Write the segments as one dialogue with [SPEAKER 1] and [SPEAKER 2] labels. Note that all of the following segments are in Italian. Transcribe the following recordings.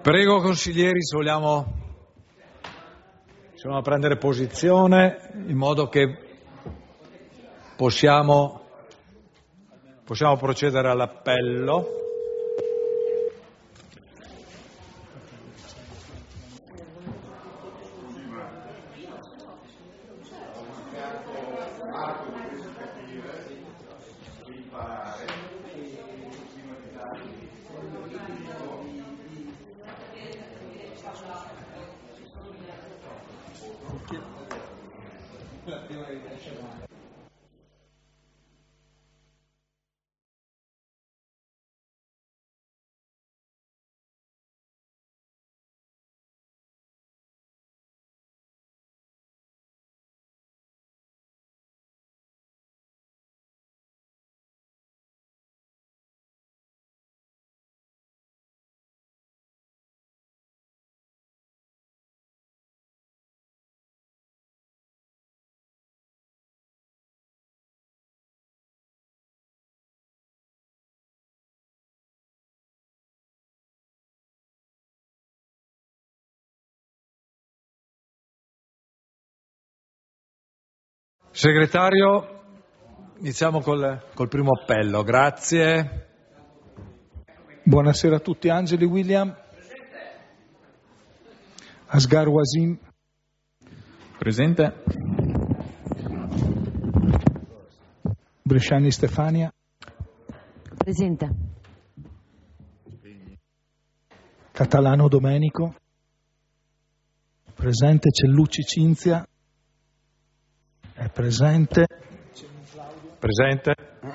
[SPEAKER 1] Prego consiglieri se vogliamo prendere posizione in modo che possiamo procedere all'appello. Segretario, iniziamo col primo appello. Grazie.
[SPEAKER 2] Buonasera a tutti. Angeli William. Asghar Wasim.
[SPEAKER 3] Presente.
[SPEAKER 2] Bresciani Stefania.
[SPEAKER 4] Presente.
[SPEAKER 2] Catalano Domenico. Presente. Cellucci Cinzia. È presente.
[SPEAKER 1] Presente.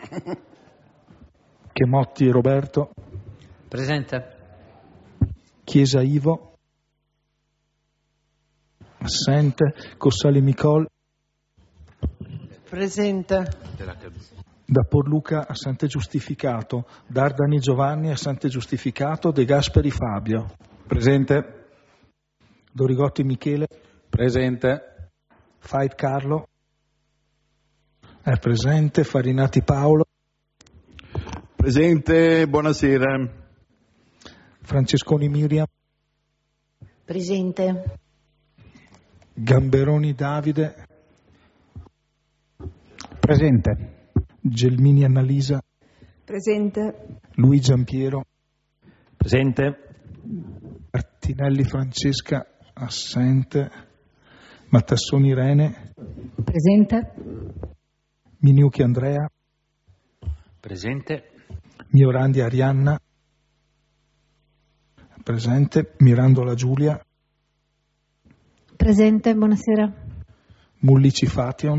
[SPEAKER 2] Chemotti Roberto.
[SPEAKER 5] Presente.
[SPEAKER 2] Chiesa Ivo. Assente. Cossali Micol.
[SPEAKER 5] Presente.
[SPEAKER 2] Da Porluca assente giustificato. Dardani Giovanni assente giustificato. De Gasperi Fabio.
[SPEAKER 3] Presente.
[SPEAKER 2] Dorigotti Michele.
[SPEAKER 3] Presente.
[SPEAKER 2] Fait Carlo. È presente. Farinati Paolo.
[SPEAKER 6] Presente, buonasera.
[SPEAKER 2] Francesconi Miriam.
[SPEAKER 4] Presente.
[SPEAKER 2] Gamberoni Davide.
[SPEAKER 3] Presente.
[SPEAKER 2] Gelmini Annalisa.
[SPEAKER 4] Presente.
[SPEAKER 2] Luigi Giampiero.
[SPEAKER 3] Presente.
[SPEAKER 2] Martinelli Francesca. Assente. Mattassoni Irene.
[SPEAKER 4] Presente.
[SPEAKER 2] Miniucchi Andrea.
[SPEAKER 5] Presente.
[SPEAKER 2] Miorandi Arianna. Presente. Mirandola Giulia.
[SPEAKER 4] Presente, buonasera.
[SPEAKER 2] Mullici Fation.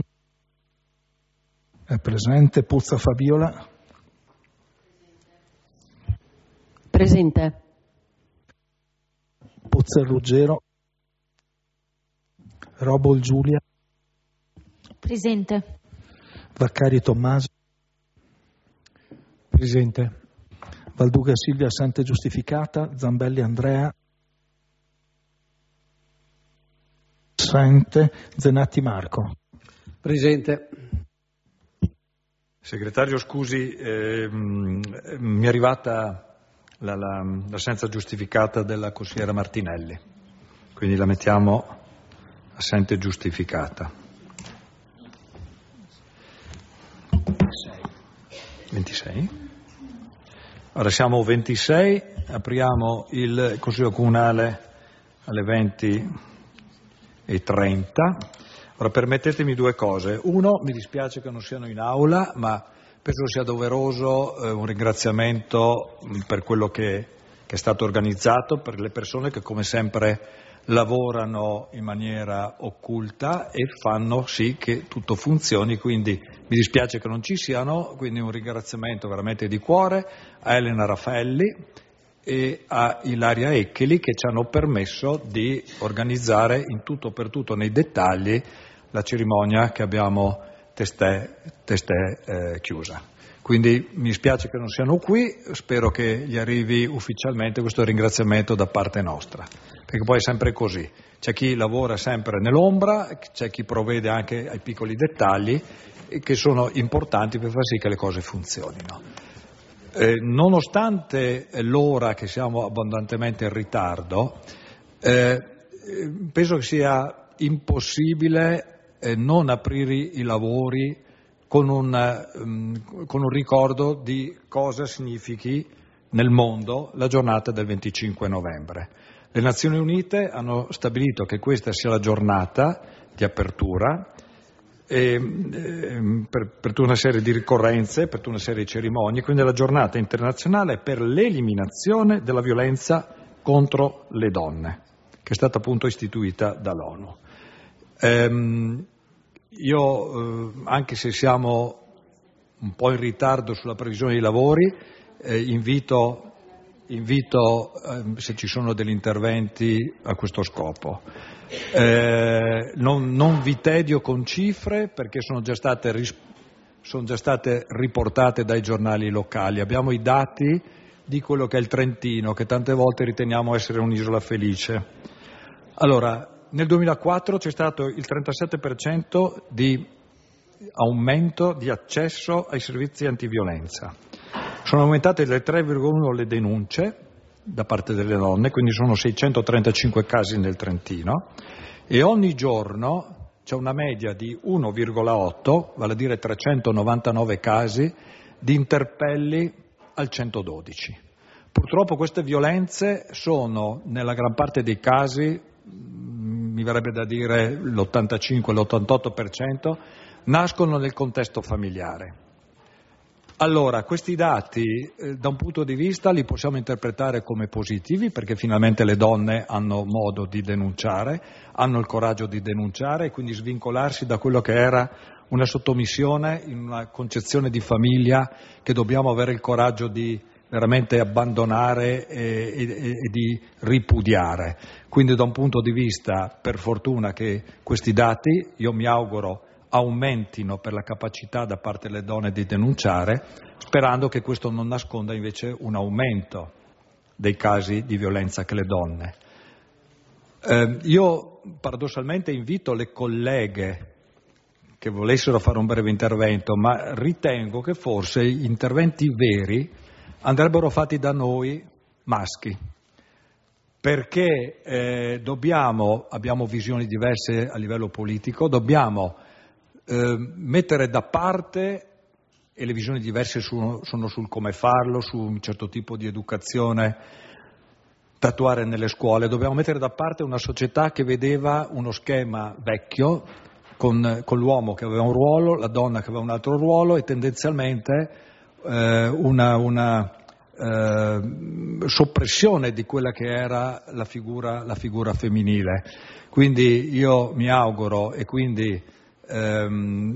[SPEAKER 2] È presente. Puzza Fabiola.
[SPEAKER 4] Presente.
[SPEAKER 2] Pozzer Ruggero. Robol Giulia.
[SPEAKER 4] Presente.
[SPEAKER 2] Vaccari Tommaso.
[SPEAKER 3] Presente.
[SPEAKER 2] Valduga Silvia assente giustificata. Zambelli Andrea. Assente. Zenatti Marco.
[SPEAKER 5] Presente.
[SPEAKER 1] Segretario, scusi, mi è arrivata l'assenza giustificata della consigliera Martinelli, quindi la mettiamo assente giustificata. 26? Ora siamo 26, apriamo il Consiglio Comunale alle 20:30. Ora permettetemi due cose. Uno, mi dispiace che non siano in aula, ma penso sia doveroso un ringraziamento per quello che è stato organizzato, per le persone che come sempre lavorano in maniera occulta e fanno sì che tutto funzioni, quindi mi dispiace che non ci siano, quindi un ringraziamento veramente di cuore a Elena Raffaelli e a Ilaria Eccheli che ci hanno permesso di organizzare in tutto per tutto nei dettagli la cerimonia che abbiamo testè chiusa. Quindi mi dispiace che non siano qui, spero che gli arrivi ufficialmente questo ringraziamento da parte nostra, perché poi è sempre così, c'è chi lavora sempre nell'ombra, c'è chi provvede anche ai piccoli dettagli che sono importanti per far sì che le cose funzionino. Nonostante l'ora che siamo abbondantemente in ritardo, penso che sia impossibile non aprire i lavori con un ricordo di cosa significhi nel mondo la giornata del 25 novembre. Le Nazioni Unite hanno stabilito che questa sia la giornata di apertura per tutta una serie di ricorrenze, per tutta una serie di cerimonie, quindi è la giornata internazionale per l'eliminazione della violenza contro le donne, che è stata appunto istituita dall'ONU. Anche se siamo un po' in ritardo sulla previsione dei lavori, invito se ci sono degli interventi a questo scopo. Non vi tedio con cifre perché sono già state riportate dai giornali locali. Abbiamo i dati di quello che è il Trentino, che tante volte riteniamo essere un'isola felice. Allora, nel 2004 c'è stato il 37% di aumento di accesso ai servizi antiviolenza. Sono aumentate del 3,1 le denunce da parte delle donne, quindi sono 635 casi nel Trentino, e ogni giorno c'è una media di 1,8, vale a dire 399 casi, di interpelli al 112. Purtroppo queste violenze sono, nella gran parte dei casi, mi verrebbe da dire l'85, l'88%, nascono nel contesto familiare. Allora, questi dati da un punto di vista li possiamo interpretare come positivi perché finalmente le donne hanno modo di denunciare, hanno il coraggio di denunciare e quindi svincolarsi da quello che era una sottomissione in una concezione di famiglia che dobbiamo avere il coraggio di veramente abbandonare e di ripudiare. Quindi da un punto di vista, per fortuna che questi dati, io mi auguro, aumentino per la capacità da parte delle donne di denunciare, sperando che questo non nasconda invece un aumento dei casi di violenza che le donne. Io paradossalmente invito le colleghe che volessero fare un breve intervento, ma ritengo che forse gli interventi veri andrebbero fatti da noi maschi, perché abbiamo visioni diverse a livello politico, dobbiamo mettere da parte, e le visioni diverse sono sul come farlo, su un certo tipo di educazione da attuare nelle scuole, dobbiamo mettere da parte una società che vedeva uno schema vecchio con l'uomo che aveva un ruolo, la donna che aveva un altro ruolo e tendenzialmente una soppressione di quella che era la figura femminile. Quindi io mi auguro, e quindi è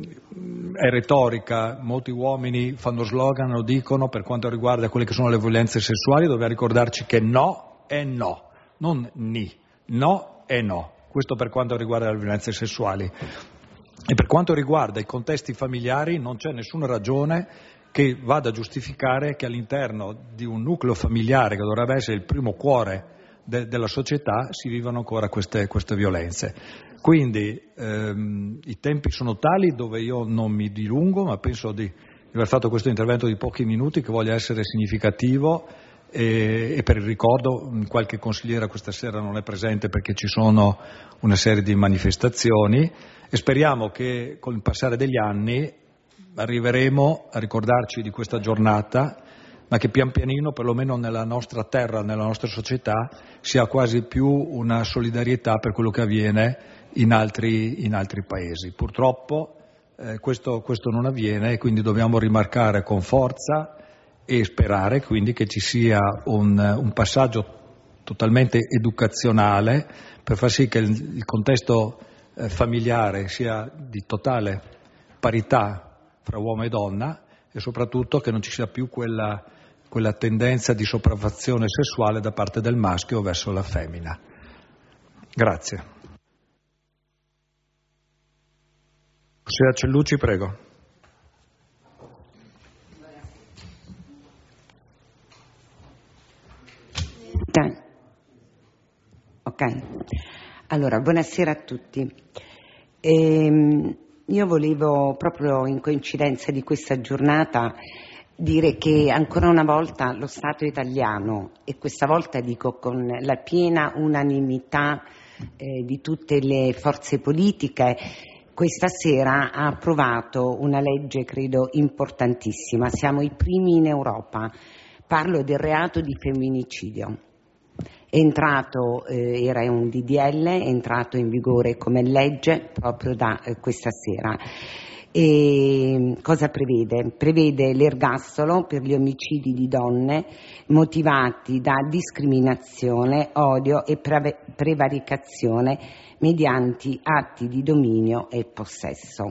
[SPEAKER 1] retorica, molti uomini fanno slogan, lo dicono per quanto riguarda quelle che sono le violenze sessuali, dobbiamo ricordarci che no è no, non ni, no è no, questo per quanto riguarda le violenze sessuali. E per quanto riguarda i contesti familiari non c'è nessuna ragione che vada a giustificare che all'interno di un nucleo familiare che dovrebbe essere il primo cuore della società si vivano ancora queste violenze. Quindi i tempi sono tali dove io non mi dilungo, ma penso di aver fatto questo intervento di pochi minuti che voglia essere significativo e per il ricordo qualche consigliera questa sera non è presente perché ci sono una serie di manifestazioni e speriamo che con il passare degli anni arriveremo a ricordarci di questa giornata, ma che pian pianino, perlomeno nella nostra terra, nella nostra società, sia quasi più una solidarietà per quello che avviene in altri paesi. Purtroppo questo non avviene e quindi dobbiamo rimarcare con forza e sperare quindi che ci sia un passaggio totalmente educazionale per far sì che il contesto familiare sia di totale parità fra uomo e donna e soprattutto che non ci sia più quella tendenza di sopraffazione sessuale da parte del maschio verso la femmina. Grazie. Consigliera Cellucci, prego.
[SPEAKER 6] Ok. Allora, buonasera a tutti. Io volevo, proprio in coincidenza di questa giornata, dire che ancora una volta lo Stato italiano, e questa volta dico con la piena unanimità di tutte le forze politiche, questa sera ha approvato una legge credo importantissima. Siamo i primi in Europa. Parlo del reato di femminicidio. È entrato, era un DDL, è entrato in vigore come legge proprio da questa sera. E cosa prevede? Prevede l'ergastolo per gli omicidi di donne motivati da discriminazione, odio e prevaricazione mediante atti di dominio e possesso.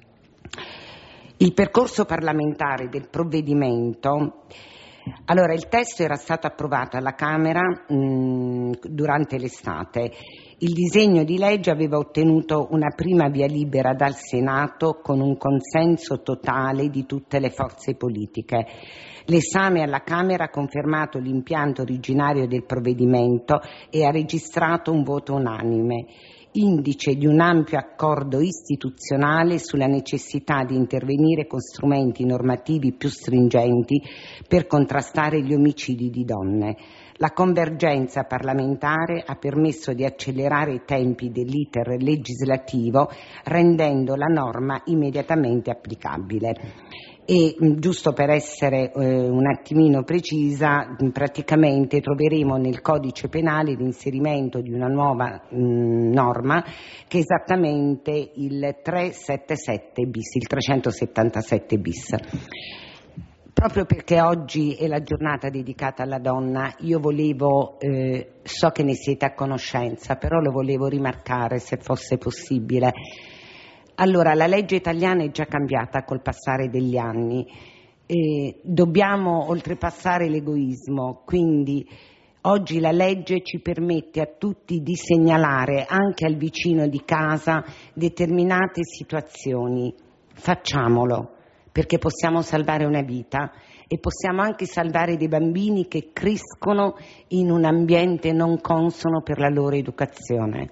[SPEAKER 6] Il percorso parlamentare del provvedimento. Allora, il testo era stato approvato alla Camera durante l'estate. Il disegno di legge aveva ottenuto una prima via libera dal Senato con un consenso totale di tutte le forze politiche. L'esame alla Camera ha confermato l'impianto originario del provvedimento e ha registrato un voto unanime, indice di un ampio accordo istituzionale sulla necessità di intervenire con strumenti normativi più stringenti per contrastare gli omicidi di donne. La convergenza parlamentare ha permesso di accelerare i tempi dell'iter legislativo, rendendo la norma immediatamente applicabile. E giusto per essere un attimino precisa, praticamente troveremo nel codice penale l'inserimento di una nuova norma che è esattamente il 377 bis, il 377 bis. Proprio perché oggi è la giornata dedicata alla donna, io volevo, so che ne siete a conoscenza, però lo volevo rimarcare se fosse possibile. Allora, la legge italiana è già cambiata col passare degli anni, dobbiamo oltrepassare l'egoismo, quindi oggi la legge ci permette a tutti di segnalare anche al vicino di casa determinate situazioni. Facciamolo, perché possiamo salvare una vita e possiamo anche salvare dei bambini che crescono in un ambiente non consono per la loro educazione.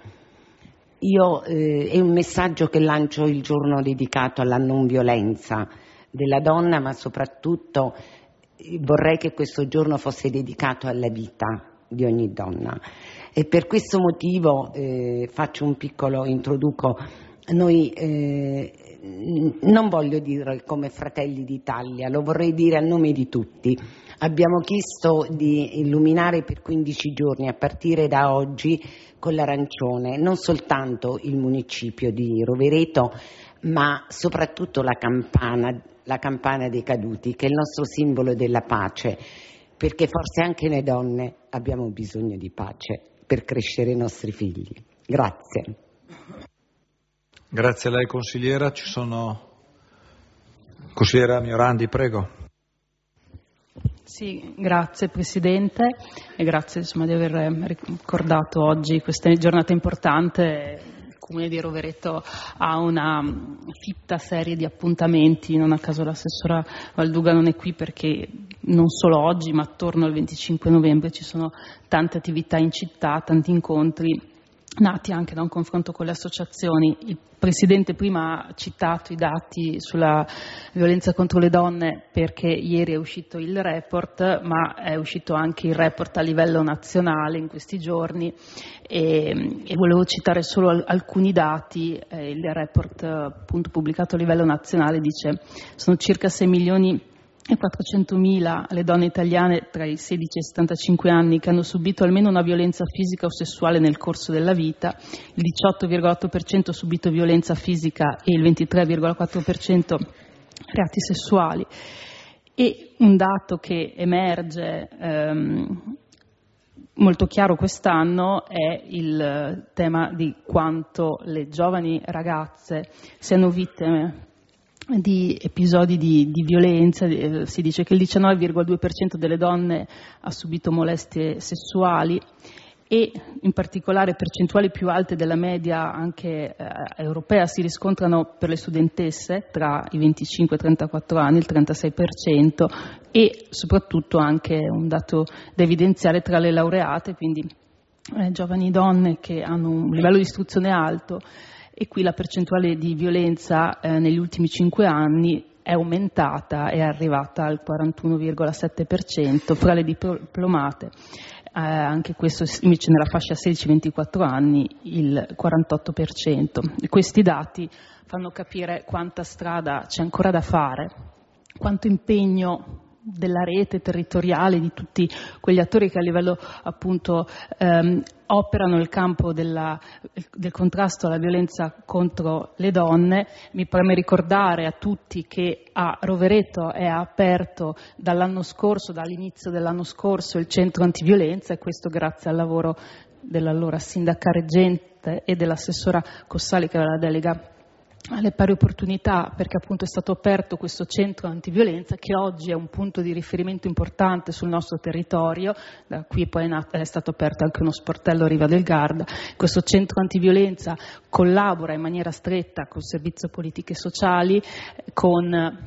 [SPEAKER 6] È un messaggio che lancio il giorno dedicato alla non violenza della donna, ma soprattutto vorrei che questo giorno fosse dedicato alla vita di ogni donna. E per questo motivo faccio un piccolo introduco. Noi non voglio dire come Fratelli d'Italia, lo vorrei dire a nome di tutti. Abbiamo chiesto di illuminare per 15 giorni, a partire da oggi, con l'arancione, non soltanto il municipio di Rovereto, ma soprattutto la campana dei caduti, che è il nostro simbolo della pace, perché forse anche noi donne abbiamo bisogno di pace per crescere i nostri figli. Grazie.
[SPEAKER 1] Grazie a lei, consigliera. Consigliera Miorandi, prego.
[SPEAKER 7] Sì, grazie Presidente e grazie di aver ricordato oggi questa giornata importante. Il Comune di Rovereto ha una fitta serie di appuntamenti, non a caso l'assessora Valduga non è qui perché non solo oggi ma attorno al 25 novembre ci sono tante attività in città, tanti incontri nati anche da un confronto con le associazioni. Il Presidente prima ha citato i dati sulla violenza contro le donne perché ieri è uscito il report, ma è uscito anche il report a livello nazionale in questi giorni e volevo citare solo alcuni dati. Il report appunto pubblicato a livello nazionale dice sono circa 6 milioni e 400.000 le donne italiane tra i 16 e i 75 anni che hanno subito almeno una violenza fisica o sessuale nel corso della vita, il 18,8% ha subito violenza fisica e il 23,4% reati sessuali. E un dato che emerge molto chiaro quest'anno è il tema di quanto le giovani ragazze siano vittime di episodi di violenza. Si dice che il 19,2% delle donne ha subito molestie sessuali e in particolare percentuali più alte della media anche europea si riscontrano per le studentesse tra i 25 e i 34 anni, il 36%, e soprattutto anche un dato da evidenziare tra le laureate, quindi giovani donne che hanno un livello di istruzione alto. E qui la percentuale di violenza negli ultimi 5 anni è aumentata, è arrivata al 41,7%, fra le diplomate anche questo invece nella fascia 16-24 anni il 48%. E questi dati fanno capire quanta strada c'è ancora da fare, quanto impegno della rete territoriale, di tutti quegli attori che a livello appunto operano nel campo del contrasto alla violenza contro le donne. Mi preme ricordare a tutti che a Rovereto è aperto dall'anno scorso, dall'inizio dell'anno scorso, il centro antiviolenza, e questo grazie al lavoro dell'allora sindaca reggente e dell'assessora Cossali, che aveva la delega alle pari opportunità, perché appunto è stato aperto questo centro antiviolenza che oggi è un punto di riferimento importante sul nostro territorio. Da qui poi è stato aperto anche uno sportello a Riva del Garda. Questo centro antiviolenza collabora in maniera stretta col servizio politiche sociali, con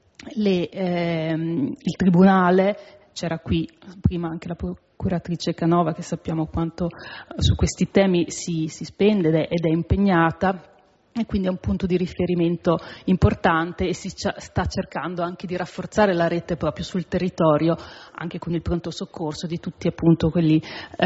[SPEAKER 7] il tribunale. C'era qui prima anche la procuratrice Canova, che sappiamo quanto su questi temi si spende ed è impegnata, e quindi è un punto di riferimento importante, e si sta cercando anche di rafforzare la rete proprio sul territorio, anche con il pronto soccorso, di tutti appunto quelli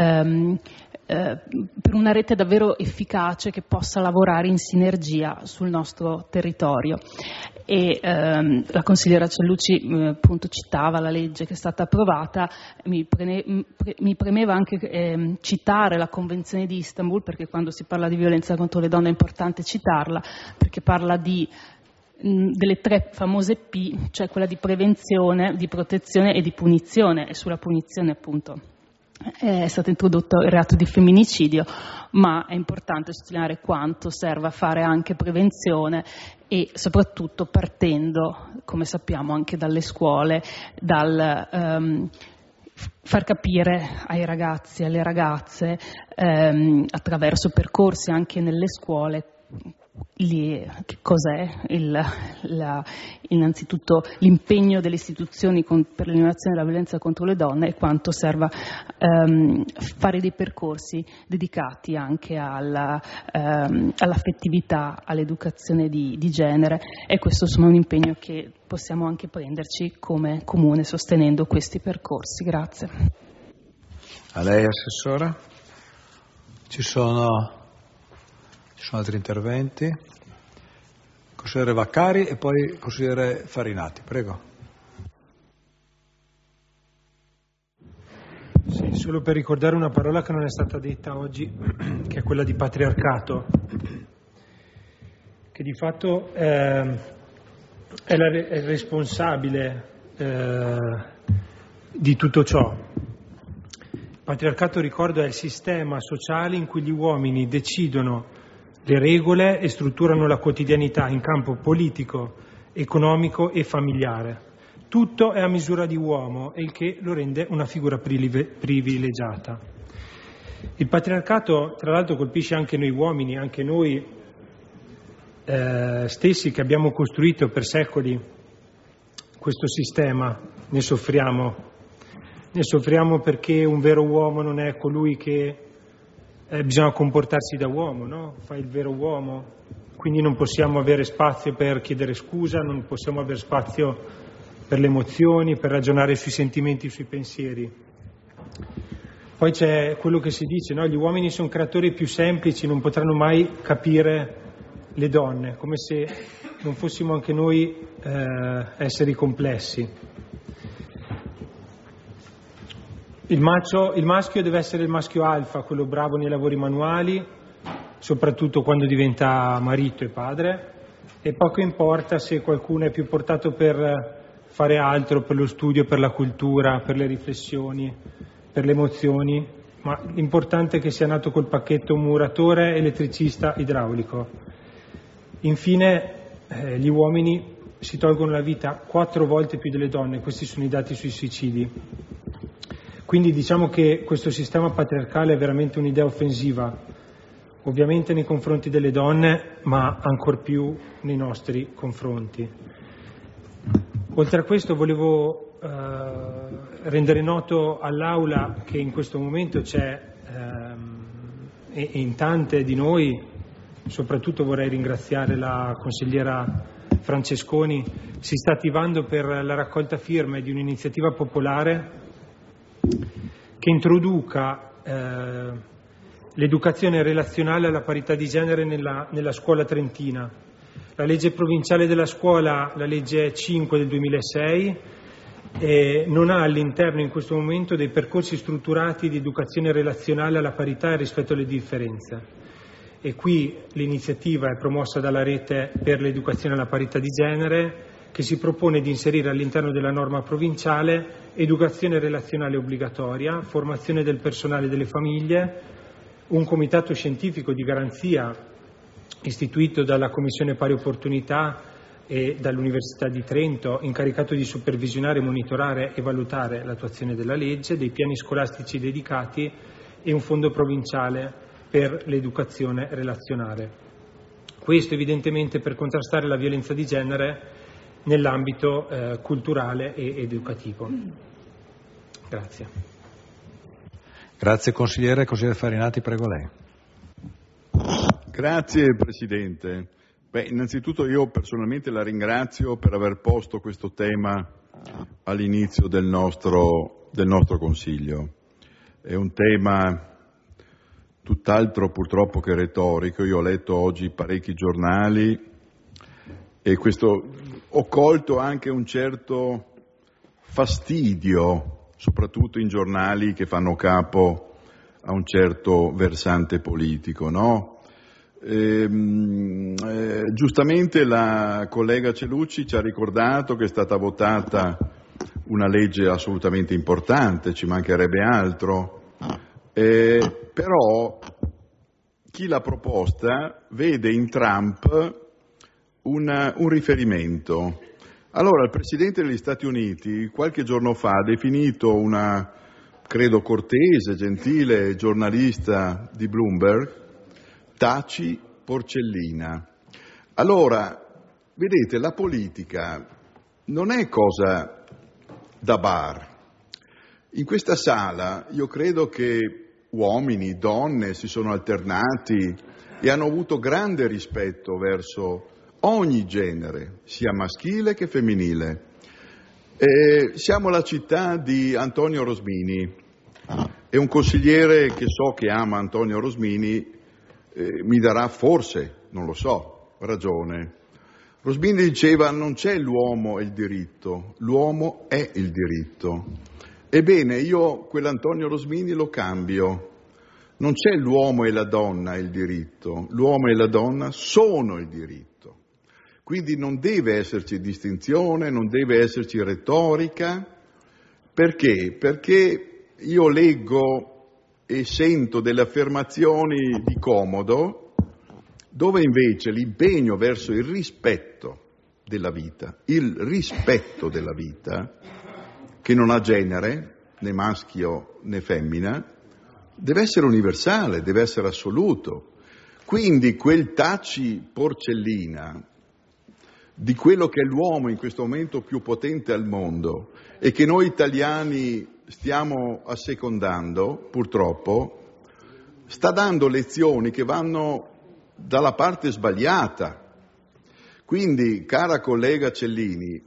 [SPEAKER 7] per una rete davvero efficace che possa lavorare in sinergia sul nostro territorio. E la consigliera Ciallucci appunto citava la legge che è stata approvata. Mi premeva anche citare la Convenzione di Istanbul, perché quando si parla di violenza contro le donne è importante citarla, perché parla delle 3 famose P, cioè quella di prevenzione, di protezione e di punizione. E sulla punizione appunto è stato introdotto il reato di femminicidio, ma è importante sottolineare quanto serva fare anche prevenzione, e soprattutto partendo, come sappiamo, anche dalle scuole, dal far capire ai ragazzi e alle ragazze attraverso percorsi anche nelle scuole che cos'è innanzitutto l'impegno delle istituzioni per l'eliminazione della violenza contro le donne, e quanto serva fare dei percorsi dedicati anche all'affettività, all'educazione di genere. E questo insomma è un impegno che possiamo anche prenderci come comune sostenendo questi percorsi. Grazie.
[SPEAKER 1] A lei, Assessora. Ci sono altri interventi? Consigliere Vaccari e poi consigliere Farinati, prego.
[SPEAKER 8] Sì, solo per ricordare una parola che non è stata detta oggi, che è quella di patriarcato, che di fatto è il responsabile di tutto ciò. Il patriarcato, ricordo, è il sistema sociale in cui gli uomini decidono le regole e strutturano la quotidianità in campo politico, economico e familiare. Tutto è a misura di uomo, e il che lo rende una figura privilegiata. Il patriarcato, tra l'altro, colpisce anche noi uomini, anche noi stessi che abbiamo costruito per secoli questo sistema. Ne soffriamo perché un vero uomo non è colui che bisogna comportarsi da uomo, no? Fa il vero uomo, quindi non possiamo avere spazio per chiedere scusa, non possiamo avere spazio per le emozioni, per ragionare sui sentimenti, sui pensieri. Poi c'è quello che si dice, no? Gli uomini sono creatori più semplici, non potranno mai capire le donne, come se non fossimo anche noi esseri complessi. Il maschio deve essere il maschio alfa, quello bravo nei lavori manuali, soprattutto quando diventa marito e padre, e poco importa se qualcuno è più portato per fare altro, per lo studio, per la cultura, per le riflessioni, per le emozioni, ma l'importante è che sia nato col pacchetto muratore, elettricista, idraulico. Infine, gli uomini si tolgono la vita 4 volte più delle donne, questi sono i dati sui suicidi. Quindi diciamo che questo sistema patriarcale è veramente un'idea offensiva, ovviamente nei confronti delle donne, ma ancor più nei nostri confronti. Oltre a questo volevo rendere noto all'Aula che in questo momento c'è, e in tante di noi, soprattutto vorrei ringraziare la consigliera Francesconi, si sta attivando per la raccolta firme di un'iniziativa popolare che introduca l'educazione relazionale alla parità di genere nella scuola trentina. La legge provinciale della scuola, la legge 5 del 2006, non ha all'interno in questo momento dei percorsi strutturati di educazione relazionale alla parità e rispetto alle differenze. E qui l'iniziativa è promossa dalla Rete per l'Educazione alla Parità di Genere, che si propone di inserire all'interno della norma provinciale educazione relazionale obbligatoria, formazione del personale delle famiglie, un comitato scientifico di garanzia istituito dalla Commissione Pari Opportunità e dall'Università di Trento, incaricato di supervisionare, monitorare e valutare l'attuazione della legge, dei piani scolastici dedicati e un fondo provinciale per l'educazione relazionale. Questo evidentemente per contrastare la violenza di genere nell'ambito culturale ed educativo. Grazie.
[SPEAKER 1] Grazie consigliere. Consigliere Farinati, prego lei.
[SPEAKER 9] Grazie Presidente. Innanzitutto io personalmente la ringrazio per aver posto questo tema all'inizio del nostro Consiglio. È un tema tutt'altro purtroppo che retorico. Io ho letto oggi parecchi giornali e ho colto anche un certo fastidio, soprattutto in giornali che fanno capo a un certo versante politico, no? Giustamente la collega Cellucci ci ha ricordato che è stata votata una legge assolutamente importante, ci mancherebbe altro, però chi l'ha proposta vede in Trump un riferimento. Allora il Presidente degli Stati Uniti qualche giorno fa ha definito una, credo cortese, gentile giornalista di Bloomberg, taci porcellina. Allora, vedete, la politica non è cosa da bar. In questa sala io credo che uomini, donne si sono alternati e hanno avuto grande rispetto verso ogni genere, sia maschile che femminile. Siamo la città di Antonio Rosmini e un consigliere che so che ama Antonio Rosmini mi darà forse, non lo so, ragione. Rosmini diceva: non c'è l'uomo e il diritto, l'uomo è il diritto. Ebbene, io quell'Antonio Rosmini lo cambio. Non c'è l'uomo e la donna il diritto, l'uomo e la donna sono il diritto. Quindi non deve esserci distinzione, non deve esserci retorica. Perché? Perché io leggo e sento delle affermazioni di comodo dove invece l'impegno verso il rispetto della vita, che non ha genere, né maschio né femmina, deve essere universale, deve essere assoluto. Quindi quel taci porcellina di quello che è l'uomo in questo momento più potente al mondo e che noi italiani stiamo assecondando, purtroppo, sta dando lezioni che vanno dalla parte sbagliata. Quindi, cara collega Cellucci,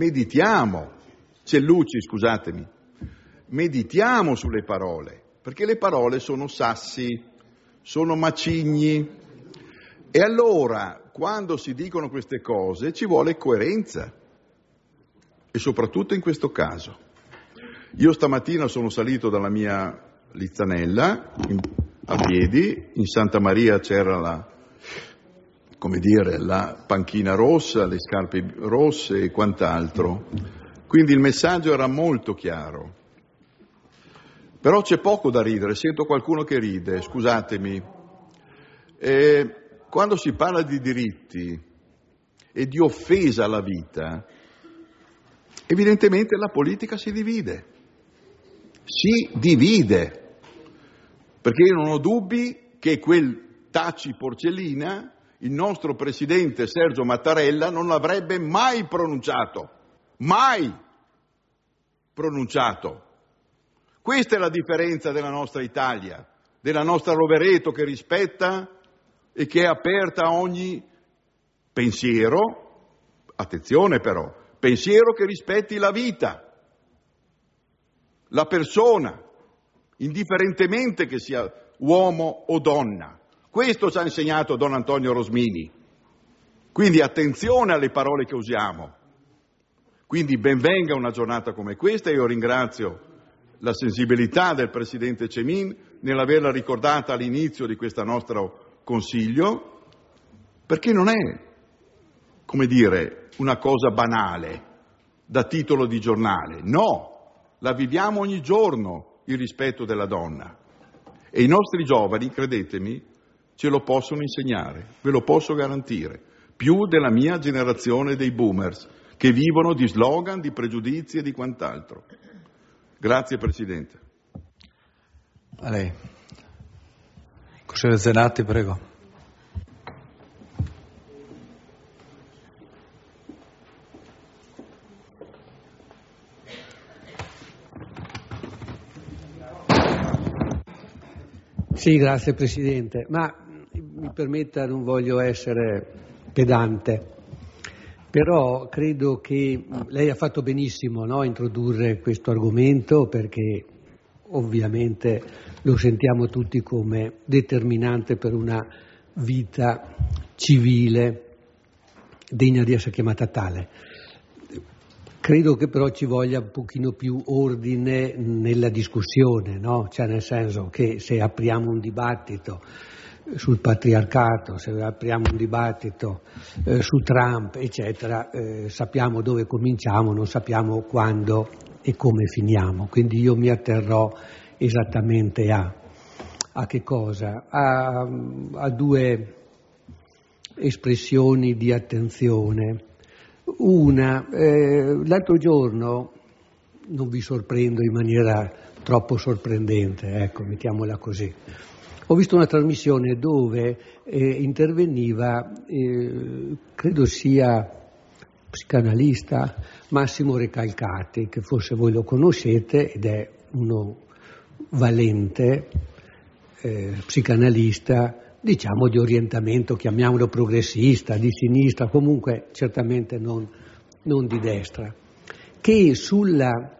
[SPEAKER 9] meditiamo sulle parole, perché le parole sono sassi, sono macigni. E allora, quando si dicono queste cose, ci vuole coerenza, e soprattutto in questo caso. Io stamattina sono salito dalla mia Lizzanella a piedi, in Santa Maria c'era la panchina rossa, le scarpe rosse e quant'altro. Quindi il messaggio era molto chiaro. Però c'è poco da ridere, sento qualcuno che ride, scusatemi. Quando si parla di diritti e di offesa alla vita, evidentemente la politica si divide, perché io non ho dubbi che quel taci porcellina il nostro presidente Sergio Mattarella non l'avrebbe mai pronunciato. Questa è la differenza della nostra Italia, della nostra Rovereto, che rispetta e che è aperta a ogni pensiero, attenzione però, pensiero che rispetti la vita, la persona, indifferentemente che sia uomo o donna. Questo ci ha insegnato Don Antonio Rosmini. Quindi attenzione alle parole che usiamo. Quindi ben venga una giornata come questa, e io ringrazio la sensibilità del Presidente Cemin nell'averla ricordata all'inizio di questo nostro Consiglio, perché non è, come dire, una cosa banale, da titolo di giornale. No, la viviamo ogni giorno, il rispetto della donna. E i nostri giovani, credetemi, ce lo possono insegnare, ve lo posso garantire, più della mia generazione dei boomers, che vivono di slogan, di pregiudizi e di quant'altro. Grazie Presidente.
[SPEAKER 1] A lei. Consigliere Zenatti, prego.
[SPEAKER 5] Sì, grazie Presidente, ma mi permetta, non voglio essere pedante, però credo che lei ha fatto benissimo, no, a introdurre questo argomento, perché ovviamente lo sentiamo tutti come determinante per una vita civile degna di essere chiamata tale. Credo che però ci voglia un pochino più ordine nella discussione, no? Cioè, nel senso che se apriamo un dibattito sul patriarcato, se apriamo un dibattito su Trump, eccetera, sappiamo dove cominciamo, non sappiamo quando e come finiamo. Quindi io mi atterrò esattamente a che cosa? A due espressioni di attenzione. Una, l'altro giorno, non vi sorprendo in maniera troppo sorprendente, ecco, mettiamola così, ho visto una trasmissione dove interveniva, credo sia psicanalista, Massimo Recalcati, che forse voi lo conoscete, ed è uno valente psicanalista, diciamo di orientamento, chiamiamolo progressista, di sinistra, comunque certamente non di destra, che sulla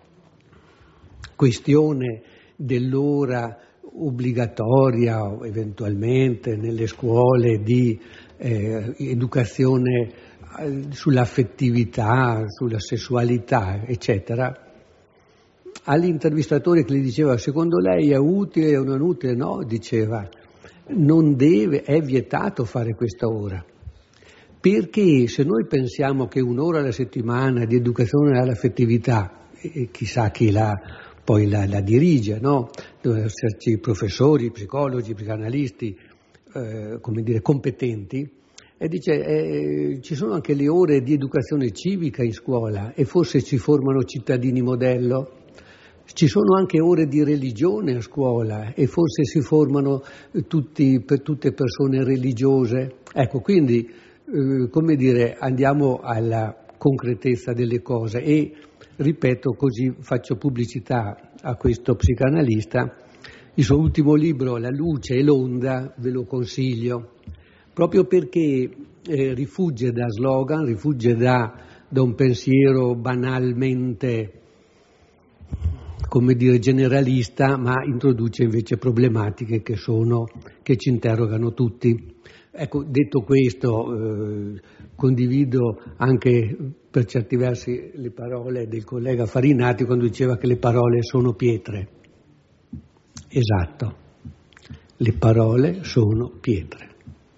[SPEAKER 5] questione dell'ora obbligatoria, eventualmente nelle scuole, di educazione sull'affettività, sulla sessualità, eccetera, all'intervistatore che gli diceva: secondo lei è utile o non utile? No, diceva, non deve, è vietato fare questa ora, perché se noi pensiamo che un'ora alla settimana di educazione all'affettività, e chissà chi poi la dirige, no? Devono esserci professori, psicologi, psicanalisti, come dire, competenti, e dice ci sono anche le ore di educazione civica in scuola, e forse ci formano cittadini modello. Ci sono anche ore di religione a scuola, e forse si formano tutte persone religiose. Ecco, quindi, come dire, andiamo alla concretezza delle cose, e ripeto, così faccio pubblicità a questo psicanalista, il suo ultimo libro, La luce e l'onda, ve lo consiglio, proprio perché rifugge da slogan, rifugge da un pensiero banalmente, come dire, generalista, ma introduce invece problematiche che ci interrogano tutti. Ecco, detto questo, condivido anche per certi versi le parole del collega Farinati quando diceva che le parole sono pietre. Esatto, le parole sono pietre.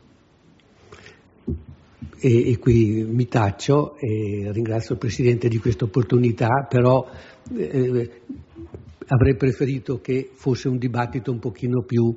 [SPEAKER 5] E qui mi taccio e ringrazio il Presidente di questa opportunità, però avrei preferito che fosse un dibattito un pochino più,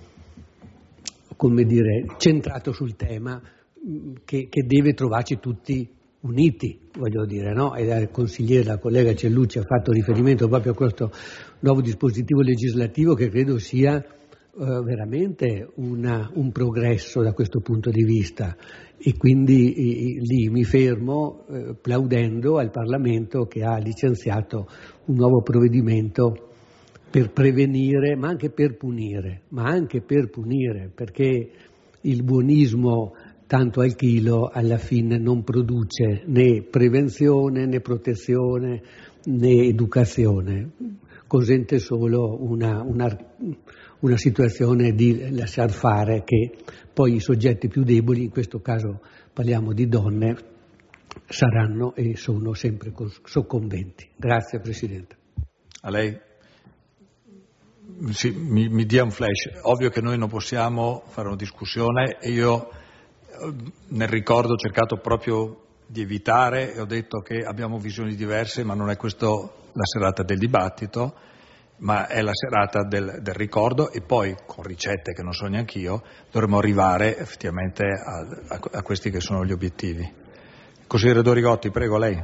[SPEAKER 5] come dire, centrato sul tema, che deve trovarci tutti uniti, voglio dire, no? E la consigliera, la collega Cellucci, ha fatto riferimento proprio a questo nuovo dispositivo legislativo, che credo sia veramente un progresso da questo punto di vista, e quindi lì mi fermo plaudendo al Parlamento che ha licenziato un nuovo provvedimento per prevenire, ma anche per punire, perché il buonismo tanto al chilo alla fine non produce né prevenzione né protezione né educazione, consente solo una situazione di lasciar fare che poi i soggetti più deboli, in questo caso parliamo di donne, saranno e sono sempre soccombenti. Grazie Presidente.
[SPEAKER 1] A lei? Sì, mi dia un flash. Ovvio che noi non possiamo fare una discussione e io nel ricordo ho cercato proprio di evitare e ho detto che abbiamo visioni diverse, ma non è questo la serata del dibattito, ma è la serata del ricordo, e poi con ricette che non so neanche io dovremo arrivare effettivamente a questi che sono gli obiettivi. Consigliere Dorigotti, prego, lei.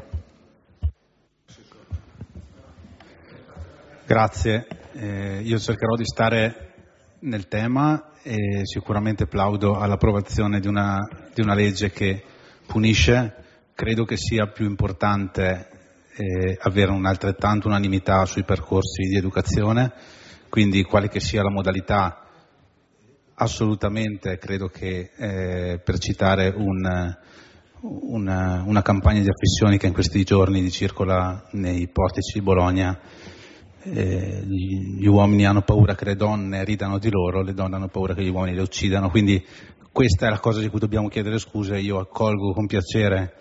[SPEAKER 3] Grazie. Io cercherò di stare nel tema e sicuramente plaudo all'approvazione di una legge che punisce. Credo che sia più importante avere un'altrettanto unanimità sui percorsi di educazione, quindi quale che sia la modalità, assolutamente credo che per citare una campagna di affissioni che in questi giorni circola nei portici di Bologna, gli uomini hanno paura che le donne ridano di loro, le donne hanno paura che gli uomini le uccidano, quindi questa è la cosa di cui dobbiamo chiedere scuse. Io accolgo con piacere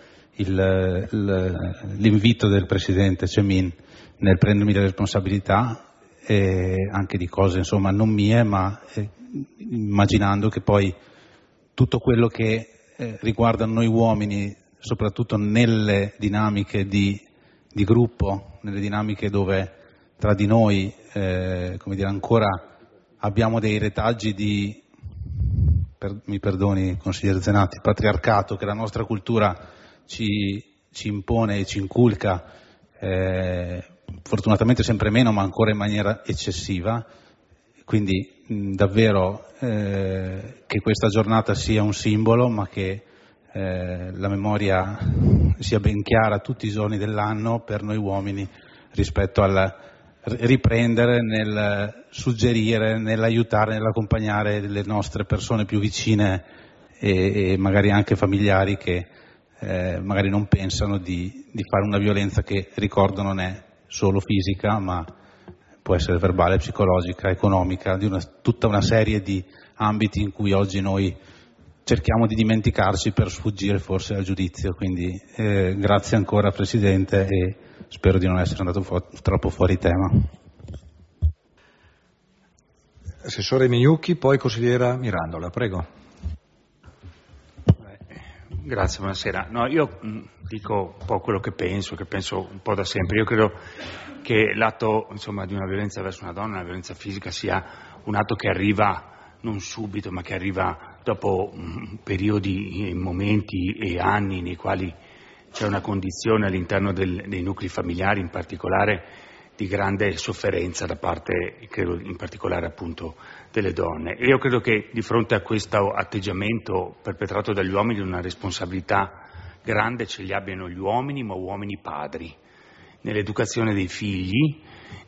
[SPEAKER 3] l'invito del Presidente Cemin nel prendermi le responsabilità anche di cose insomma non mie, ma immaginando che poi tutto quello che riguarda noi uomini, soprattutto nelle dinamiche di gruppo, nelle dinamiche dove tra di noi come dire, ancora abbiamo dei retaggi di, mi perdoni consigliere Zenatti, patriarcato che la nostra cultura ci impone e ci inculca, fortunatamente sempre meno, ma ancora in maniera eccessiva. Quindi davvero che questa giornata sia un simbolo, ma che la memoria sia ben chiara tutti i giorni dell'anno per noi uomini rispetto al riprendere, nel suggerire, nell'aiutare, nell'accompagnare le nostre persone più vicine e magari anche familiari che magari non pensano di fare una violenza che, ricordo, non è solo fisica, ma può essere verbale, psicologica, economica, di tutta una serie di ambiti in cui oggi noi cerchiamo di dimenticarci per sfuggire forse al giudizio. Quindi grazie ancora Presidente e spero di non essere andato troppo fuori tema.
[SPEAKER 1] Assessore Mignucchi, poi consigliera Mirandola, prego.
[SPEAKER 10] Grazie, buonasera. No, io dico un po' quello che penso un po' da sempre. Io credo che l'atto insomma, di una violenza verso una donna, una violenza fisica, sia un atto che arriva non subito, ma che arriva dopo periodi, momenti e anni nei quali c'è una condizione all'interno dei nuclei familiari, in particolare di grande sofferenza da parte, credo, in particolare appunto delle donne. E io credo che di fronte a questo atteggiamento perpetrato dagli uomini una responsabilità grande ce li abbiano gli uomini, ma uomini padri, nell'educazione dei figli,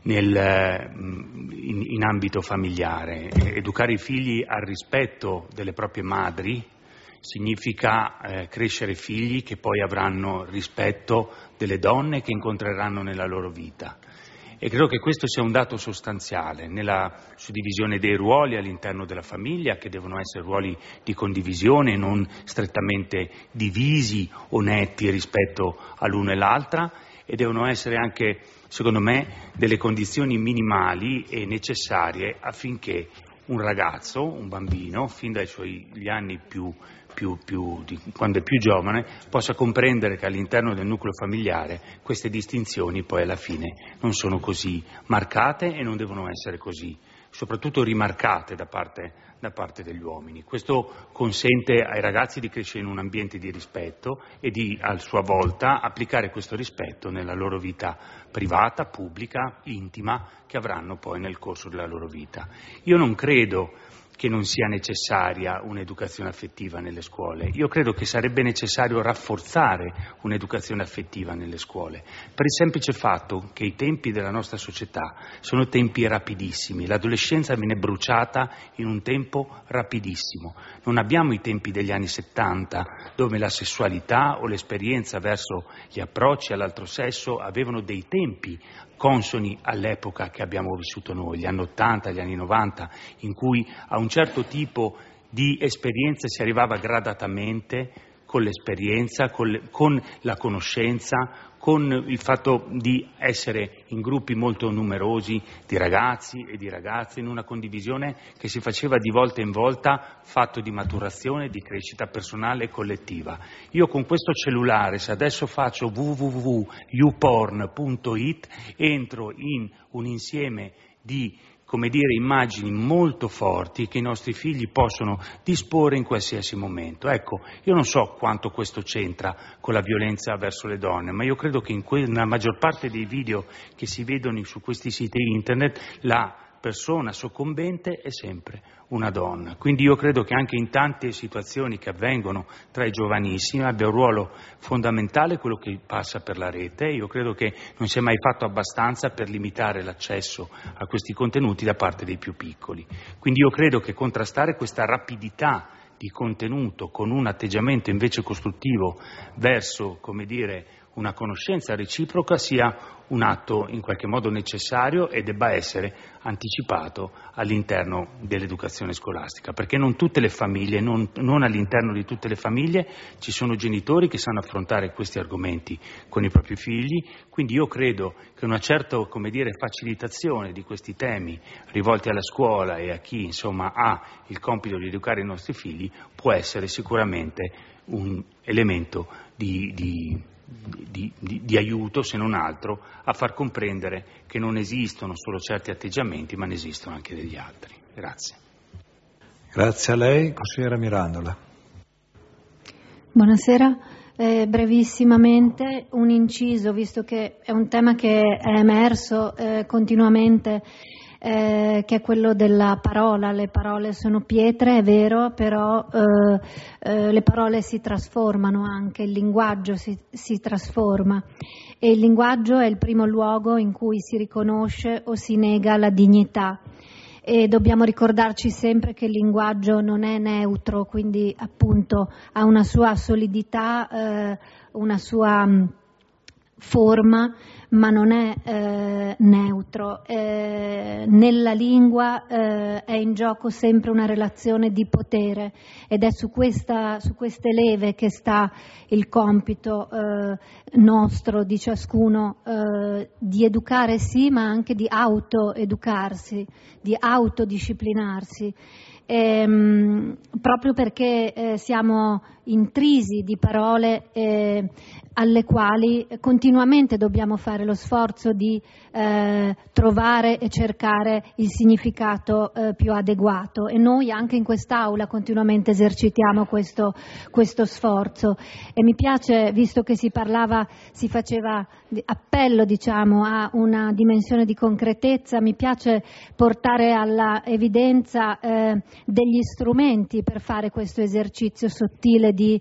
[SPEAKER 10] in ambito familiare. Educare i figli al rispetto delle proprie madri significa crescere figli che poi avranno rispetto delle donne che incontreranno nella loro vita. E credo che questo sia un dato sostanziale nella suddivisione dei ruoli all'interno della famiglia, che devono essere ruoli di condivisione, non strettamente divisi o netti rispetto all'uno e l'altra, e devono essere anche, secondo me, delle condizioni minimali e necessarie affinché un ragazzo, un bambino, fin dai suoi gli anni quando è più giovane, possa comprendere che all'interno del nucleo familiare queste distinzioni poi alla fine non sono così marcate e non devono essere così, soprattutto rimarcate da parte degli uomini. Questo consente ai ragazzi di crescere in un ambiente di rispetto e di, a sua volta, applicare questo rispetto nella loro vita privata, pubblica, intima, che avranno poi nel corso della loro vita. Io non credo che non sia necessaria un'educazione affettiva nelle scuole. Io credo che sarebbe necessario rafforzare un'educazione affettiva nelle scuole, per il semplice fatto che i tempi della nostra società sono tempi rapidissimi, l'adolescenza viene bruciata in un tempo rapidissimo. Non abbiamo i tempi degli anni 70, dove la sessualità o l'esperienza verso gli approcci all'altro sesso avevano dei tempi consoni all'epoca che abbiamo vissuto noi, gli anni 80, gli anni 90, in cui a un certo tipo di esperienze si arrivava gradatamente con l'esperienza, con la conoscenza, con il fatto di essere in gruppi molto numerosi di ragazzi e di ragazze, in una condivisione che si faceva di volta in volta, fatto di maturazione, di crescita personale e collettiva. Io con questo cellulare, se adesso faccio www.youporn.it, entro in un insieme di immagini molto forti che i nostri figli possono disporre in qualsiasi momento. Ecco, io non so quanto questo c'entra con la violenza verso le donne, ma io credo che nella maggior parte dei video che si vedono su questi siti internet la persona soccombente è sempre una donna. Quindi io credo che anche in tante situazioni che avvengono tra i giovanissimi abbia un ruolo fondamentale quello che passa per la rete. Io credo che non si è mai fatto abbastanza per limitare l'accesso a questi contenuti da parte dei più piccoli. Quindi io credo che contrastare questa rapidità di contenuto con un atteggiamento invece costruttivo verso, una conoscenza reciproca sia un atto in qualche modo necessario e debba essere anticipato all'interno dell'educazione scolastica, perché non tutte le famiglie, non all'interno di tutte le famiglie ci sono genitori che sanno affrontare questi argomenti con i propri figli, quindi io credo che una certa, facilitazione di questi temi rivolti alla scuola e a chi ha il compito di educare i nostri figli può essere sicuramente un elemento di aiuto, se non altro, a far comprendere che non esistono solo certi atteggiamenti, ma ne esistono anche degli altri. Grazie.
[SPEAKER 1] Grazie a lei, consigliera Mirandola.
[SPEAKER 4] Buonasera. Brevissimamente un inciso, visto che è un tema che è emerso continuamente, che è quello della parola. Le parole sono pietre, è vero, però le parole si trasformano anche, il linguaggio si trasforma e il linguaggio è il primo luogo in cui si riconosce o si nega la dignità. E dobbiamo ricordarci sempre che il linguaggio non è neutro, quindi appunto ha una sua solidità, una sua forma, ma non è neutro. Nella lingua è in gioco sempre una relazione di potere ed è su queste leve che sta il compito nostro, di ciascuno, di educare sì, ma anche di autoeducarsi, di autodisciplinarsi. Proprio perché siamo intrisi di parole alle quali continuamente dobbiamo fare lo sforzo di trovare e cercare il significato più adeguato, e noi anche in quest'Aula continuamente esercitiamo questo sforzo. E mi piace, visto che si faceva appello a una dimensione di concretezza, mi piace portare alla evidenza degli strumenti per fare questo esercizio sottile di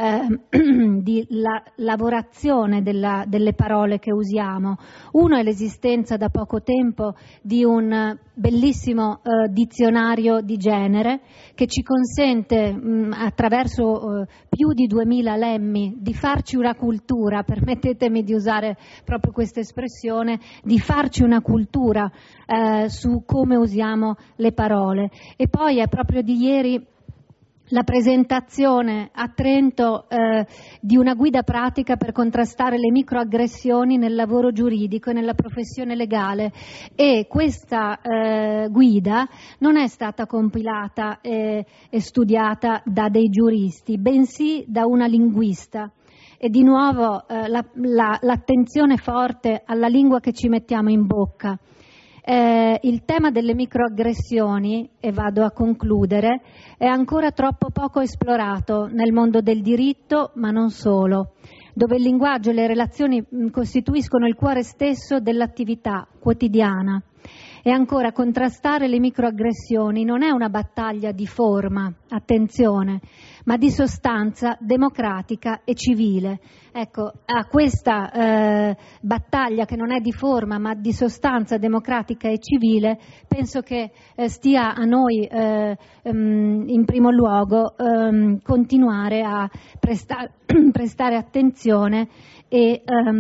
[SPEAKER 4] lavorazione delle parole che usiamo. Uno è l'esistenza da poco tempo di un bellissimo dizionario di genere che ci consente attraverso più di 2000 lemmi di farci una cultura, permettetemi di usare proprio questa espressione, di farci una cultura su come usiamo le parole. E poi è proprio di ieri la presentazione a Trento di una guida pratica per contrastare le microaggressioni nel lavoro giuridico e nella professione legale, e questa guida non è stata compilata e studiata da dei giuristi, bensì da una linguista. E di nuovo l'attenzione forte alla lingua che ci mettiamo in bocca. Il tema delle microaggressioni, e vado a concludere, è ancora troppo poco esplorato nel mondo del diritto, ma non solo, dove il linguaggio e le relazioni costituiscono il cuore stesso dell'attività quotidiana. E ancora, contrastare le microaggressioni non è una battaglia di forma, attenzione, ma di sostanza democratica e civile. Ecco, a questa battaglia che non è di forma ma di sostanza democratica e civile, penso che stia a noi in primo luogo continuare a prestare attenzione e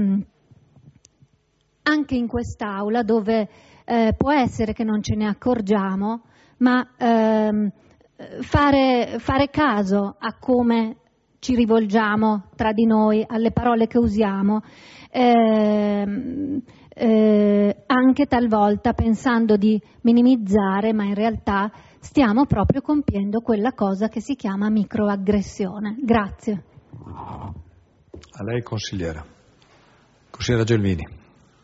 [SPEAKER 4] anche in quest'Aula dove può essere che non ce ne accorgiamo, ma fare caso a come ci rivolgiamo tra di noi, alle parole che usiamo, anche talvolta pensando di minimizzare, ma in realtà stiamo proprio compiendo quella cosa che si chiama microaggressione. Grazie.
[SPEAKER 1] A lei, consigliera. Consigliera Gelmini.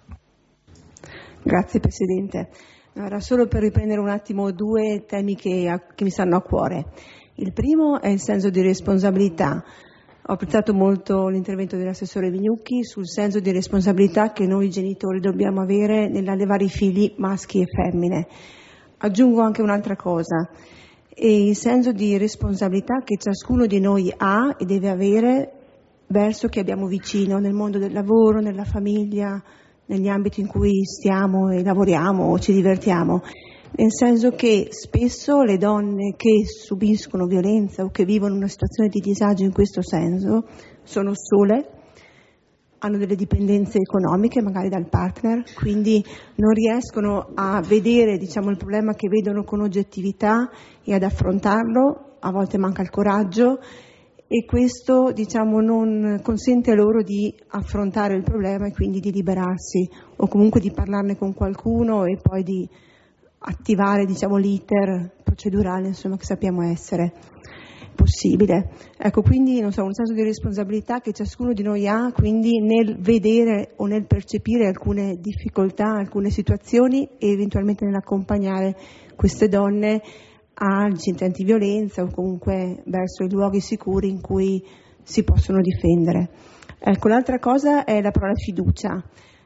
[SPEAKER 11] Grazie Presidente. Era solo per riprendere un attimo due temi che mi stanno a cuore. Il primo è il senso di responsabilità. Ho apprezzato molto l'intervento dell'assessore Vignucchi sul senso di responsabilità che noi genitori dobbiamo avere nell'allevare i figli maschi e femmine. Aggiungo anche un'altra cosa, e il senso di responsabilità che ciascuno di noi ha e deve avere verso chi abbiamo vicino nel mondo del lavoro, nella famiglia, negli ambiti in cui stiamo e lavoriamo o ci divertiamo, nel senso che spesso le donne che subiscono violenza o che vivono una situazione di disagio in questo senso sono sole, hanno delle dipendenze economiche magari dal partner, quindi non riescono a vedere il problema che vedono con oggettività e ad affrontarlo, a volte manca il coraggio e questo non consente loro di affrontare il problema e quindi di liberarsi o comunque di parlarne con qualcuno e poi di attivare l'iter procedurale che sappiamo essere possibile. Ecco, quindi un senso di responsabilità che ciascuno di noi ha quindi nel vedere o nel percepire alcune difficoltà, alcune situazioni e eventualmente nell'accompagnare queste donne agli centri antiviolenza o comunque verso i luoghi sicuri in cui si possono difendere. Ecco, l'altra cosa è la parola fiducia.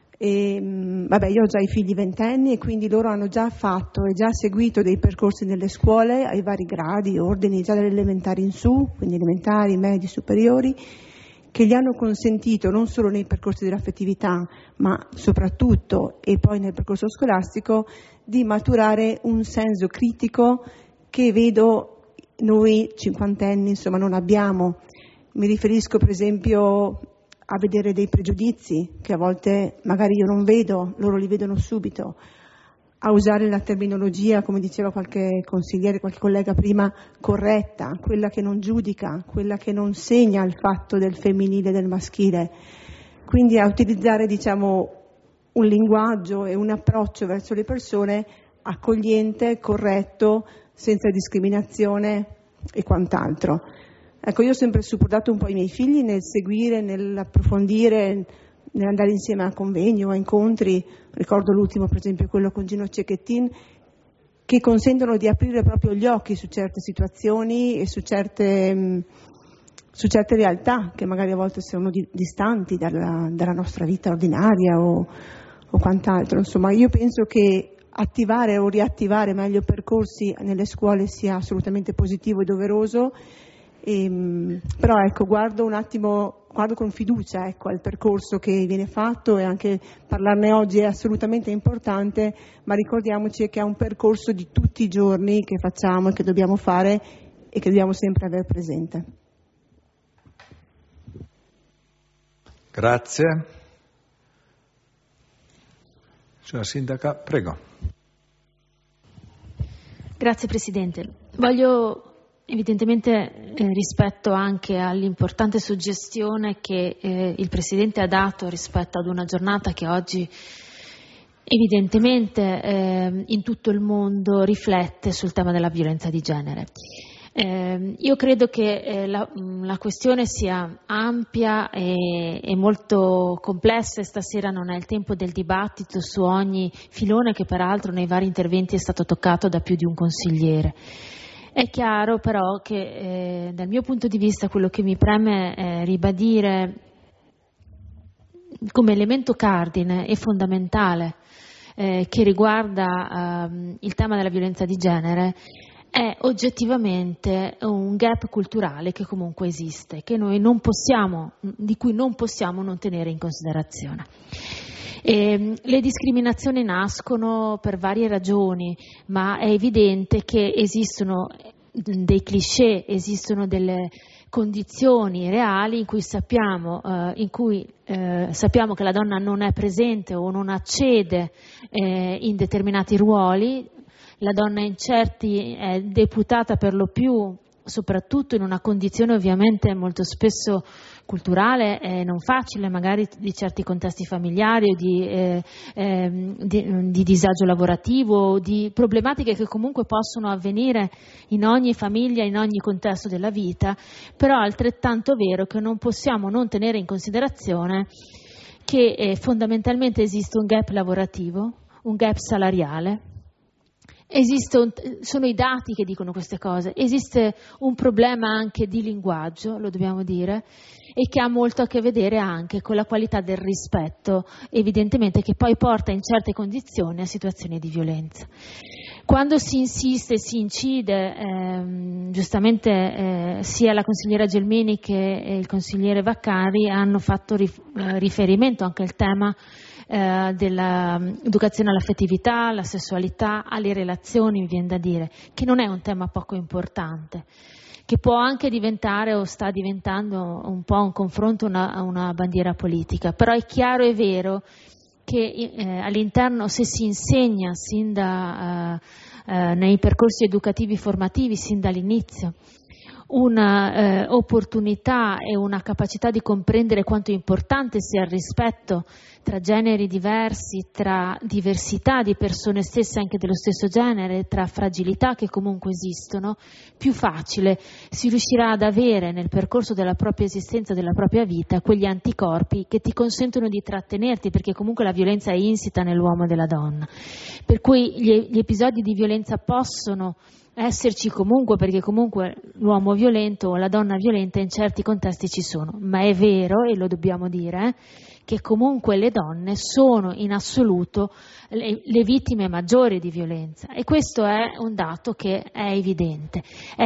[SPEAKER 11] Io ho già i figli ventenni e quindi loro hanno già fatto e già seguito dei percorsi nelle scuole ai vari gradi, ordini, già dalle elementari in su, quindi elementari, medi, superiori, che gli hanno consentito non solo nei percorsi dell'affettività, ma soprattutto e poi nel percorso scolastico di maturare un senso critico che vedo noi cinquantenni non abbiamo. Mi riferisco per esempio a vedere dei pregiudizi che a volte magari io non vedo, loro li vedono subito, a usare la terminologia, come diceva qualche consigliere, qualche collega prima, corretta, quella che non giudica, quella che non segna il fatto del femminile e del maschile. Quindi a utilizzare un linguaggio e un approccio verso le persone accogliente, corretto, senza discriminazione e quant'altro. Ecco, io ho sempre supportato un po' i miei figli nel seguire, nell'approfondire, nell'andare insieme a convegni o a incontri, ricordo l'ultimo per esempio quello con Gino Cecchettin, che consentono di aprire proprio gli occhi su certe situazioni e su certe realtà che magari a volte sono distanti dalla nostra vita ordinaria o quant'altro. Insomma, io penso che attivare o riattivare meglio percorsi nelle scuole sia assolutamente positivo e doveroso, però ecco, guardo con fiducia al percorso che viene fatto e anche parlarne oggi è assolutamente importante, ma ricordiamoci che è un percorso di tutti i giorni che facciamo e che dobbiamo fare e che dobbiamo sempre avere presente.
[SPEAKER 1] Grazie. Signora Sindaca, prego.
[SPEAKER 12] Grazie Presidente. Voglio evidentemente rispetto anche all'importante suggestione che il Presidente ha dato rispetto ad una giornata che oggi evidentemente in tutto il mondo riflette sul tema della violenza di genere. Io credo che la questione sia ampia e molto complessa e stasera non è il tempo del dibattito su ogni filone che peraltro nei vari interventi è stato toccato da più di un consigliere. È chiaro però che dal mio punto di vista quello che mi preme ribadire come elemento cardine e fondamentale che riguarda il tema della violenza di genere è oggettivamente un gap culturale che comunque esiste, che noi non possiamo, di cui non possiamo non tenere in considerazione. Le discriminazioni nascono per varie ragioni, ma è evidente che esistono dei cliché, esistono delle condizioni reali in cui sappiamo che la donna non è presente o non accede in determinati ruoli. La donna in certi è deputata per lo più, soprattutto in una condizione ovviamente molto spesso culturale e non facile, magari di certi contesti familiari o di disagio lavorativo, di problematiche che comunque possono avvenire in ogni famiglia, in ogni contesto della vita, però è altrettanto vero che non possiamo non tenere in considerazione che fondamentalmente esiste un gap lavorativo, un gap salariale. Sono i dati che dicono queste cose, esiste un problema anche di linguaggio, lo dobbiamo dire, e che ha molto a che vedere anche con la qualità del rispetto, evidentemente, che poi porta in certe condizioni a situazioni di violenza. Quando si insiste, si incide, giustamente sia la consigliera Gelmini che il consigliere Vaccari hanno fatto riferimento anche al tema dell'educazione all'affettività, alla sessualità, alle relazioni, mi viene da dire, che non è un tema poco importante, che può anche diventare o sta diventando un po' un confronto, una bandiera politica, però è chiaro e vero che all'interno, se si insegna sin nei percorsi educativi formativi, sin dall'inizio, una opportunità e una capacità di comprendere quanto importante sia il rispetto tra generi diversi, tra diversità di persone stesse anche dello stesso genere, tra fragilità che comunque esistono, più facile si riuscirà ad avere nel percorso della propria esistenza, della propria vita, quegli anticorpi che ti consentono di trattenerti, perché comunque la violenza è insita nell'uomo e della donna. Per cui gli episodi di violenza possono esserci comunque, perché comunque l'uomo violento o la donna violenta in certi contesti ci sono, ma è vero, e lo dobbiamo dire, che comunque le donne sono in assoluto le vittime maggiori di violenza, e questo è un dato che è evidente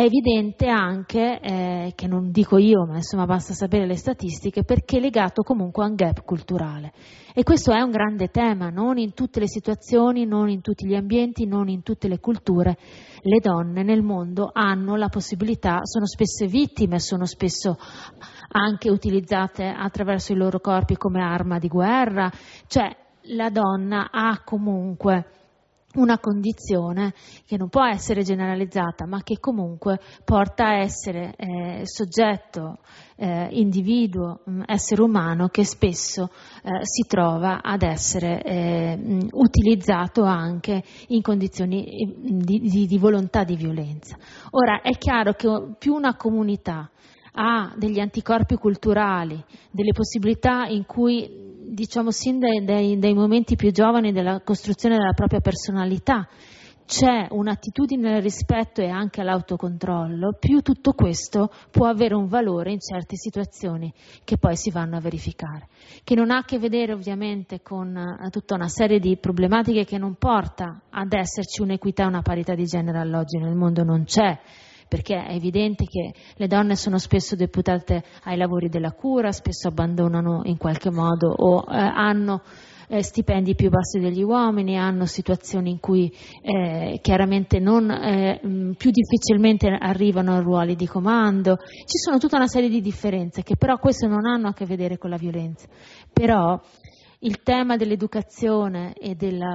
[SPEAKER 12] anche, che non dico io, ma insomma basta sapere le statistiche, perché è legato comunque a un gap culturale, e questo è un grande tema. Non in tutte le situazioni, non in tutti gli ambienti, non in tutte le culture le donne nel mondo hanno la possibilità, sono spesso vittime, sono spesso anche utilizzate attraverso i loro corpi come arma di guerra, cioè la donna ha comunque una condizione che non può essere generalizzata, ma che comunque porta a essere soggetto, individuo, essere umano, che spesso si trova ad essere utilizzato anche in condizioni di volontà di violenza. Ora, è chiaro che più una comunità ha degli anticorpi culturali, delle possibilità in cui, diciamo, sin dai momenti più giovani della costruzione della propria personalità c'è un'attitudine al rispetto e anche all'autocontrollo, più tutto questo può avere un valore in certe situazioni che poi si vanno a verificare, che non ha a che vedere ovviamente con tutta una serie di problematiche che non porta ad esserci un'equità e una parità di genere all'oggi nel mondo, non c'è, perché è evidente che le donne sono spesso deputate ai lavori della cura, spesso abbandonano in qualche modo o hanno stipendi più bassi degli uomini, hanno situazioni in cui chiaramente più difficilmente arrivano a ruoli di comando. Ci sono tutta una serie di differenze che però questo non hanno a che vedere con la violenza. Però il tema dell'educazione e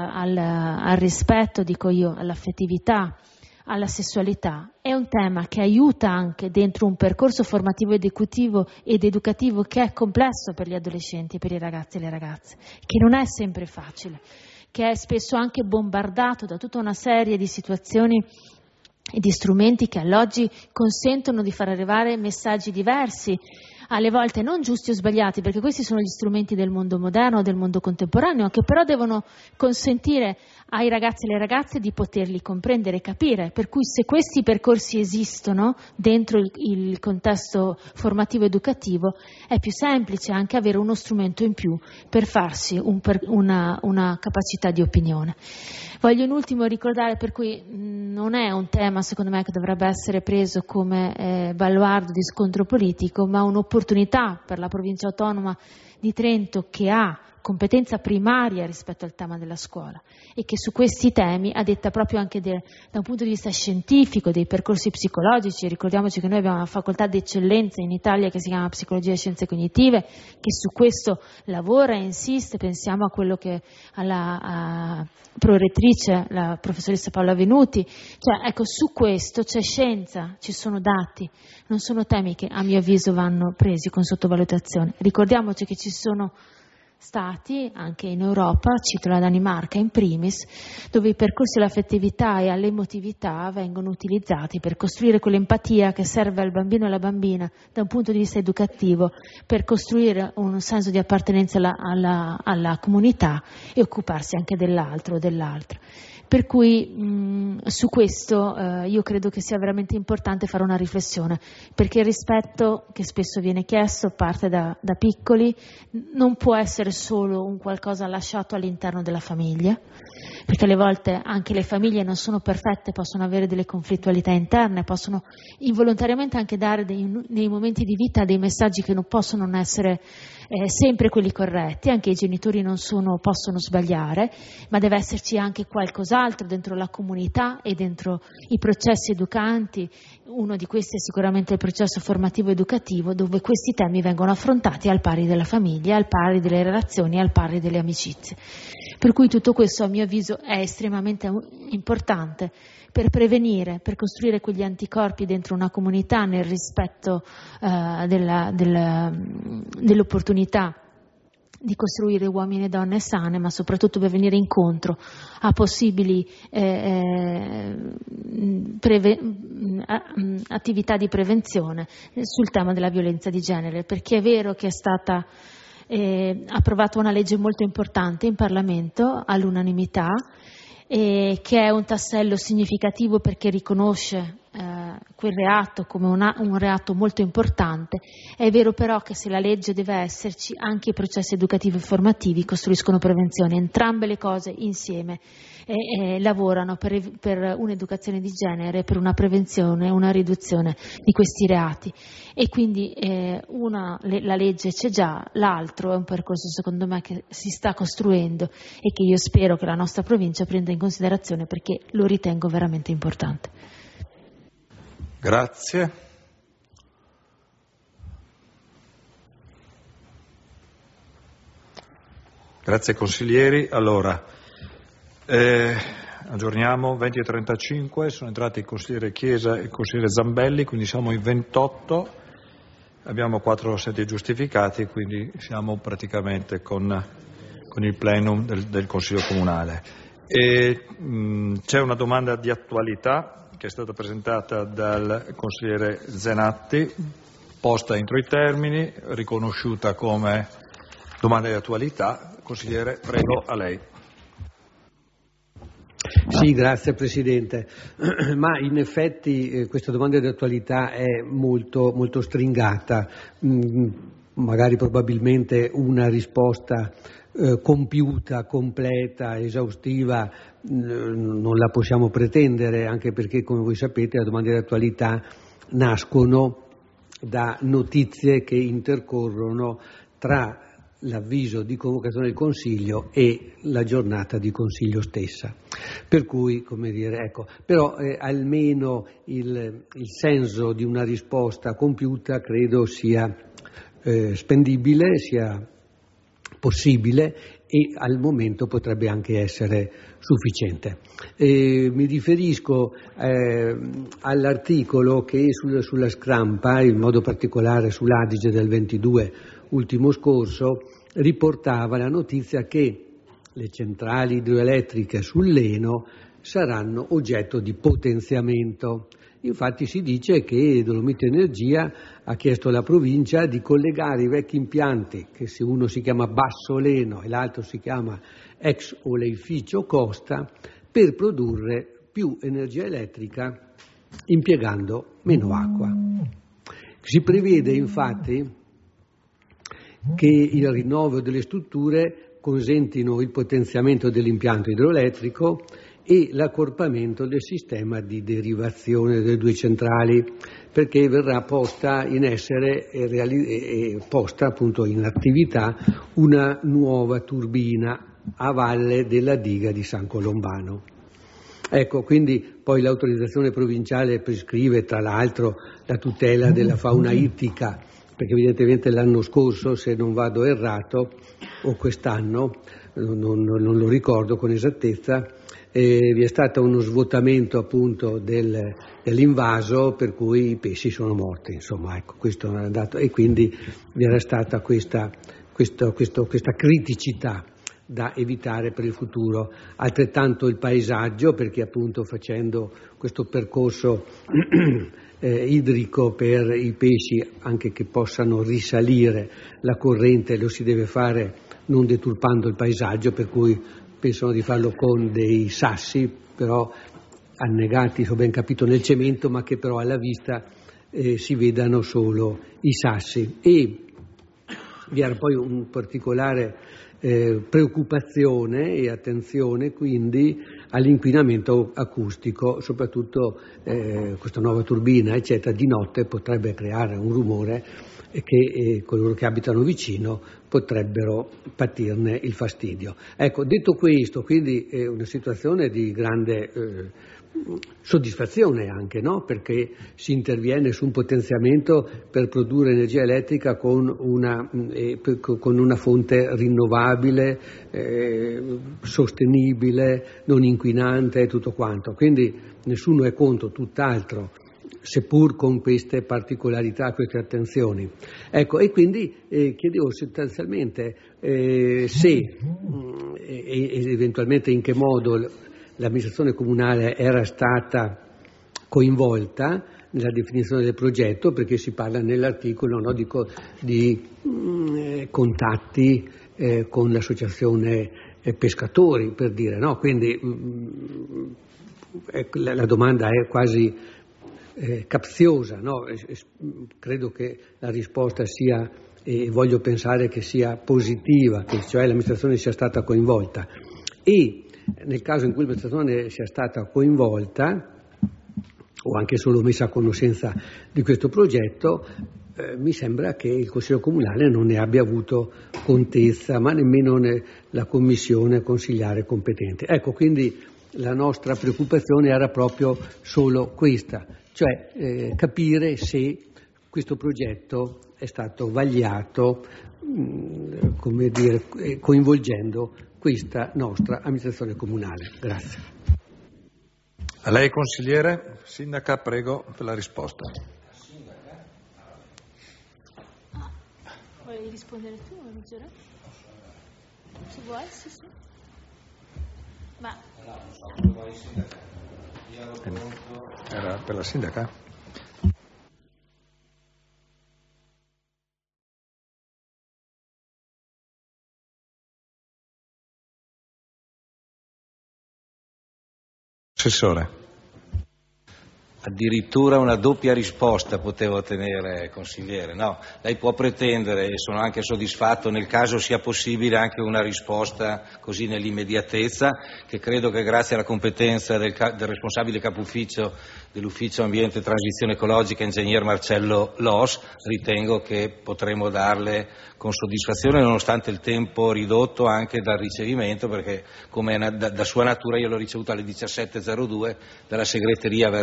[SPEAKER 12] al rispetto, dico io, all'affettività, alla sessualità, è un tema che aiuta anche dentro un percorso formativo ed educativo che è complesso per gli adolescenti, per i ragazzi e le ragazze, che non è sempre facile, che è spesso anche bombardato da tutta una serie di situazioni e di strumenti che all'oggi consentono di far arrivare messaggi diversi alle volte non giusti o sbagliati, perché questi sono gli strumenti del mondo moderno, del mondo contemporaneo, che però devono consentire ai ragazzi e alle ragazze di poterli comprendere e capire, per cui se questi percorsi esistono dentro il contesto formativo educativo è più semplice anche avere uno strumento in più per farsi una capacità di opinione. Voglio in ultimo ricordare, per cui non è un tema secondo me che dovrebbe essere preso come baluardo di scontro politico, ma un'opportunità per la provincia autonoma di Trento, che ha competenza primaria rispetto al tema della scuola e che su questi temi, a detta proprio anche da un punto di vista scientifico, dei percorsi psicologici, ricordiamoci che noi abbiamo una facoltà d'eccellenza in Italia che si chiama Psicologia e Scienze Cognitive, che su questo lavora e insiste. Pensiamo a quello che alla prorettrice, la professoressa Paola Venuti, cioè ecco, su questo c'è scienza, ci sono dati, non sono temi che a mio avviso vanno presi con sottovalutazione. Ricordiamoci che ci sono stati anche in Europa, cito la Danimarca in primis, dove i percorsi all'affettività e all'emotività vengono utilizzati per costruire quell'empatia che serve al bambino e alla bambina da un punto di vista educativo, per costruire un senso di appartenenza alla comunità e occuparsi anche dell'altro o dell'altra. Per cui su questo io credo che sia veramente importante fare una riflessione, perché il rispetto che spesso viene chiesto parte da piccoli, non può essere solo un qualcosa lasciato all'interno della famiglia, perché alle volte anche le famiglie non sono perfette, possono avere delle conflittualità interne, possono involontariamente anche dare nei momenti di vita dei messaggi che non possono non essere sempre quelli corretti, anche i genitori possono sbagliare, ma deve esserci anche qualcos'altro dentro la comunità e dentro i processi educanti. Uno di questi è sicuramente il processo formativo educativo, dove questi temi vengono affrontati al pari della famiglia, al pari delle relazioni, al pari delle amicizie. Per cui tutto questo a mio avviso è estremamente importante per prevenire, per costruire quegli anticorpi dentro una comunità nel rispetto dell'opportunità di costruire uomini e donne sane, ma soprattutto per venire incontro a possibili attività di prevenzione sul tema della violenza di genere, perché è vero che è stata approvata una legge molto importante in Parlamento all'unanimità, che è un tassello significativo perché riconosce quel reato come un reato molto importante. È vero però che se la legge deve esserci, anche i processi educativi e formativi costruiscono prevenzione. Entrambe le cose insieme lavorano per un'educazione di genere, per una prevenzione, una riduzione di questi reati. E quindi la legge c'è già, l'altro è un percorso secondo me che si sta costruendo e che io spero che la nostra provincia prenda in considerazione, perché lo ritengo veramente importante.
[SPEAKER 1] Grazie. Grazie consiglieri. Allora, aggiorniamo 20:35, sono entrati il consigliere Chiesa e il consigliere Zambelli, quindi siamo in 28, abbiamo 4 sedie giustificati, quindi siamo praticamente con il plenum del Consiglio Comunale. C'è una domanda di attualità che è stata presentata dal consigliere Zenatti, posta entro i termini, riconosciuta come domanda di attualità. Consigliere, prego, a lei.
[SPEAKER 5] Sì, grazie Presidente. Ma in effetti questa domanda di attualità è molto, molto stringata, magari probabilmente una risposta compiuta, completa, esaustiva non la possiamo pretendere, anche perché, come voi sapete, le domande di attualità nascono da notizie che intercorrono tra l'avviso di convocazione del Consiglio e la giornata di Consiglio stessa. Per cui, come dire, ecco, però almeno il senso di una risposta compiuta credo sia spendibile, sia possibile e al momento potrebbe anche essere sufficiente. Mi riferisco all'articolo che sulla Scrampa, in modo particolare sull'Adige del 22 ultimo scorso, riportava la notizia che le centrali idroelettriche sul Leno saranno oggetto di potenziamento. Infatti si dice che Dolomiti Energia ha chiesto alla provincia di collegare i vecchi impianti, che se uno si chiama Bassoleno e l'altro si chiama ex oleificio Costa, per produrre più energia elettrica impiegando meno acqua. Si prevede infatti che il rinnovo delle strutture consentino il potenziamento dell'impianto idroelettrico e l'accorpamento del sistema di derivazione delle due centrali, perché verrà posta in essere e posta appunto in attività una nuova turbina a valle della diga di San Colombano. Ecco, quindi poi l'autorizzazione provinciale prescrive tra l'altro la tutela della fauna ittica, perché evidentemente l'anno scorso, se non vado errato, o quest'anno, non lo ricordo con esattezza, vi è stato uno svuotamento appunto dell'invaso, per cui i pesci sono morti, insomma, ecco, questo non è andato, e quindi vi era stata questa criticità da evitare per il futuro. Altrettanto il paesaggio, perché appunto facendo questo percorso idrico per i pesci, anche che possano risalire la corrente, lo si deve fare non deturpando il paesaggio, per cui pensano di farlo con dei sassi, però annegati, se ho ben capito, nel cemento, ma che però alla vista si vedano solo i sassi. E vi era poi un particolare preoccupazione e attenzione quindi all'inquinamento acustico, soprattutto questa nuova turbina eccetera di notte potrebbe creare un rumore che coloro che abitano vicino potrebbero patirne il fastidio. Ecco, detto questo, quindi è una situazione di grande soddisfazione anche, no? Perché si interviene su un potenziamento per produrre energia elettrica con una fonte rinnovabile, sostenibile, non inquinante e tutto quanto. Quindi nessuno è contro, tutt'altro, seppur con queste particolarità, queste attenzioni. Ecco, e quindi chiedevo sostanzialmente se e eventualmente in che modo l'amministrazione comunale era stata coinvolta nella definizione del progetto, perché si parla nell'articolo, no, di contatti con l'associazione pescatori, per dire, no? Quindi la domanda è quasi capziosa, no? Credo che la risposta sia, e voglio pensare che sia positiva, che cioè l'amministrazione sia stata coinvolta, e nel caso in cui l'amministrazione sia stata coinvolta o anche solo messa a conoscenza di questo progetto, mi sembra che il Consiglio Comunale non ne abbia avuto contezza, ma nemmeno la Commissione consigliare competente. Ecco, quindi la nostra preoccupazione era proprio solo questa, cioè capire se questo progetto è stato vagliato, come dire, coinvolgendo questa nostra amministrazione comunale. Grazie.
[SPEAKER 1] A lei consigliere, sindaca, prego per la risposta.
[SPEAKER 12] Vuoi rispondere tu, Maggiore? Se vuoi, sì. Ma
[SPEAKER 1] era per la sindaca? Assessore.
[SPEAKER 13] Addirittura una doppia risposta potevo ottenere, consigliere. No, lei può pretendere, e sono anche soddisfatto nel caso sia possibile, anche una risposta così nell'immediatezza, che credo che grazie alla competenza del responsabile capo ufficio dell'Ufficio Ambiente e Transizione Ecologica, ingegner Marcello Los, ritengo che potremo darle con soddisfazione, nonostante il tempo ridotto anche dal ricevimento, perché come da sua natura io l'ho ricevuta alle 17.02 dalla segreteria verso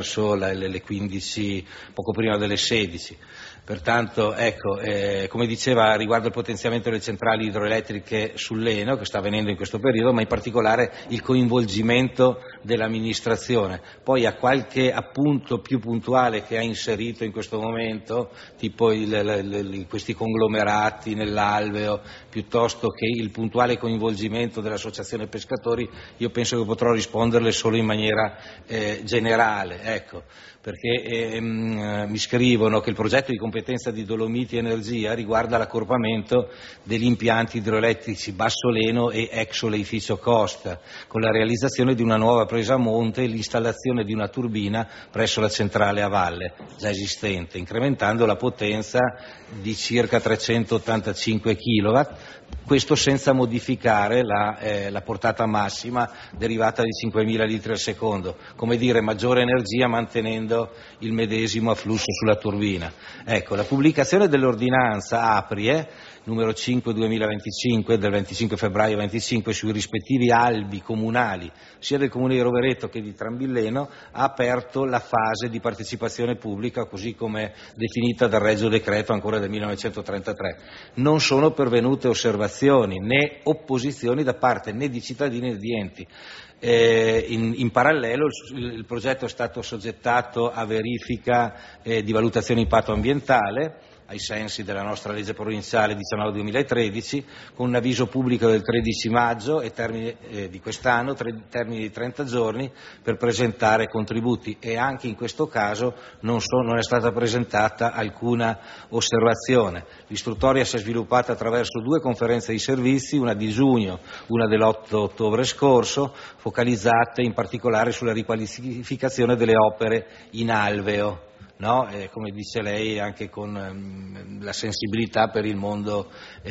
[SPEAKER 13] le 15, poco prima delle 16. Pertanto, ecco, come diceva, riguardo il potenziamento delle centrali idroelettriche sull'Eno, che sta avvenendo in questo periodo, ma in particolare il coinvolgimento dell'amministrazione. Poi a qualche appunto più puntuale che ha inserito in questo momento, tipo questi conglomerati nell'alveo, piuttosto che il puntuale coinvolgimento dell'associazione pescatori, io penso che potrò risponderle solo in maniera generale, ecco. Perché mi scrivono che il progetto di competenza di Dolomiti Energia riguarda l'accorpamento degli impianti idroelettrici Basso Leno e ex Oleificio Costa, con la realizzazione di una nuova presa a monte e l'installazione di una turbina presso la centrale a valle, già esistente, incrementando la potenza di circa 385 kW, questo senza modificare la portata massima derivata di 5.000 litri al secondo, come dire maggiore energia mantenendo il medesimo afflusso sulla turbina. Ecco, la pubblicazione dell'ordinanza APRIE numero 5/2025 del 25 febbraio 25 sui rispettivi albi comunali sia del Comune di Rovereto che di Trambilleno ha aperto la fase di partecipazione pubblica così come definita dal Regio Decreto ancora del 1933. Non sono pervenute osservazioni né opposizioni da parte né di cittadini né di enti. In parallelo il progetto è stato soggettato a verifica di valutazione impatto ambientale ai sensi della nostra legge provinciale 19/2013, con un avviso pubblico del 13 maggio e termine di quest'anno, termini di 30 giorni per presentare contributi, e anche in questo caso non è stata presentata alcuna osservazione. L'istruttoria si è sviluppata attraverso 2 conferenze di servizi, una di giugno, una dell'8 ottobre scorso, focalizzate in particolare sulla riqualificazione delle opere in alveo. No? Come dice lei, anche con la sensibilità per il mondo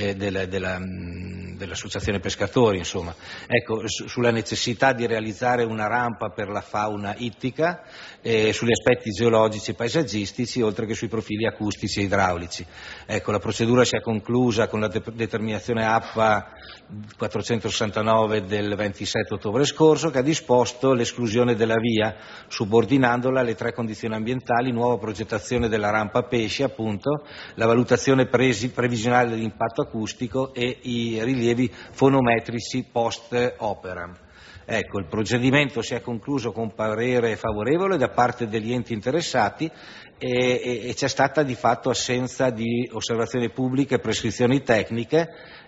[SPEAKER 13] dell'associazione pescatori, insomma. Ecco, sulla necessità di realizzare una rampa per la fauna ittica, sugli aspetti geologici e paesaggistici, oltre che sui profili acustici e idraulici. Ecco, la procedura si è conclusa con la determinazione APPA 469 del 27 ottobre scorso, che ha disposto l'esclusione della via, subordinandola alle 3 condizioni ambientali: nuova progettazione della rampa pesci, appunto, la valutazione previsionale dell'impatto acustico e i rilievi fonometrici post operam. Ecco, il procedimento si è concluso con parere favorevole da parte degli enti interessati e c'è stata di fatto assenza di osservazioni pubbliche e prescrizioni tecniche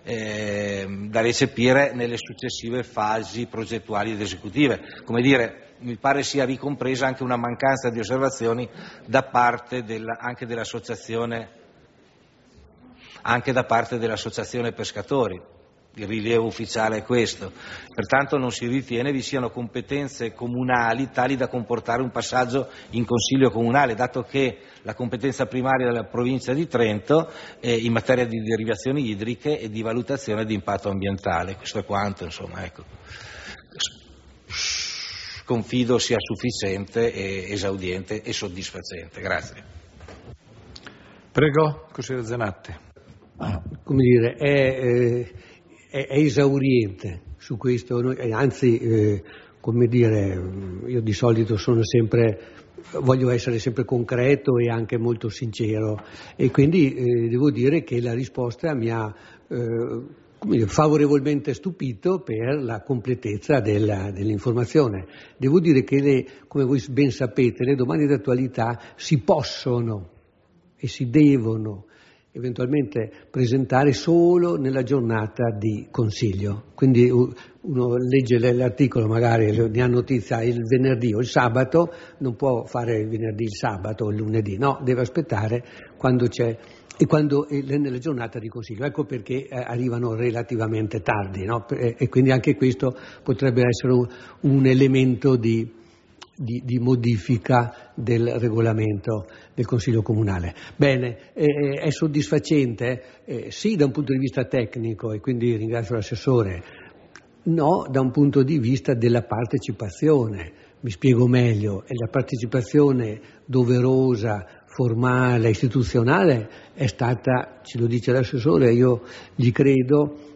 [SPEAKER 13] da recepire nelle successive fasi progettuali ed esecutive. Come dire, mi pare sia ricompresa anche una mancanza di osservazioni da parte anche dell'associazione pescatori. Il rilievo ufficiale è questo. Pertanto non si ritiene vi siano competenze comunali tali da comportare un passaggio in Consiglio comunale, dato che la competenza primaria della provincia di Trento è in materia di derivazioni idriche e di valutazione di impatto ambientale. Questo è quanto, insomma, ecco. Confido sia sufficiente, esaudiente e soddisfacente. Grazie.
[SPEAKER 1] Prego, consigliere Zanatti.
[SPEAKER 5] Come dire, è esauriente su questo, anzi, come dire, io di solito voglio essere sempre concreto e anche molto sincero, e quindi devo dire che la risposta mi ha favorevolmente stupito per la completezza dell'informazione. Devo dire che come voi ben sapete, le domande d'attualità si possono e si devono eventualmente presentare solo nella giornata di Consiglio. Quindi uno legge l'articolo, magari ne ha notizia il venerdì o il sabato, non può fare il venerdì, il sabato o il lunedì, no, deve aspettare quando c'è nella giornata di Consiglio. Ecco perché arrivano relativamente tardi, no? E quindi anche questo potrebbe essere un elemento di modifica del regolamento del Consiglio Comunale. Bene, è soddisfacente? Sì, da un punto di vista tecnico, e quindi ringrazio l'assessore. No, da un punto di vista della partecipazione. Mi spiego meglio: la partecipazione doverosa, formale, istituzionale è stata, ce lo dice l'assessore, io gli credo,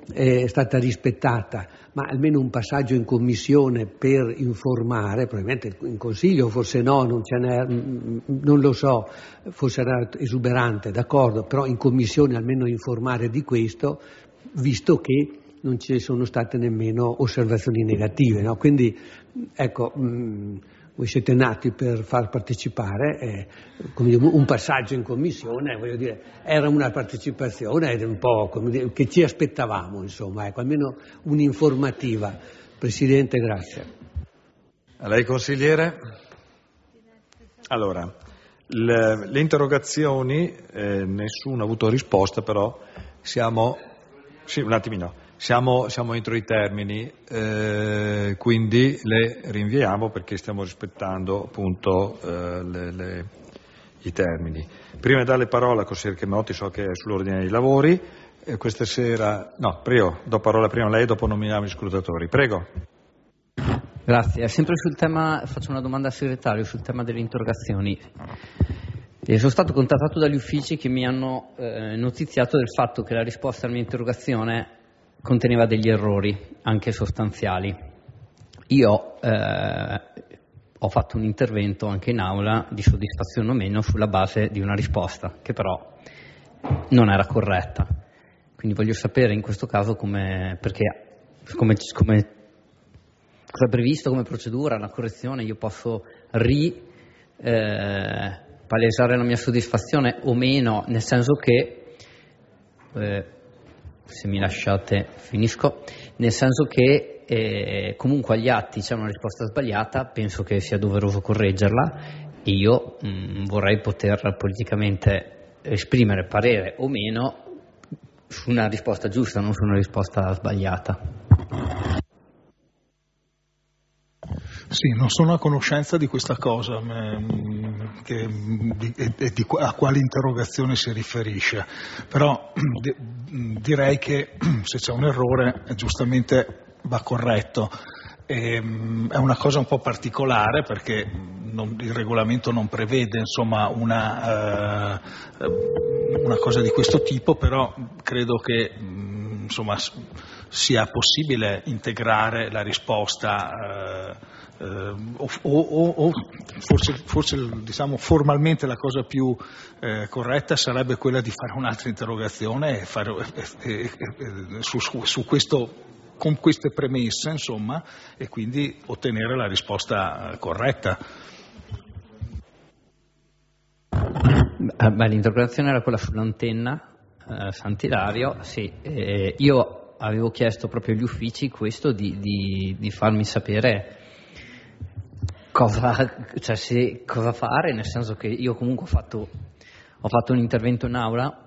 [SPEAKER 5] è stata rispettata, ma almeno un passaggio in commissione per informare, probabilmente in Consiglio forse no, non lo so, forse era esuberante, d'accordo, però in commissione almeno informare di questo, visto che non ci sono state nemmeno osservazioni negative, no? Quindi ecco, voi siete nati per far partecipare, come dire, un passaggio in commissione, voglio dire, era una partecipazione un po' come dire, che ci aspettavamo, insomma, ecco, almeno un'informativa. Presidente, grazie.
[SPEAKER 1] A lei consigliere? Allora, le interrogazioni, nessuno ha avuto risposta, però siamo entro i termini, quindi le rinviamo perché stiamo rispettando appunto i termini. Prima di dare la parola al consigliere Chemotti, so che è sull'ordine dei lavori, questa sera, do parola prima a lei, dopo nominiamo gli scrutatori. Prego.
[SPEAKER 14] Grazie. Sempre sul tema, faccio una domanda al segretario sul tema delle interrogazioni. Sono stato contattato dagli uffici che mi hanno notiziato del fatto che la risposta alla mia interrogazione conteneva degli errori, anche sostanziali. Io ho fatto un intervento anche in aula di soddisfazione o meno sulla base di una risposta, che però non era corretta. Quindi voglio sapere in questo caso cosa è previsto come procedura, la correzione, io posso palesare la mia soddisfazione o meno, nel senso che, se mi lasciate finisco, nel senso che comunque agli atti c'è una risposta sbagliata, penso che sia doveroso correggerla e io vorrei poter politicamente esprimere parere o meno su una risposta giusta, non su una risposta sbagliata.
[SPEAKER 2] Sì, non sono a conoscenza di questa cosa, a quale interrogazione si riferisce, però direi che se c'è un errore giustamente va corretto. È una cosa un po' particolare perché il regolamento non prevede insomma una cosa di questo tipo, però credo che insomma sia possibile integrare la risposta o forse diciamo formalmente la cosa più corretta sarebbe quella di fare un'altra interrogazione su questo, con queste premesse insomma, e quindi ottenere la risposta corretta.
[SPEAKER 14] L'interrogazione era quella sull'antenna Sant'Ilario, sì. Io avevo chiesto proprio agli uffici questo di farmi sapere cosa fare, nel senso che io comunque ho fatto un intervento in aula.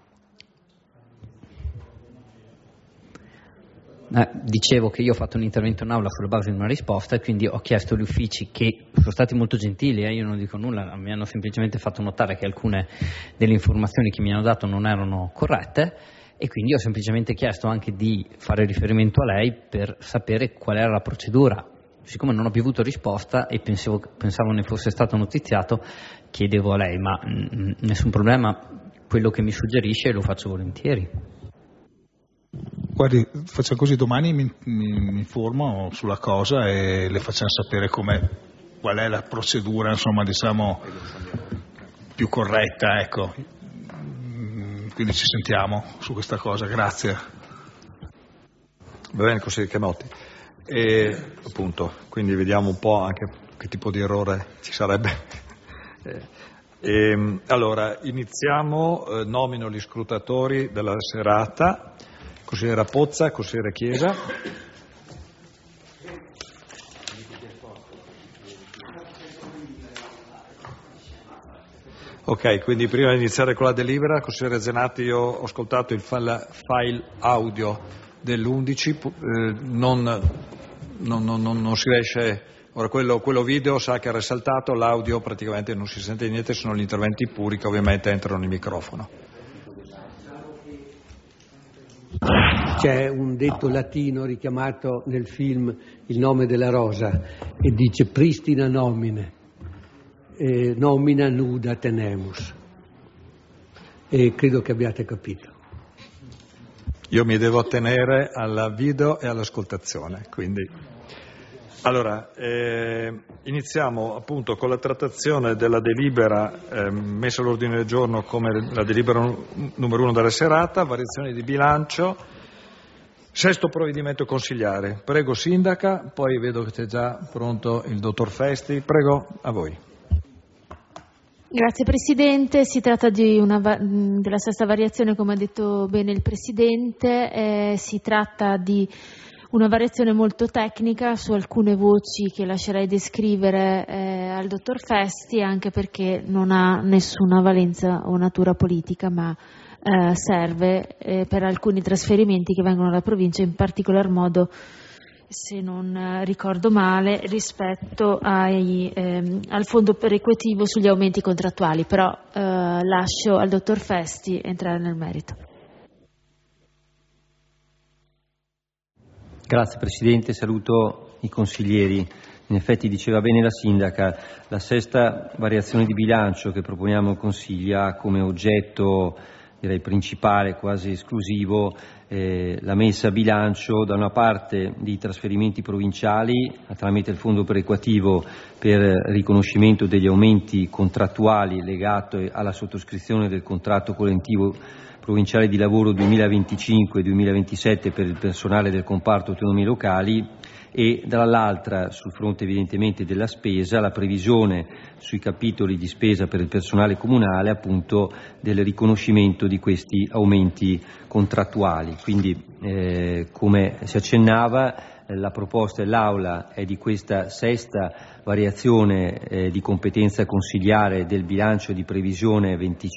[SPEAKER 14] Dicevo che io ho fatto un intervento in aula sulla base di una risposta e quindi ho chiesto agli uffici, che sono stati molto gentili, io non dico nulla, mi hanno semplicemente fatto notare che alcune delle informazioni che mi hanno dato non erano corrette e quindi ho semplicemente chiesto anche di fare riferimento a lei per sapere qual era la procedura. Siccome non ho più avuto risposta e pensavo ne fosse stato notiziato, chiedevo a lei, ma nessun problema, quello che mi suggerisce lo faccio volentieri.
[SPEAKER 2] Guardi, facciamo così, domani mi informo sulla cosa e le facciamo sapere qual è la procedura, insomma, diciamo, più corretta, ecco. Quindi ci sentiamo su questa cosa, grazie.
[SPEAKER 1] Va bene, consigliere Chemotti. Appunto, quindi vediamo un po' anche che tipo di errore ci sarebbe. Allora, iniziamo, nomino gli scrutatori della serata. Consigliera Pozza, consigliere Chiesa. Ok, quindi prima di iniziare con la delibera, consigliere Zenati, io ho ascoltato il file audio dell'11, non si riesce, ora quello video sa che era saltato, l'audio praticamente non si sente niente, sono gli interventi puri che ovviamente entrano nel microfono.
[SPEAKER 5] C'è un detto latino richiamato nel film Il nome della rosa e dice pristina nomine, nomina nuda tenemus, e credo che abbiate capito.
[SPEAKER 1] Io mi devo attenere al video e all'ascoltazione, quindi. Allora, iniziamo appunto con la trattazione della delibera messa all'ordine del giorno come la delibera numero 1 della serata, variazione di bilancio, sesto provvedimento consigliare. Prego Sindaca, poi vedo che c'è già pronto il dottor Festi, prego, a voi.
[SPEAKER 12] Grazie Presidente, si tratta della sesta variazione, come ha detto bene il Presidente, si tratta di una variazione molto tecnica su alcune voci che lascerei descrivere al dottor Festi, anche perché non ha nessuna valenza o natura politica, ma serve per alcuni trasferimenti che vengono dalla provincia, in particolar modo, se non ricordo male, rispetto al fondo perequativo sugli aumenti contrattuali, però lascio al dottor Festi entrare nel merito.
[SPEAKER 15] Grazie Presidente, saluto i consiglieri. In effetti diceva bene la Sindaca, la sesta variazione di bilancio che proponiamo al Consiglio ha come oggetto, direi principale, quasi esclusivo, la messa a bilancio da una parte di trasferimenti provinciali tramite il fondo perequativo per riconoscimento degli aumenti contrattuali legati alla sottoscrizione del contratto collettivo provinciale di lavoro 2025-2027 per il personale del comparto autonomie locali e dall'altra, sul fronte evidentemente della spesa, la previsione sui capitoli di spesa per il personale comunale appunto del riconoscimento di questi aumenti contrattuali. Quindi come si accennava, la proposta dell'Aula è di questa sesta variazione di competenza consigliare del bilancio di previsione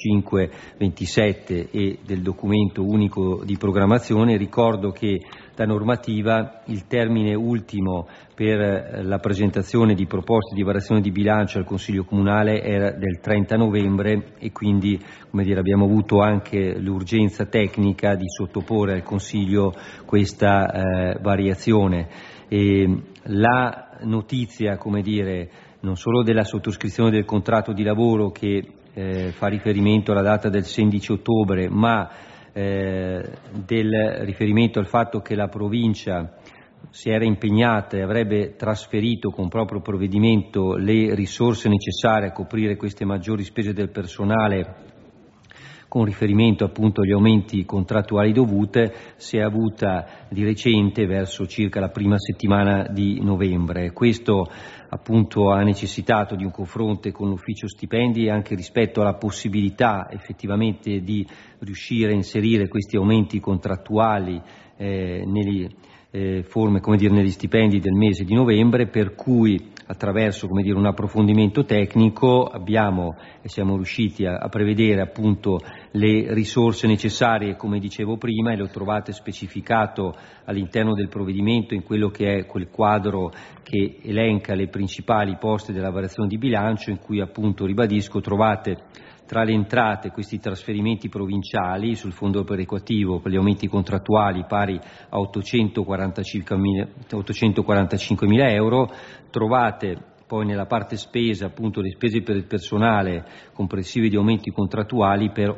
[SPEAKER 15] 25-27 e del documento unico di programmazione. Ricordo che da normativa il termine ultimo per la presentazione di proposte di variazione di bilancio al Consiglio Comunale era del 30 novembre e quindi, come dire, abbiamo avuto anche l'urgenza tecnica di sottoporre al Consiglio questa variazione. La notizia, come dire, non solo della sottoscrizione del contratto di lavoro che fa riferimento alla data del 16 ottobre, ma del riferimento al fatto che la provincia si era impegnata e avrebbe trasferito con proprio provvedimento le risorse necessarie a coprire queste maggiori spese del personale con riferimento appunto agli aumenti contrattuali dovute, si è avuta di recente verso circa la prima settimana di novembre. Questo appunto ha necessitato di un confronto con l'ufficio stipendi anche rispetto alla possibilità effettivamente di riuscire a inserire questi aumenti contrattuali negli stipendi del mese di novembre, per cui attraverso un approfondimento tecnico siamo riusciti a prevedere appunto le risorse necessarie, come dicevo prima, e le ho trovate specificato all'interno del provvedimento in quello che è quel quadro che elenca le principali poste della variazione di bilancio, in cui appunto, ribadisco, trovate tra le entrate questi trasferimenti provinciali sul fondo perequativo per gli aumenti contrattuali pari a 845.000 euro, trovate poi nella parte spesa appunto le spese per il personale comprensive di aumenti contrattuali per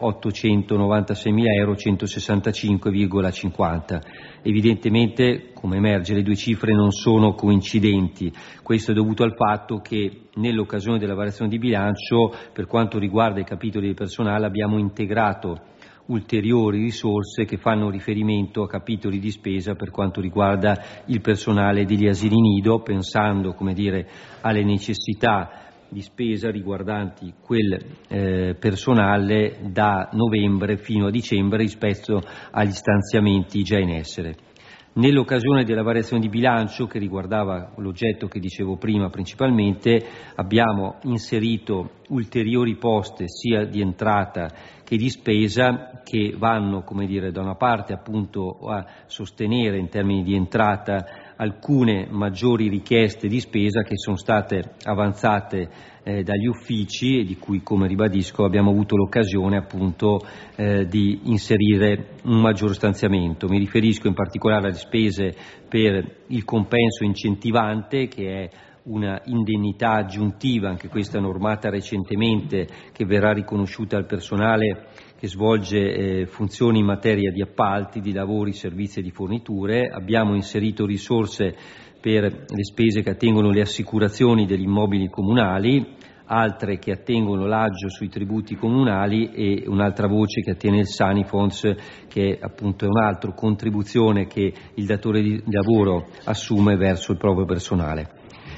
[SPEAKER 15] 896.165,50 €. Evidentemente, come emerge, le due cifre non sono coincidenti. Questo è dovuto al fatto che nell'occasione della variazione di bilancio, per quanto riguarda i capitoli del personale, abbiamo integrato ulteriori risorse che fanno riferimento a capitoli di spesa per quanto riguarda il personale degli asili nido, pensando, alle necessità di spesa riguardanti quel personale da novembre fino a dicembre rispetto agli stanziamenti già in essere. Nell'occasione della variazione di bilancio, che riguardava l'oggetto che dicevo prima principalmente, abbiamo inserito ulteriori poste sia di entrata che di spesa che vanno, da una parte appunto a sostenere in termini di entrata alcune maggiori richieste di spesa che sono state avanzate dagli uffici e di cui, come ribadisco, abbiamo avuto l'occasione appunto di inserire un maggior stanziamento. Mi riferisco in particolare alle spese per il compenso incentivante, che è una indennità aggiuntiva, anche questa normata recentemente, che verrà riconosciuta al personale che svolge funzioni in materia di appalti, di lavori, servizi e di forniture. Abbiamo inserito risorse per le spese che attengono le assicurazioni degli immobili comunali, altre che attengono l'aggio sui tributi comunali e un'altra voce che attiene il Sanifonds, che appunto è un'altra contribuzione che il datore di lavoro assume verso il proprio personale.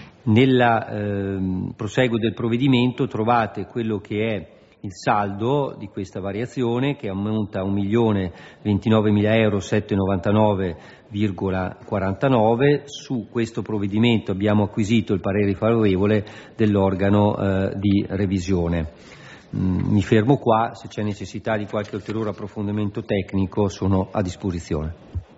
[SPEAKER 15] Nel proseguo del provvedimento trovate quello che è il saldo di questa variazione, che ammonta a 1.029.799,49. Su questo provvedimento abbiamo acquisito il parere favorevole dell'organo di revisione. Mi fermo qua, se c'è necessità di qualche ulteriore approfondimento tecnico sono a disposizione.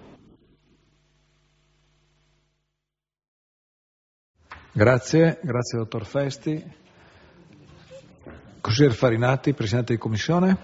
[SPEAKER 1] Grazie dottor Festi. Consigliere Farinati, Presidente di Commissione.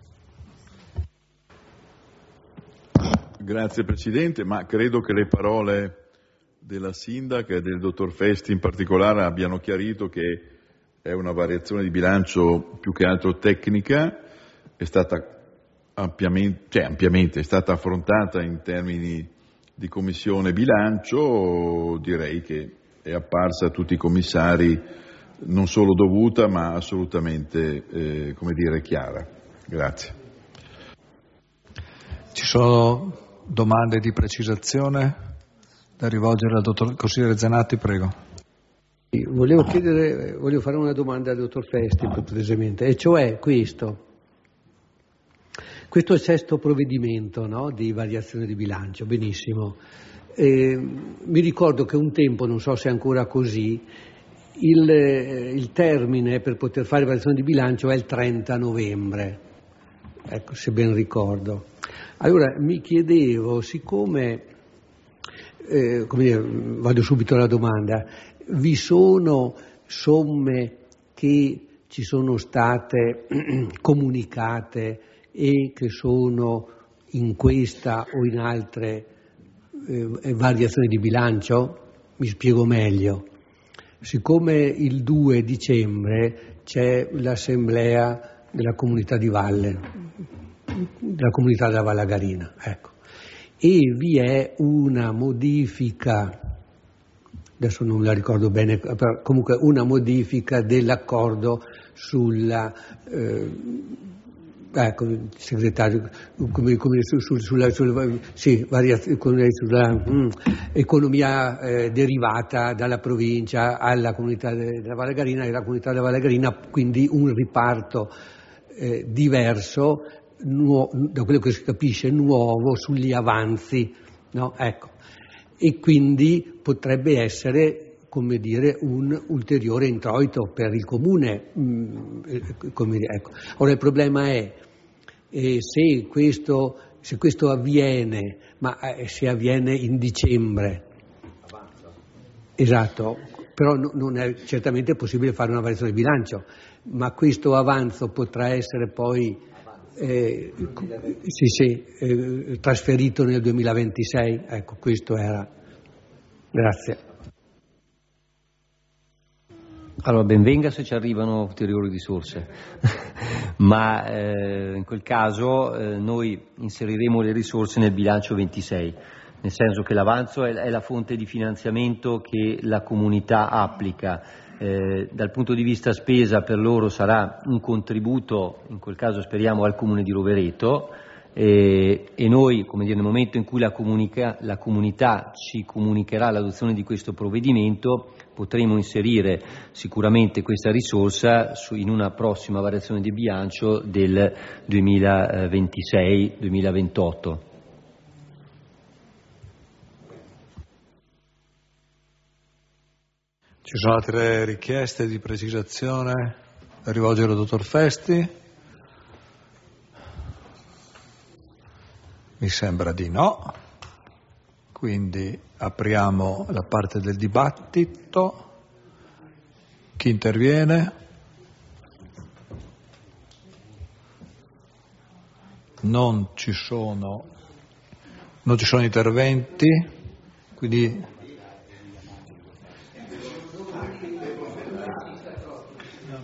[SPEAKER 9] Grazie Presidente, ma credo che le parole della Sindaca e del Dottor Festi in particolare abbiano chiarito che è una variazione di bilancio più che altro tecnica, è stata ampiamente è stata affrontata in termini di Commissione Bilancio, direi che è apparsa a tutti i commissari non solo dovuta ma assolutamente chiara. Grazie.
[SPEAKER 1] Ci sono domande di precisazione da rivolgere al dottor consigliere Zanatti, prego.
[SPEAKER 5] Volevo fare una domanda al dottor Festi, precisamente, e cioè questo è il sesto provvedimento, no, di variazione di bilancio, benissimo. Mi ricordo che un tempo, non so se è ancora così, il termine per poter fare variazione di bilancio è il 30 novembre, ecco, se ben ricordo. Allora mi chiedevo, siccome, vado subito alla domanda, vi sono somme che ci sono state comunicate e che sono in questa o in altre variazioni di bilancio? Mi spiego meglio. Siccome il 2 dicembre c'è l'assemblea della comunità di valle, della comunità della Valle Garina, ecco, e vi è una modifica, adesso non la ricordo bene, però comunque una modifica dell'accordo sulla segretario, sulla economia derivata dalla provincia alla comunità della Valle Garina e la comunità della Valle Garina, quindi un riparto diverso, da quello che si capisce nuovo sugli avanzi, no? Ecco. E quindi potrebbe essere, come dire, un ulteriore introito per il comune. Ecco. Ora il problema è se questo avviene, ma se avviene in dicembre, esatto, però non è certamente possibile fare una variazione di bilancio, ma questo avanzo potrà essere poi trasferito nel 2026, ecco, questo era. Grazie.
[SPEAKER 15] Allora, ben venga se ci arrivano ulteriori risorse, ma in quel caso noi inseriremo le risorse nel bilancio 26, nel senso che l'avanzo è la fonte di finanziamento che la comunità applica. Dal punto di vista spesa per loro sarà un contributo, in quel caso speriamo, al Comune di Rovereto, e noi, nel momento in cui la comunità ci comunicherà l'adozione di questo provvedimento, potremo inserire sicuramente questa risorsa in una prossima variazione di bilancio del 2026-2028.
[SPEAKER 1] Ci sono altre richieste di precisazione da rivolgere al dottor Festi? Mi sembra di no. Quindi apriamo la parte del dibattito. Chi interviene? Non ci sono interventi, quindi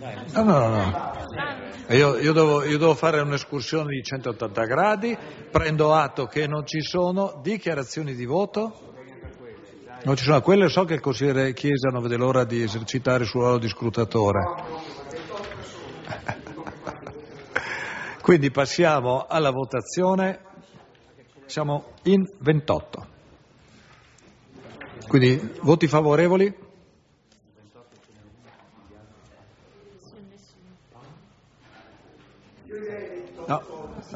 [SPEAKER 1] No. Io devo fare un'escursione di 180 gradi, prendo atto che non ci sono dichiarazioni di voto. Non ci sono, quelle so che il consigliere Chiesa non vede l'ora di esercitare il suo ruolo di scrutatore. Quindi passiamo alla votazione, siamo in 28. Quindi voti favorevoli? No.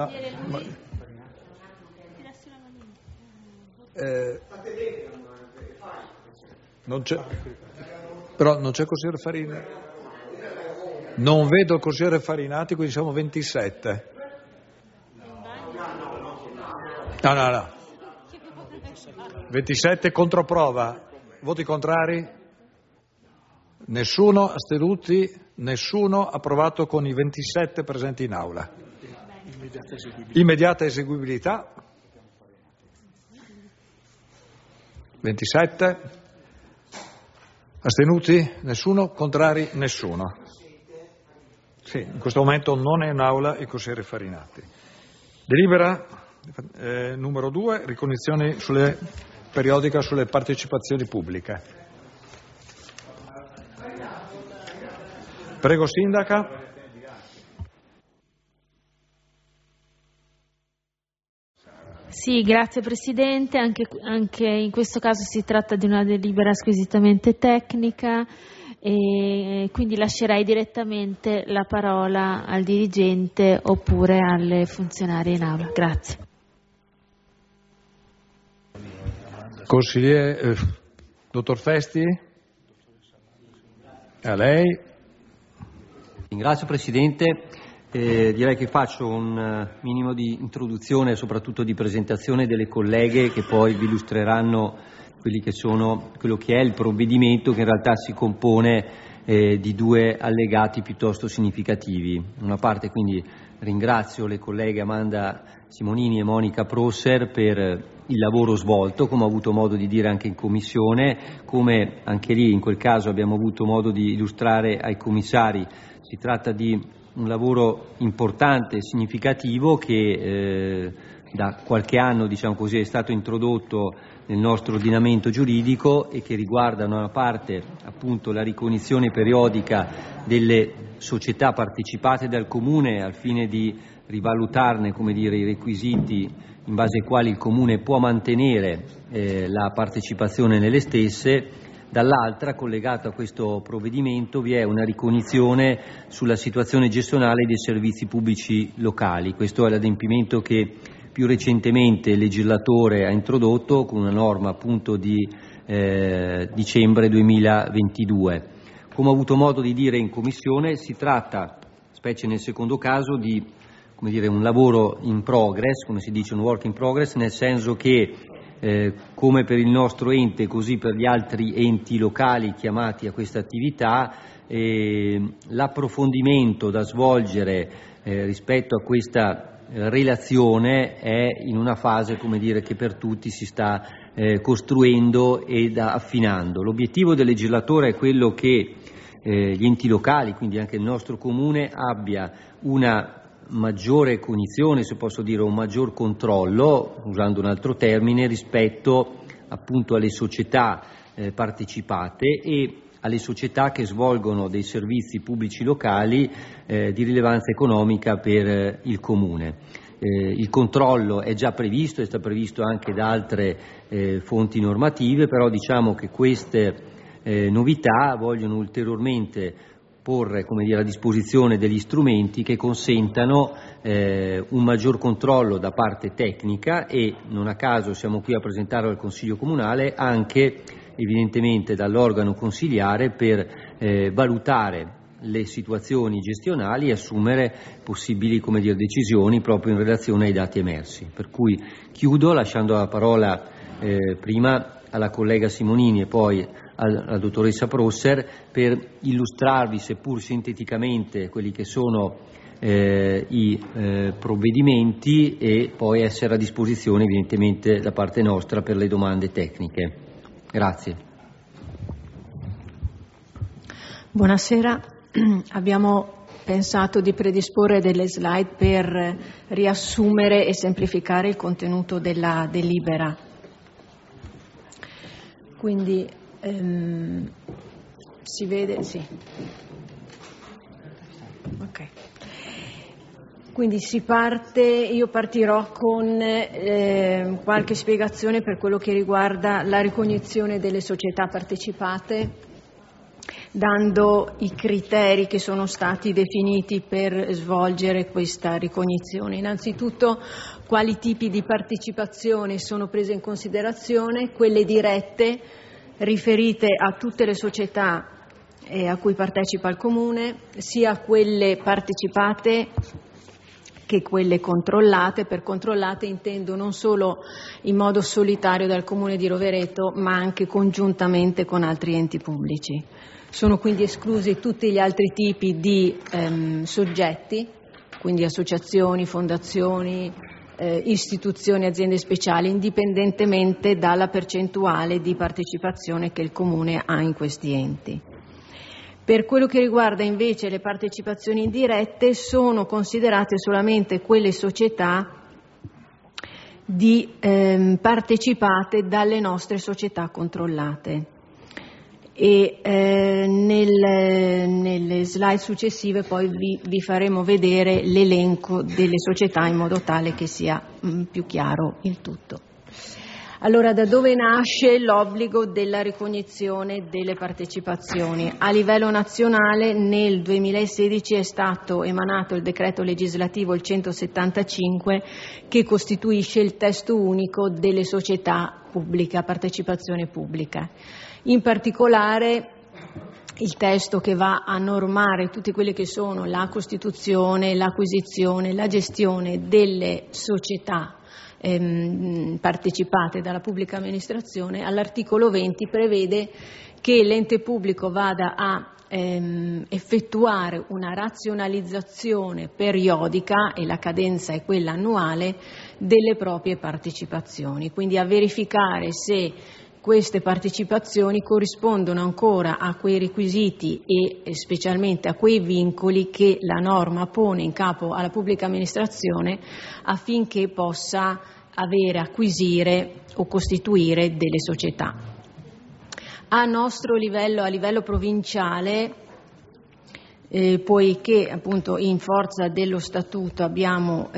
[SPEAKER 1] Non c'è, però non c'è il consigliere Farinati. Non vedo il consigliere Farinati, quindi siamo 27. No. 27 controprova. Voti contrari? Nessuno, astenuti? Nessuno, approvato con i 27 presenti in aula. Immediata eseguibilità. 27. Astenuti? Nessuno? Contrari? Nessuno. Sì, in questo momento non è in aula il consigliere Farinati. Delibera numero 2, ricognizioni periodica sulle partecipazioni pubbliche. Prego, Sindaca.
[SPEAKER 12] Sì, grazie Presidente. Anche in questo caso si tratta di una delibera squisitamente tecnica e quindi lascerei direttamente la parola al dirigente oppure alle funzionarie in aula. Grazie.
[SPEAKER 1] Consigliere, dottor Festi? A lei.
[SPEAKER 15] Ringrazio Presidente. Direi che faccio un minimo di introduzione e soprattutto di presentazione delle colleghe che poi vi illustreranno quello che è il provvedimento, che in realtà si compone di due allegati piuttosto significativi. Una parte, quindi ringrazio le colleghe Amanda Simonini e Monica Prosser per il lavoro svolto, come ho avuto modo di dire anche in Commissione, come anche lì in quel caso abbiamo avuto modo di illustrare ai commissari. Si tratta di un lavoro importante e significativo che da qualche anno, diciamo così, è stato introdotto nel nostro ordinamento giuridico e che riguarda da una parte appunto la ricognizione periodica delle società partecipate dal Comune al fine di rivalutarne, i requisiti in base ai quali il Comune può mantenere la partecipazione nelle stesse. Dall'altra, collegato a questo provvedimento, vi è una ricognizione sulla situazione gestionale dei servizi pubblici locali. Questo è l'adempimento che più recentemente il legislatore ha introdotto con una norma appunto di dicembre 2022. Come ho avuto modo di dire in Commissione, si tratta, specie nel secondo caso, di un lavoro in progress, come si dice, un work in progress, nel senso che come per il nostro ente, così per gli altri enti locali chiamati a questa attività, l'approfondimento da svolgere rispetto a questa relazione è in una fase, che per tutti si sta costruendo ed affinando. L'obiettivo del legislatore è quello che gli enti locali, quindi anche il nostro Comune, abbia una maggiore cognizione, se posso dire, un maggior controllo, usando un altro termine, rispetto appunto alle società partecipate e alle società che svolgono dei servizi pubblici locali di rilevanza economica per il Comune. Il controllo è già previsto e sta previsto anche da altre fonti normative, però diciamo che queste novità vogliono ulteriormente porre a disposizione degli strumenti che consentano un maggior controllo da parte tecnica e, non a caso siamo qui a presentarlo al Consiglio Comunale, anche evidentemente dall'organo consiliare per valutare le situazioni gestionali e assumere possibili decisioni proprio in relazione ai dati emersi. Per cui chiudo lasciando la parola prima alla collega Simonini e poi alla dottoressa Prosser per illustrarvi, seppur sinteticamente, quelli che sono i provvedimenti e poi essere a disposizione evidentemente da parte nostra per le domande tecniche. Grazie.
[SPEAKER 11] Buonasera. abbiamo pensato di predisporre delle slide per riassumere e semplificare il contenuto della delibera. Quindi si vede, sì. Ok. Quindi io partirò con qualche spiegazione per quello che riguarda la ricognizione delle società partecipate, dando i criteri che sono stati definiti per svolgere questa ricognizione. Innanzitutto, quali tipi di partecipazione sono prese in considerazione? Quelle dirette, riferite a tutte le società a cui partecipa il Comune, sia quelle partecipate che quelle controllate. Per controllate intendo non solo in modo solitario dal Comune di Rovereto, ma anche congiuntamente con altri enti pubblici. Sono quindi esclusi tutti gli altri tipi di soggetti, quindi associazioni, fondazioni, istituzioni, aziende speciali, indipendentemente dalla percentuale di partecipazione che il Comune ha in questi enti. Per quello che riguarda invece le partecipazioni indirette, sono considerate solamente quelle società partecipate dalle nostre società controllate. E nelle slide successive poi vi faremo vedere l'elenco delle società in modo tale che sia più chiaro il tutto. Allora, da dove nasce l'obbligo della ricognizione delle partecipazioni? A livello nazionale nel 2016 è stato emanato il decreto legislativo il 175 che costituisce il testo unico delle società pubbliche a partecipazione pubblica. In particolare il testo che va a normare tutte quelle che sono la costituzione, l'acquisizione, la gestione delle società partecipate dalla pubblica amministrazione, all'articolo 20 prevede che l'ente pubblico vada a effettuare una razionalizzazione periodica, e la cadenza è quella annuale, delle proprie partecipazioni, quindi a verificare se queste partecipazioni corrispondono ancora a quei requisiti e specialmente a quei vincoli che la norma pone in capo alla pubblica amministrazione affinché possa acquisire o costituire delle società. A nostro livello, a livello provinciale, poiché appunto in forza dello statuto abbiamo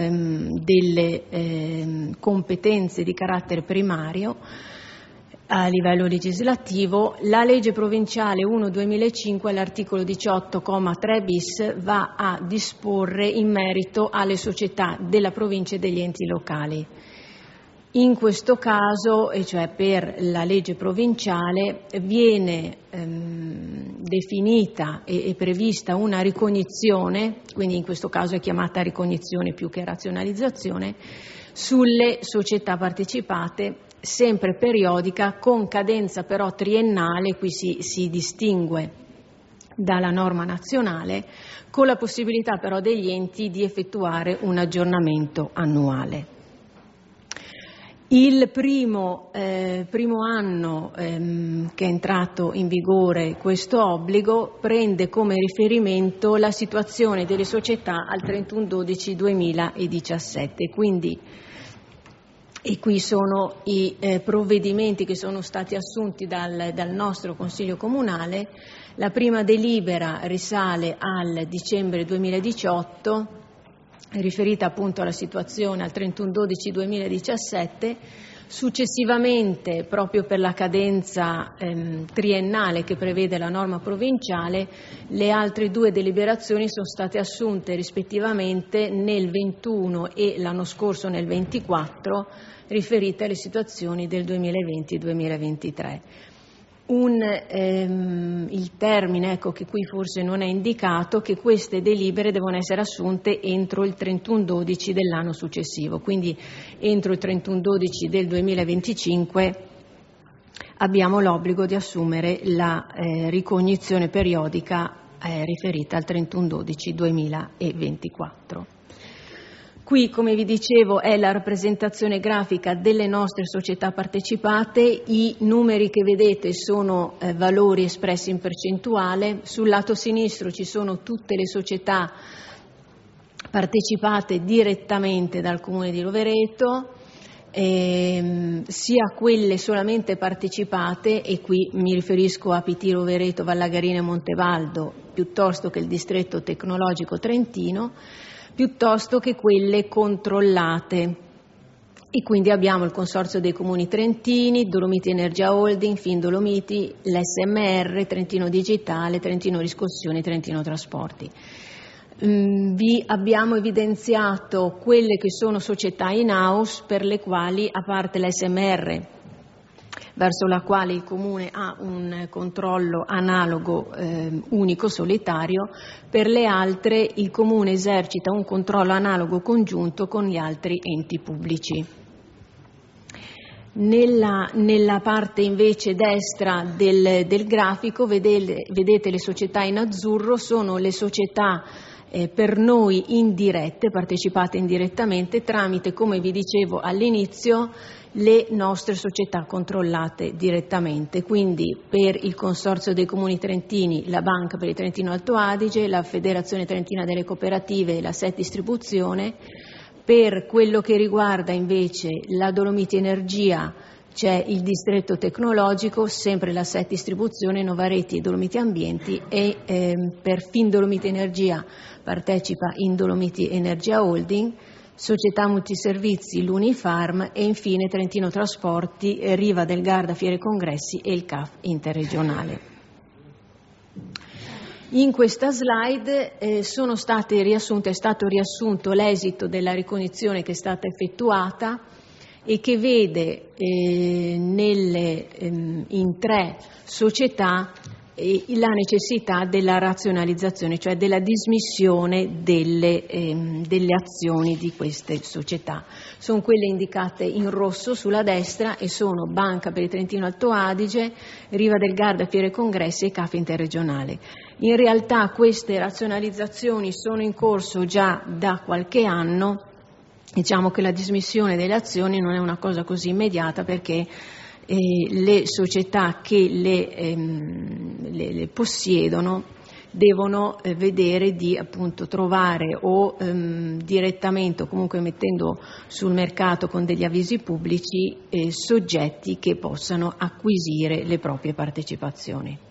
[SPEAKER 11] delle competenze di carattere primario, a livello legislativo, la legge provinciale 1/2005 all'articolo 18,3 bis va a disporre in merito alle società della provincia e degli enti locali. In questo caso, e cioè per la legge provinciale, viene definita e prevista una ricognizione, quindi in questo caso è chiamata ricognizione più che razionalizzazione, sulle società partecipate, sempre periodica, con cadenza però triennale. Qui si distingue dalla norma nazionale, con la possibilità però degli enti di effettuare un aggiornamento annuale. Il primo anno che è entrato in vigore questo obbligo prende come riferimento la situazione delle società al 31/12/2017, quindi e qui sono i provvedimenti che sono stati assunti dal nostro Consiglio Comunale. La prima delibera risale al dicembre 2018, riferita appunto alla situazione al 31/12/2017. Successivamente, proprio per la cadenza triennale che prevede la norma provinciale, le altre due deliberazioni sono state assunte rispettivamente nel 21 e l'anno scorso nel 24, riferite alle situazioni del 2020-2023. Il termine, che qui forse non è indicato, che queste delibere devono essere assunte entro il 31/12 dell'anno successivo, quindi entro il 31/12 del 2025 abbiamo l'obbligo di assumere la ricognizione periodica riferita al 31/12/2024.
[SPEAKER 16] Qui, come vi dicevo, è la rappresentazione grafica delle nostre società partecipate. I numeri che vedete sono valori espressi in percentuale. Sul lato sinistro ci sono tutte le società partecipate direttamente dal Comune di Rovereto, sia quelle solamente partecipate, e qui mi riferisco a PT Rovereto, Vallagarina e Montevaldo, piuttosto che il distretto tecnologico trentino, piuttosto che quelle controllate. E quindi abbiamo il Consorzio dei Comuni Trentini, Dolomiti Energia Holding, Findolomiti, l'SMR, Trentino Digitale, Trentino Riscossioni, Trentino Trasporti. Vi abbiamo evidenziato quelle che sono società in house, per le quali, a parte l'SMR, verso la quale il Comune ha un controllo analogo unico, solitario, per le altre il Comune esercita un controllo analogo congiunto con gli altri enti pubblici. Nella parte invece destra del grafico vedete le società in azzurro, sono le società per noi indirette, partecipate indirettamente tramite, come vi dicevo all'inizio, le nostre società controllate direttamente, quindi per il Consorzio dei Comuni Trentini la Banca per il Trentino Alto Adige, la Federazione Trentina delle Cooperative e la SET Distribuzione. Per quello che riguarda invece la Dolomiti Energia c'è il distretto tecnologico, sempre la SET Distribuzione, Novareti e Dolomiti Ambienti, e per Findolomiti Energia partecipa Indolomiti Energia Holding, Società Multiservizi l'Unifarm e infine Trentino Trasporti, Riva del Garda Fiere Congressi e il CAF Interregionale. In questa slide è stato riassunto l'esito della ricognizione che è stata effettuata e che vede in 3 società la necessità della razionalizzazione, cioè della dismissione delle azioni di queste società. Sono quelle indicate in rosso sulla destra e sono Banca per il Trentino Alto Adige, Riva del Garda Fiere Congressi e CAF Interregionale. In realtà queste razionalizzazioni sono in corso già da qualche anno. Diciamo che la dismissione delle azioni non è una cosa così immediata, perché le società che le possiedono devono vedere di appunto trovare o direttamente o comunque mettendo sul mercato con degli avvisi pubblici soggetti che possano acquisire le proprie partecipazioni.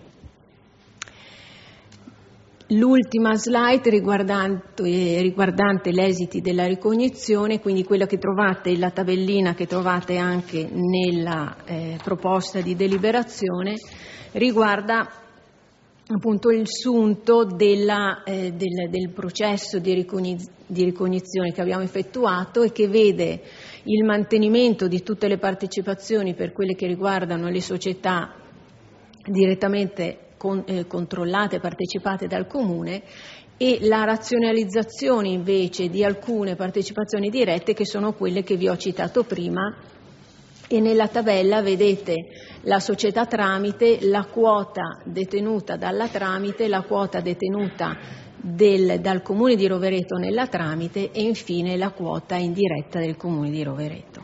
[SPEAKER 16] L'ultima slide riguardante gli esiti della ricognizione, quindi quella che trovate, la tabellina che trovate anche nella proposta di deliberazione, riguarda appunto il sunto del processo di ricognizione che abbiamo effettuato e che vede il mantenimento di tutte le partecipazioni per quelle che riguardano le società direttamente controllate e partecipate dal Comune, e la razionalizzazione invece di alcune partecipazioni dirette, che sono quelle che vi ho citato prima, e nella tabella vedete la società tramite, la quota detenuta dalla tramite, la quota detenuta dal Comune di Rovereto nella tramite e infine la quota indiretta del Comune di Rovereto.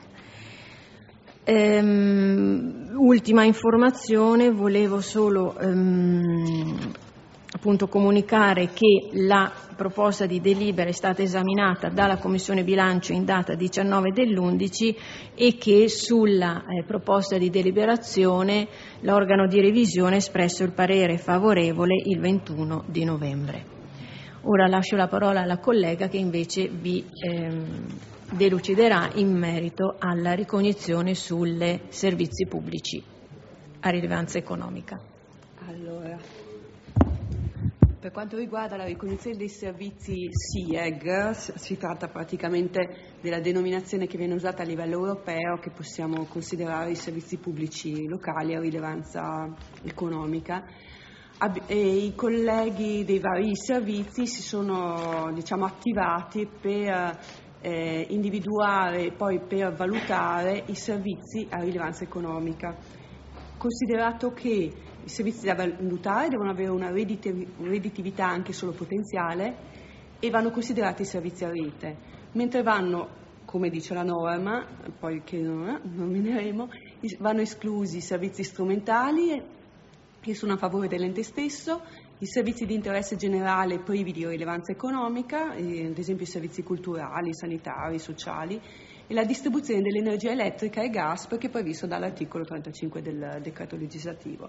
[SPEAKER 16] Ultima informazione, volevo solo appunto comunicare che la proposta di delibera è stata esaminata dalla Commissione Bilancio in data 19 dell'11 e che sulla proposta di deliberazione l'organo di revisione ha espresso il parere favorevole il 21 di novembre. Ora lascio la parola alla collega che invece vi deluciderà in merito alla ricognizione sulle servizi pubblici a rilevanza economica.
[SPEAKER 17] Allora, per quanto riguarda la ricognizione dei servizi SIEG, si tratta praticamente della denominazione che viene usata a livello europeo, che possiamo considerare i servizi pubblici locali a rilevanza economica. E i colleghi dei vari servizi si sono attivati per individuare e poi per valutare i servizi a rilevanza economica, considerato che i servizi da valutare devono avere una redditività anche solo potenziale e vanno considerati i servizi a rete. mentre vanno, come dice la norma, poi che nomineremo, vanno esclusi i servizi strumentali che sono a favore dell'ente stesso, i servizi di interesse generale privi di rilevanza economica, ad esempio i servizi culturali, sanitari, sociali, e la distribuzione dell'energia elettrica e gas, perché è previsto dall'articolo 35 del decreto legislativo.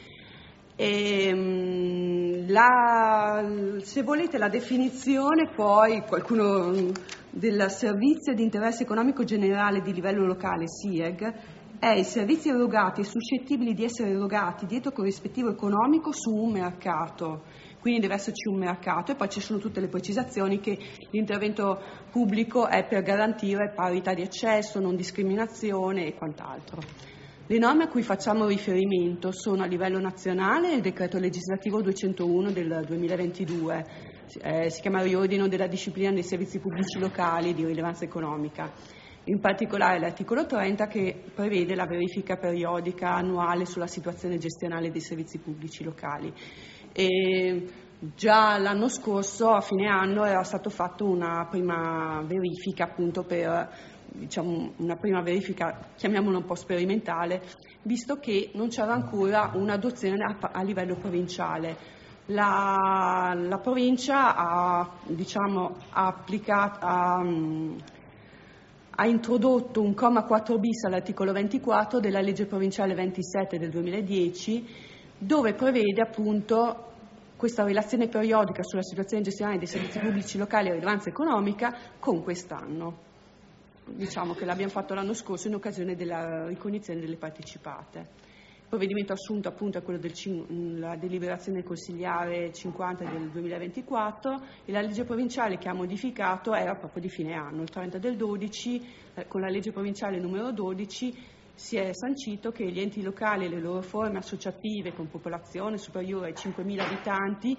[SPEAKER 17] Se volete la definizione poi qualcuno del servizio di interesse economico generale di livello locale SIEG è i servizi erogati e suscettibili di essere erogati dietro corrispettivo economico su un mercato, quindi deve esserci un mercato, e poi ci sono tutte le precisazioni che l'intervento pubblico è per garantire parità di accesso, non discriminazione e quant'altro. Le norme a cui facciamo riferimento sono a livello nazionale il decreto legislativo 201 del 2022, si chiama riordino della disciplina dei servizi pubblici locali di rilevanza economica, in particolare l'articolo 30 che prevede la verifica periodica annuale sulla situazione gestionale dei servizi pubblici locali. E già l'anno scorso, a fine anno, era stato fatto una prima verifica, appunto per una prima verifica, chiamiamola un po' sperimentale, visto che non c'era ancora un'adozione a livello provinciale. La provincia ha introdotto un comma 4 bis all'articolo 24 della legge provinciale 27 del 2010, dove prevede appunto questa relazione periodica sulla situazione gestionale dei servizi pubblici locali a rilevanza economica con quest'anno. Diciamo che l'abbiamo fatto l'anno scorso in occasione della ricognizione delle partecipate. Il provvedimento assunto appunto è quello della deliberazione consigliare 50 del 2024 e la legge provinciale che ha modificato era proprio di fine anno, il 30 del 12, con la legge provinciale numero 12 si è sancito che gli enti locali e le loro forme associative con popolazione superiore ai 5.000 abitanti,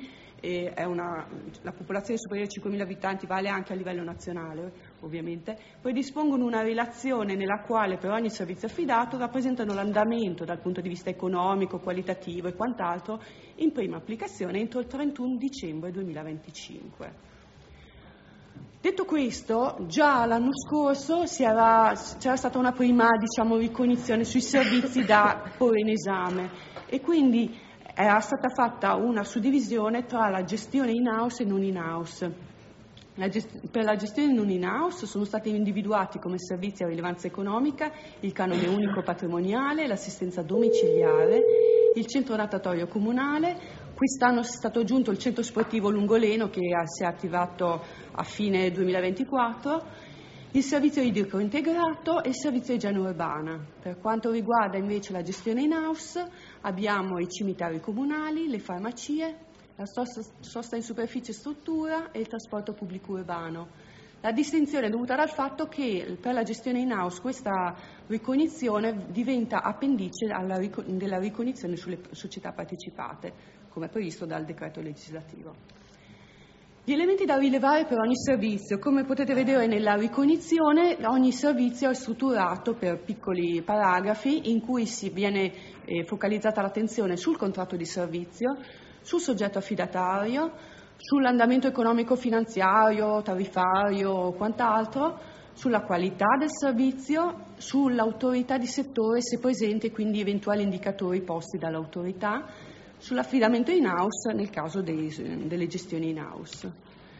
[SPEAKER 17] la popolazione superiore ai 5.000 abitanti vale anche a livello nazionale ovviamente, poi dispongono una relazione nella quale per ogni servizio affidato rappresentano l'andamento dal punto di vista economico, qualitativo e quant'altro in prima applicazione entro il 31 dicembre 2025. Detto questo, già l'anno scorso c'era stata una prima ricognizione sui servizi da porre in esame e quindi era stata fatta una suddivisione tra la gestione in-house e non in-house. Per la gestione non in-house sono stati individuati come servizi a rilevanza economica il canone unico patrimoniale, l'assistenza domiciliare, il centro natatorio comunale. Quest'anno è stato aggiunto il centro sportivo Lungoleno che si è attivato a fine 2024, il servizio idrico integrato e il servizio igiene urbana. Per quanto riguarda invece la gestione in-house abbiamo i cimiteri comunali, le farmacie, la sosta in superficie e struttura e il trasporto pubblico urbano. La distinzione è dovuta dal fatto che per la gestione in-house questa ricognizione diventa appendice della ricognizione sulle società partecipate, come previsto dal decreto legislativo. Gli elementi da rilevare per ogni servizio, come potete vedere nella ricognizione, ogni servizio è strutturato per piccoli paragrafi in cui si viene focalizzata l'attenzione sul contratto di servizio, sul soggetto affidatario, sull'andamento economico-finanziario, tariffario o quant'altro, sulla qualità del servizio, sull'autorità di settore se presente, quindi eventuali indicatori posti dall'autorità, sull'affidamento in-house nel caso delle gestioni in-house.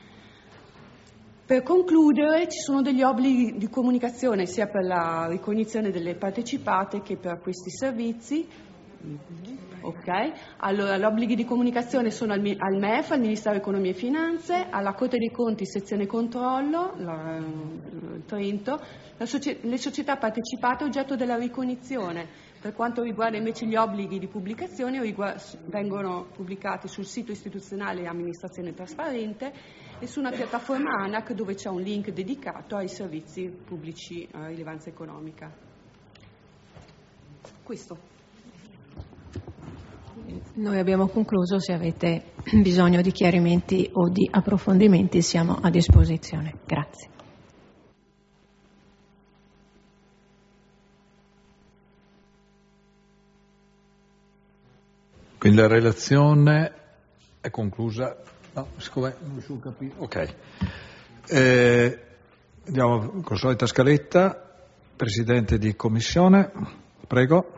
[SPEAKER 17] Per concludere, ci sono degli obblighi di comunicazione sia per la ricognizione delle partecipate che per questi servizi. Okay. Allora, gli obblighi di comunicazione sono al MEF, al Ministero Economia e Finanze, alla Corte dei Conti, sezione controllo, Trento, le società partecipate oggetto della ricognizione. Per quanto riguarda invece gli obblighi di pubblicazione, vengono pubblicati sul sito istituzionale Amministrazione Trasparente e su una piattaforma ANAC dove c'è un link dedicato ai servizi pubblici a rilevanza economica. Questo.
[SPEAKER 16] Noi abbiamo concluso, se avete bisogno di chiarimenti o di approfondimenti siamo a disposizione. Grazie.
[SPEAKER 1] Quindi la relazione è conclusa. No, siccome non riesco a capire. Ok. Andiamo con la solita scaletta. Presidente di Commissione, prego.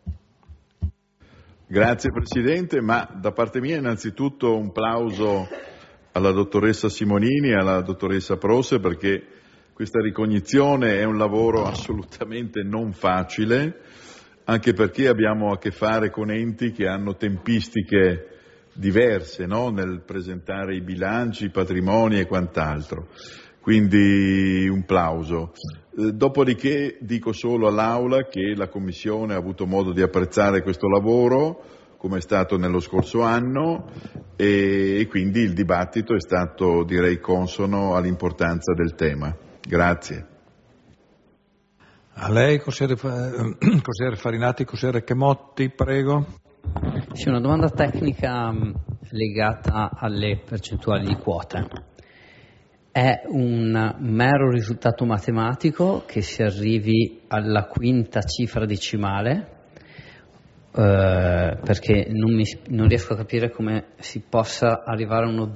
[SPEAKER 9] Grazie Presidente, ma da parte mia innanzitutto un plauso alla dottoressa Simonini e alla dottoressa Prose, perché questa ricognizione è un lavoro assolutamente non facile, anche perché abbiamo a che fare con enti che hanno tempistiche diverse, no? Nel presentare i bilanci, i patrimoni e quant'altro. Quindi un plauso. Dopodiché dico solo all'Aula che la Commissione ha avuto modo di apprezzare questo lavoro, come è stato nello scorso anno, e quindi il dibattito è stato, direi, consono all'importanza del tema. Grazie.
[SPEAKER 1] A lei, consigliere Farinati, consigliere Chemotti, prego.
[SPEAKER 14] Sì, una domanda tecnica legata alle percentuali di quote. È un mero risultato matematico che si arrivi alla quinta cifra decimale, perché non riesco a capire come si possa arrivare a uno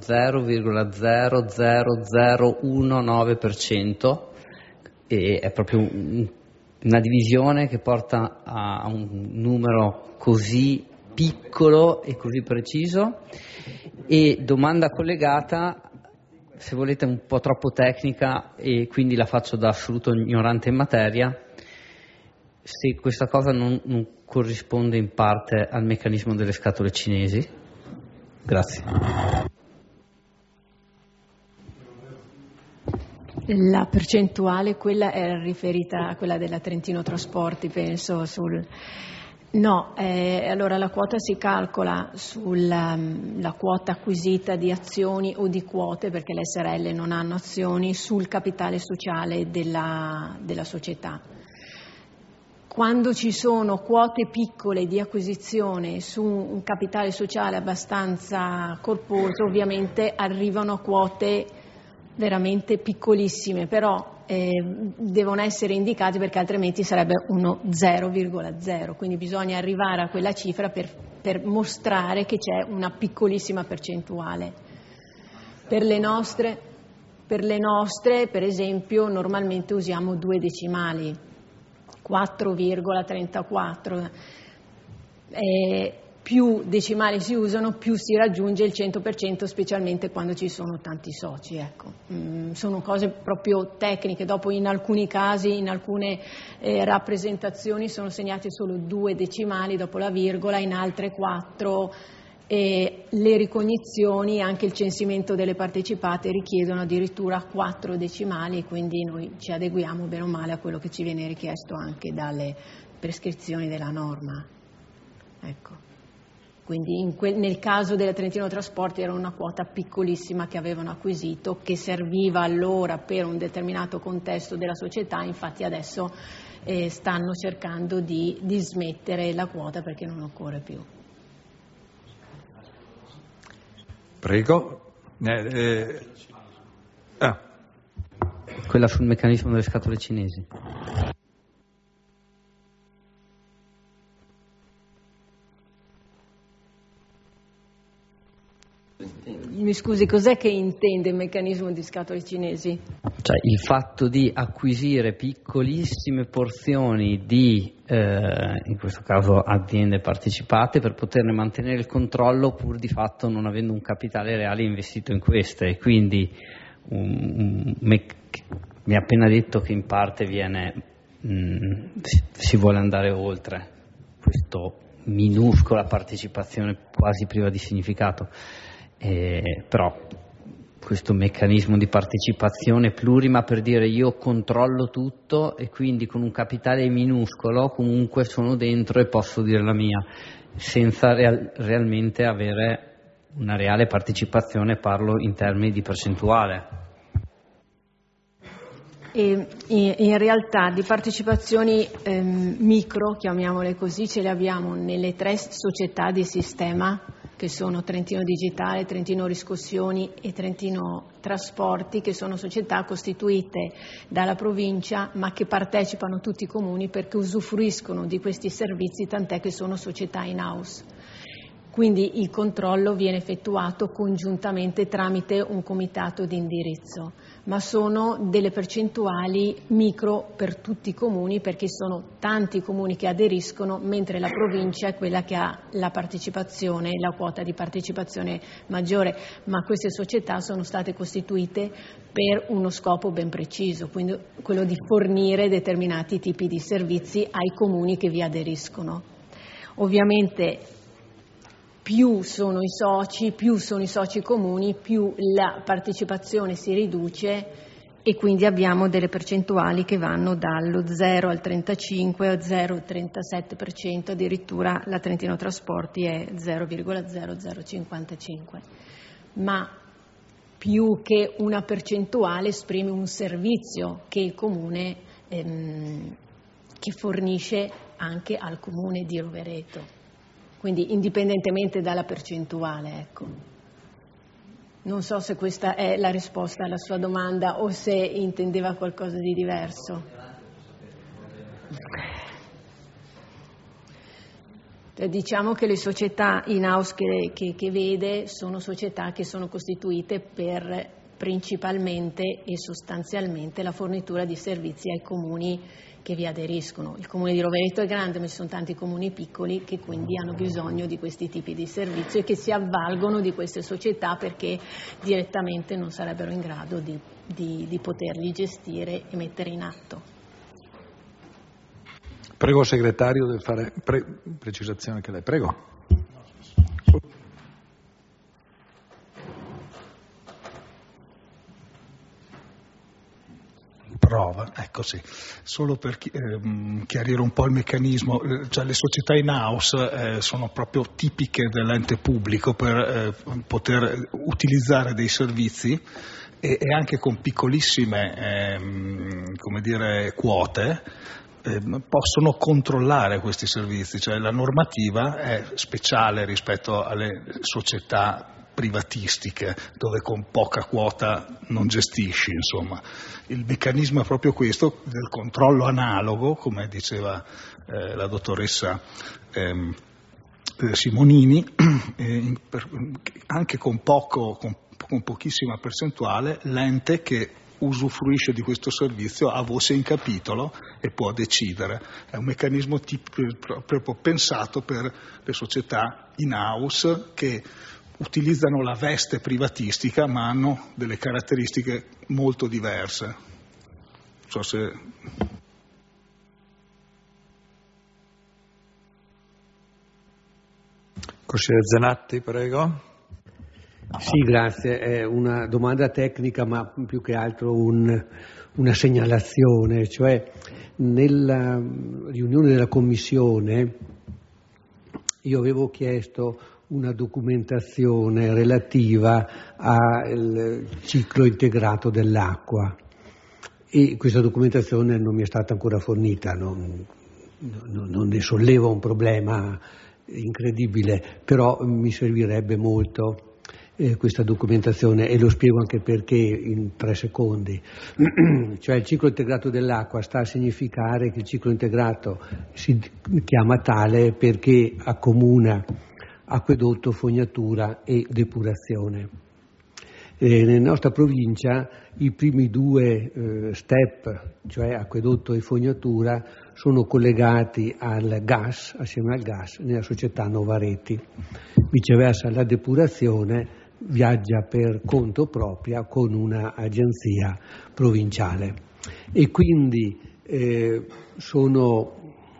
[SPEAKER 14] 0,00019%, e è proprio una divisione che porta a un numero così piccolo e così preciso. E domanda collegata, se volete un po' troppo tecnica, e quindi la faccio da assoluto ignorante in materia, se questa cosa non corrisponde in parte al meccanismo delle scatole cinesi. Grazie.
[SPEAKER 16] La percentuale, quella era riferita a quella della Trentino Trasporti, penso, No, allora la quota si calcola sulla quota acquisita di azioni o di quote, perché le SRL non hanno azioni, sul capitale sociale della società. Quando ci sono quote piccole di acquisizione su un capitale sociale abbastanza corposo, ovviamente arrivano a quote veramente piccolissime, però devono essere indicati, perché altrimenti sarebbe uno 0,0, quindi bisogna arrivare a quella cifra per mostrare che c'è una piccolissima percentuale. Per le nostre, per esempio, normalmente usiamo 2 decimali, 4,34, più decimali si usano, più si raggiunge il 100%, specialmente quando ci sono tanti soci. Ecco. Sono cose proprio tecniche. Dopo, in alcuni casi, in alcune rappresentazioni sono segnati solo 2 decimali dopo la virgola, in altre 4. E le ricognizioni, anche il censimento delle partecipate, richiedono addirittura 4 decimali, quindi noi ci adeguiamo bene o male a quello che ci viene richiesto anche dalle prescrizioni della norma. Ecco. Quindi nel caso della Trentino Trasporti era una quota piccolissima che avevano acquisito, che serviva allora per un determinato contesto della società. Infatti adesso stanno cercando di smettere la quota perché non occorre più.
[SPEAKER 1] Prego.
[SPEAKER 14] Quella sul meccanismo delle scatole cinesi.
[SPEAKER 16] Mi scusi, cos'è che intende il meccanismo di scatole cinesi?
[SPEAKER 14] Cioè il fatto di acquisire piccolissime porzioni di, in questo caso aziende partecipate, per poterne mantenere il controllo pur di fatto non avendo un capitale reale investito in queste, e quindi mi ha appena detto che in parte si vuole andare oltre questa minuscola partecipazione quasi priva di significato. Però questo meccanismo di partecipazione plurima, per dire io controllo tutto e quindi con un capitale minuscolo comunque sono dentro e posso dire la mia, senza realmente avere una reale partecipazione, parlo in termini di percentuale.
[SPEAKER 16] E in realtà di partecipazioni micro, chiamiamole così, ce le abbiamo nelle 3 società di sistema, che sono Trentino Digitale, Trentino Riscossioni e Trentino Trasporti, che sono società costituite dalla provincia ma che partecipano tutti i comuni perché usufruiscono di questi servizi, tant'è che sono società in house. Quindi il controllo viene effettuato congiuntamente tramite un comitato di indirizzo, ma sono delle percentuali micro per tutti i comuni, perché sono tanti i comuni che aderiscono, mentre la provincia è quella che ha la partecipazione, la quota di partecipazione maggiore, ma queste società sono state costituite per uno scopo ben preciso, quindi quello di fornire determinati tipi di servizi ai comuni che vi aderiscono. Ovviamente più sono i soci comuni, più la partecipazione si riduce e quindi abbiamo delle percentuali che vanno dallo 0 al 35 al 0,37%, addirittura la Trentino Trasporti è 0,0055. Ma più che una percentuale esprime un servizio che il comune che fornisce anche al comune di Rovereto. Quindi indipendentemente dalla percentuale, ecco. Non so se questa è la risposta alla sua domanda o se intendeva qualcosa di diverso. Diciamo che le società in-house che vede sono società che sono costituite per principalmente e sostanzialmente la fornitura di servizi ai comuni che vi aderiscono. Il comune di Rovereto è grande, ma ci sono tanti comuni piccoli che quindi hanno bisogno di questi tipi di servizi e che si avvalgono di queste società perché direttamente non sarebbero in grado di poterli gestire e mettere in atto.
[SPEAKER 1] Prego segretario di fare precisazione che lei, prego.
[SPEAKER 2] Prova, ecco sì, solo per chiarire un po' il meccanismo, cioè le società in-house sono proprio tipiche dell'ente pubblico per poter utilizzare dei servizi e anche con piccolissime quote possono controllare questi servizi, cioè la normativa è speciale rispetto alle società privatistiche dove con poca quota non gestisci, insomma. Il meccanismo è proprio questo del controllo analogo, come diceva la dottoressa Simonini, anche con pochissima percentuale l'ente che usufruisce di questo servizio ha voce in capitolo e può decidere. È un meccanismo proprio pensato per le società in-house che utilizzano la veste privatistica ma hanno delle caratteristiche molto diverse. Non so se...
[SPEAKER 1] Consigliere Zanatti, prego.
[SPEAKER 5] Sì, grazie. È una domanda tecnica ma più che altro una segnalazione, cioè nella riunione della Commissione io avevo chiesto una documentazione relativa al ciclo integrato dell'acqua e questa documentazione non mi è stata ancora fornita, non ne sollevo un problema incredibile, però mi servirebbe molto questa documentazione e lo spiego anche perché in 3 secondi. Cioè il ciclo integrato dell'acqua sta a significare che il ciclo integrato si chiama tale perché accomuna acquedotto, fognatura e depurazione. Nella nostra provincia i primi 2 step, cioè acquedotto e fognatura, sono collegati al gas, assieme al gas, nella società Novareti. Viceversa la depurazione viaggia per conto propria con una agenzia provinciale. E quindi sono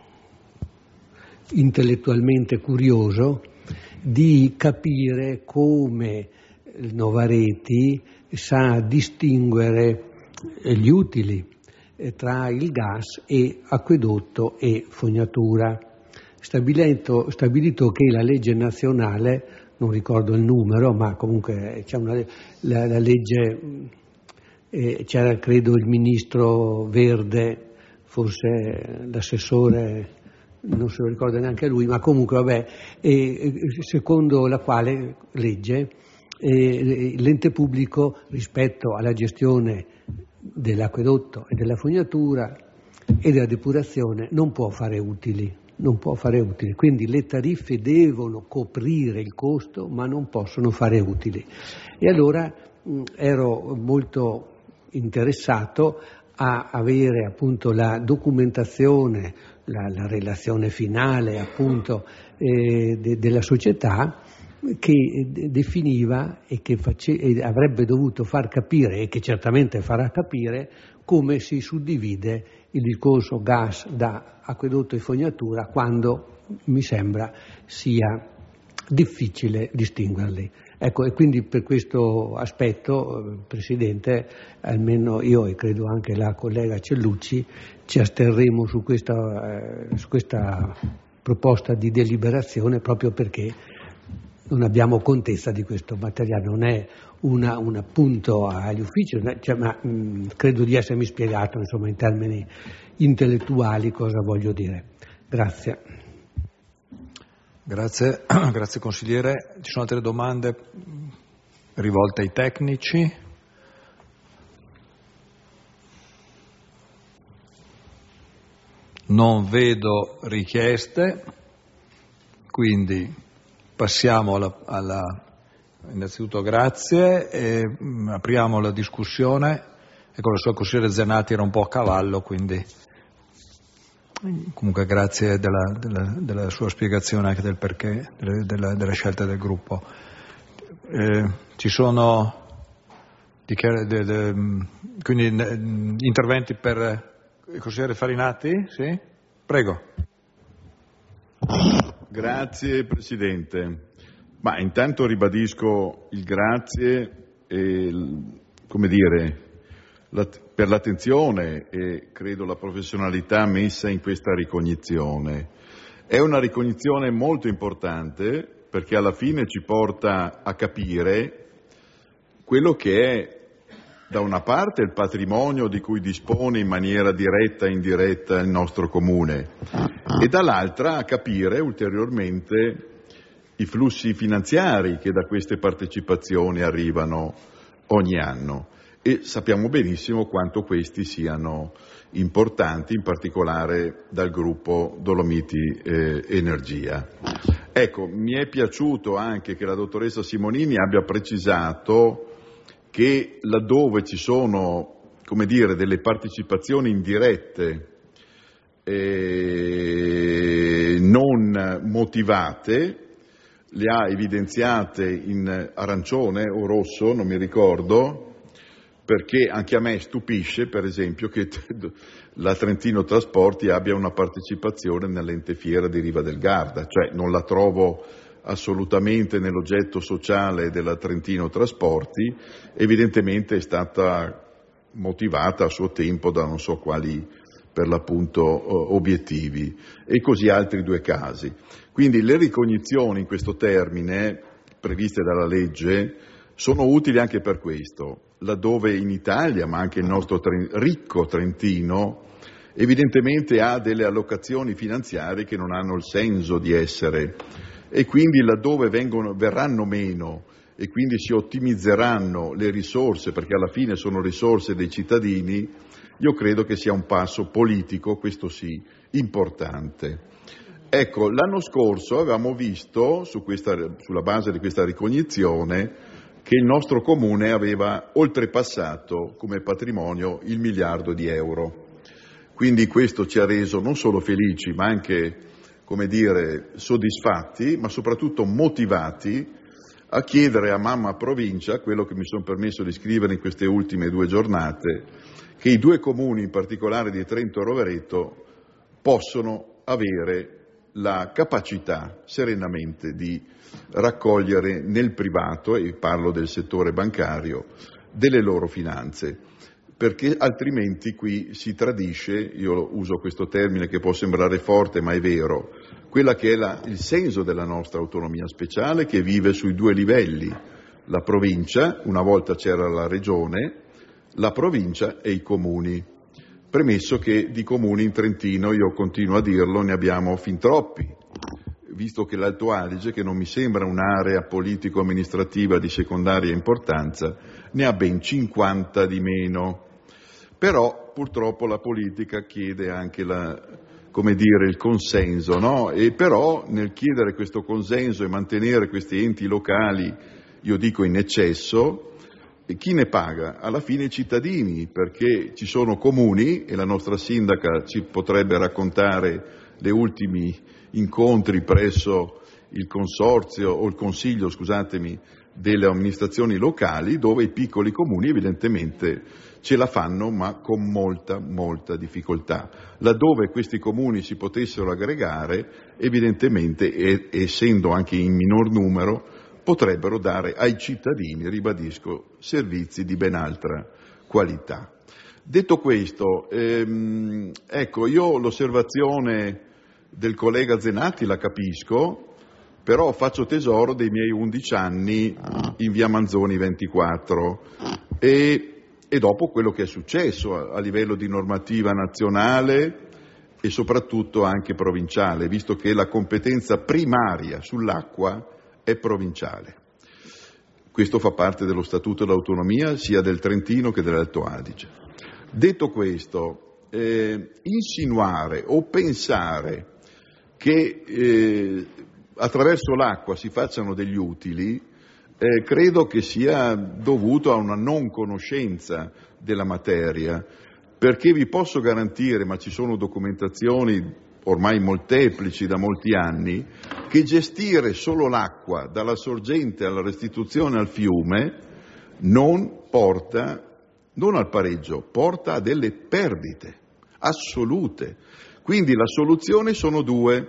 [SPEAKER 5] intellettualmente curioso di capire come il Novareti sa distinguere gli utili tra il gas e acquedotto e fognatura. Stabilito che la legge nazionale, non ricordo il numero, ma comunque c'è la legge, c'era credo il ministro Verde, forse l'assessore, non se lo ricorda neanche lui, ma comunque vabbè, secondo la quale legge l'ente pubblico rispetto alla gestione dell'acquedotto e della fognatura e della depurazione non può fare utili, non può fare utili. Quindi le tariffe devono coprire il costo, ma non possono fare utili. E allora ero molto interessato a avere appunto la documentazione, la relazione finale appunto della società, che definiva e che avrebbe dovuto far capire, e che certamente farà capire, come si suddivide il discorso gas da acquedotto e fognatura, quando mi sembra sia difficile distinguerli. Ecco, e quindi per questo aspetto, Presidente, almeno io e credo anche la collega Cellucci ci asterremo su questa proposta di deliberazione, proprio perché non abbiamo contezza di questo materiale, non è un appunto agli uffici, ma credo di essermi spiegato, insomma, in termini intellettuali cosa voglio dire. Grazie.
[SPEAKER 1] Grazie consigliere. Ci sono altre domande rivolte ai tecnici? Non vedo richieste, quindi passiamo innanzitutto grazie e apriamo la discussione. Ecco, il suo consigliere Zenati era un po' a cavallo, quindi comunque grazie della sua spiegazione anche del perché della scelta del gruppo. Ci sono quindi interventi per il consigliere Farinati? Sì? Prego.
[SPEAKER 9] Grazie Presidente. Ma intanto ribadisco il grazie e, come dire, per l'attenzione e credo la professionalità messa in questa ricognizione. È una ricognizione molto importante perché alla fine ci porta a capire quello che è da una parte il patrimonio di cui dispone in maniera diretta e indiretta il nostro comune e dall'altra a capire ulteriormente i flussi finanziari che da queste partecipazioni arrivano ogni anno. E sappiamo benissimo quanto questi siano importanti, in particolare dal gruppo Dolomiti Energia. Ecco, mi è piaciuto anche che la dottoressa Simonini abbia precisato che laddove ci sono, come dire, delle partecipazioni indirette non motivate, le ha evidenziate in arancione o rosso, non mi ricordo, perché anche a me stupisce, per esempio, che la Trentino Trasporti abbia una partecipazione nell'ente fiera di Riva del Garda, cioè non la trovo assolutamente nell'oggetto sociale della Trentino Trasporti, evidentemente è stata motivata a suo tempo da non so quali, per l'appunto, obiettivi, e così altri due casi. Quindi le ricognizioni in questo termine, previste dalla legge, sono utili anche per questo, laddove in Italia, ma anche il nostro ricco Trentino, evidentemente ha delle allocazioni finanziarie che non hanno il senso di essere, e quindi laddove verranno meno e quindi si ottimizzeranno le risorse, perché alla fine sono risorse dei cittadini, io credo che sia un passo politico, questo sì, importante. Ecco, l'anno scorso avevamo visto, sulla base di questa ricognizione, che il nostro comune aveva oltrepassato come patrimonio il 1 miliardo di euro. Quindi questo ci ha reso non solo felici, ma anche, come dire, soddisfatti, ma soprattutto motivati a chiedere a mamma provincia, quello che mi sono permesso di scrivere in queste ultime 2 giornate, che i 2 comuni, in particolare di Trento e Rovereto, possono avere la capacità serenamente di raccogliere nel privato, e parlo del settore bancario, delle loro finanze, perché altrimenti qui si tradisce, io uso questo termine che può sembrare forte ma è vero, quella che è il senso della nostra autonomia speciale, che vive sui 2 livelli, la provincia, una volta c'era la regione, la provincia e i comuni. Premesso che di comuni in Trentino, io continuo a dirlo, ne abbiamo fin troppi, visto che l'Alto Adige, che non mi sembra un'area politico-amministrativa di secondaria importanza, ne ha ben 50 di meno. Però purtroppo la politica chiede anche come dire, il consenso, no? E però nel chiedere questo consenso e mantenere questi enti locali, io dico in eccesso, chi ne paga? Alla fine i cittadini, perché ci sono comuni, e la nostra sindaca ci potrebbe raccontare gli ultimi incontri presso il consorzio o il consiglio, scusatemi, delle amministrazioni locali, dove i piccoli comuni evidentemente ce la fanno, ma con molta difficoltà. Laddove questi comuni si potessero aggregare, evidentemente, essendo anche in minor numero, potrebbero dare ai cittadini, ribadisco, servizi di ben altra qualità. Detto questo, ecco, io l'osservazione del collega Zenatti la capisco, però faccio tesoro dei miei 11 anni in via Manzoni 24 e dopo quello che è successo a livello di normativa nazionale e soprattutto anche provinciale, visto che la competenza primaria sull'acqua è provinciale. Questo fa parte dello Statuto dell'autonomia sia del Trentino che dell'Alto Adige. Detto questo, insinuare o pensare che attraverso l'acqua si facciano degli utili, credo che sia dovuto a una non conoscenza della materia, perché vi posso garantire, ma ci sono documentazioni ormai molteplici da molti anni, che gestire solo l'acqua dalla sorgente alla restituzione al fiume non porta, non al pareggio, porta a delle perdite assolute. Quindi la soluzione sono due: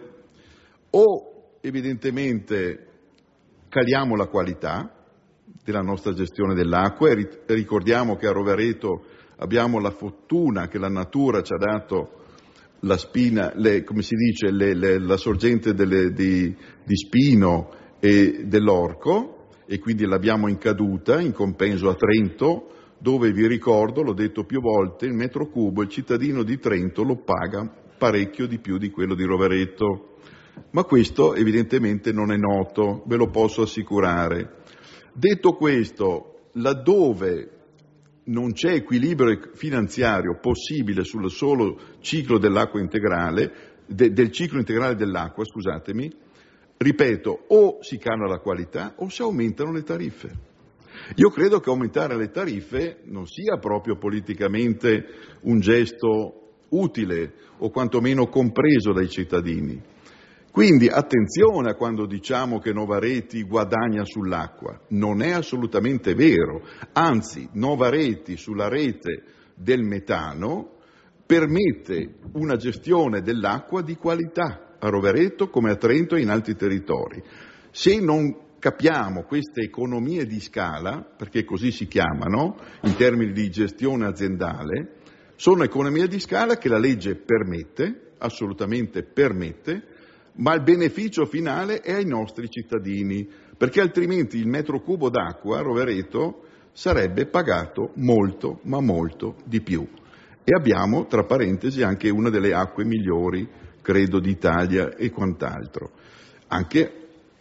[SPEAKER 9] o evidentemente caliamo la qualità della nostra gestione dell'acqua e ricordiamo che a Rovereto abbiamo la fortuna che la natura ci ha dato la spina, come si dice, la sorgente di Spino e dell'Orco, e quindi l'abbiamo in caduta, in compenso a Trento, dove vi ricordo, l'ho detto più volte, il metro cubo il cittadino di Trento lo paga parecchio di più di quello di Rovereto. Ma questo evidentemente non è noto, ve lo posso assicurare. Detto questo, laddove non c'è equilibrio finanziario possibile sul solo ciclo dell'acqua integrale, del ciclo integrale dell'acqua, scusatemi, ripeto, o si cala la qualità o si aumentano le tariffe. Io credo che aumentare le tariffe non sia proprio politicamente un gesto utile o quantomeno compreso dai cittadini. Quindi attenzione a quando diciamo che Novareti guadagna sull'acqua, non è assolutamente vero, anzi Novareti sulla rete del metano permette una gestione dell'acqua di qualità a Rovereto come a Trento e in altri territori. Se non capiamo queste economie di scala, perché così si chiamano in termini di gestione aziendale, sono economie di scala che la legge permette, assolutamente permette, ma il beneficio finale è ai nostri cittadini, perché altrimenti il metro cubo d'acqua a Rovereto sarebbe pagato molto, ma molto di più. E abbiamo, tra parentesi, anche una delle acque migliori, credo, d'Italia e quant'altro. Anche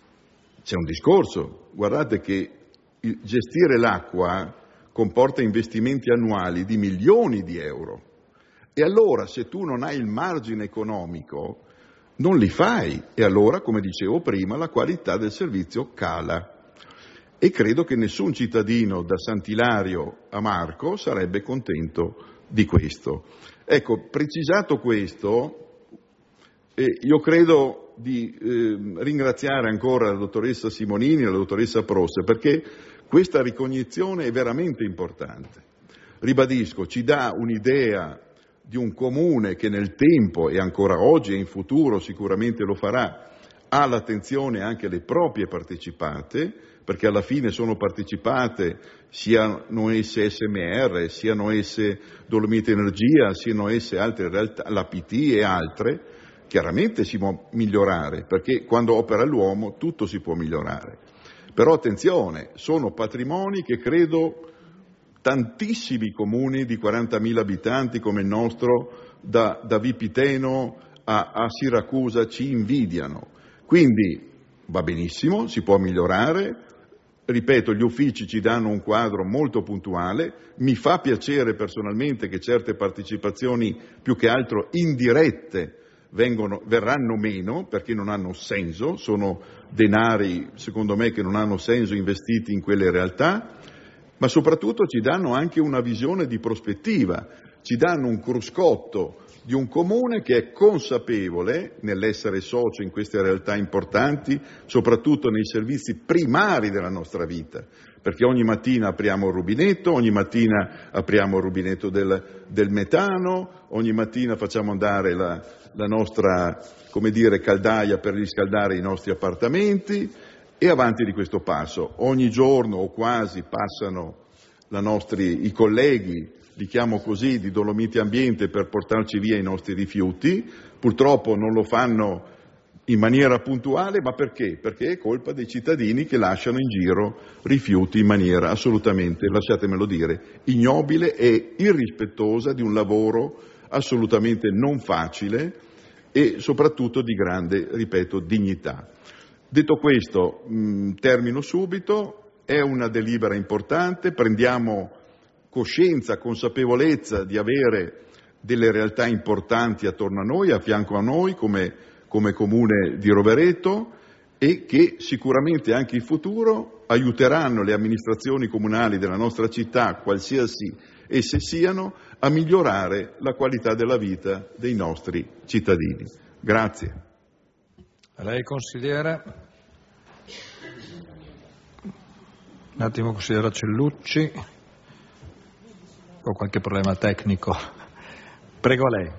[SPEAKER 9] c'è un discorso, guardate che gestire l'acqua comporta investimenti annuali di milioni di euro. E allora, se tu non hai il margine economico, non li fai, e allora, come dicevo prima, la qualità del servizio cala. E credo che nessun cittadino da Sant'Ilario a Marco sarebbe contento di questo. Ecco, precisato questo, io credo di ringraziare ancora la dottoressa Simonini e la dottoressa Prosse, perché questa ricognizione è veramente importante. Ribadisco, ci dà un'idea di un comune che nel tempo e ancora oggi e in futuro sicuramente lo farà, ha l'attenzione anche alle proprie partecipate, perché alla fine sono partecipate siano esse SMR, siano esse Dolomite Energia, siano esse altre realtà, l'APT e altre. Chiaramente si può migliorare, perché quando opera l'uomo tutto si può migliorare. Però attenzione, sono patrimoni che credo tantissimi comuni di 40.000 abitanti come il nostro, da Vipiteno a Siracusa, ci invidiano. Quindi va benissimo, si può migliorare. Ripeto, gli uffici ci danno un quadro molto puntuale. Mi fa piacere personalmente che certe partecipazioni, più che altro indirette, verranno meno perché non hanno senso, sono denari secondo me che non hanno senso investiti in quelle realtà, ma soprattutto ci danno anche una visione di prospettiva, ci danno un cruscotto di un comune che è consapevole nell'essere socio in queste realtà importanti, soprattutto nei servizi primari della nostra vita, perché ogni mattina apriamo il rubinetto, ogni mattina apriamo il rubinetto del metano, ogni mattina facciamo andare la nostra, come dire, caldaia per riscaldare i nostri appartamenti, e avanti di questo passo. Ogni giorno o quasi passano i colleghi, li chiamo così, di Dolomiti Ambiente per portarci via i nostri rifiuti. Purtroppo non lo fanno in maniera puntuale, ma perché? Perché è colpa dei cittadini che lasciano in giro rifiuti in maniera assolutamente, lasciatemelo dire, ignobile e irrispettosa di un lavoro assolutamente non facile e soprattutto di grande, ripeto, dignità. Detto questo, termino subito, è una delibera importante, prendiamo coscienza, consapevolezza di avere delle realtà importanti attorno a noi, a fianco a noi, come Comune di Rovereto, e che sicuramente anche in futuro aiuteranno le amministrazioni comunali della nostra città, qualsiasi esse siano, a migliorare la qualità della vita dei nostri cittadini. Grazie.
[SPEAKER 1] A lei, consigliere. Un attimo, consigliera Cellucci. Ho qualche problema tecnico. Prego, lei.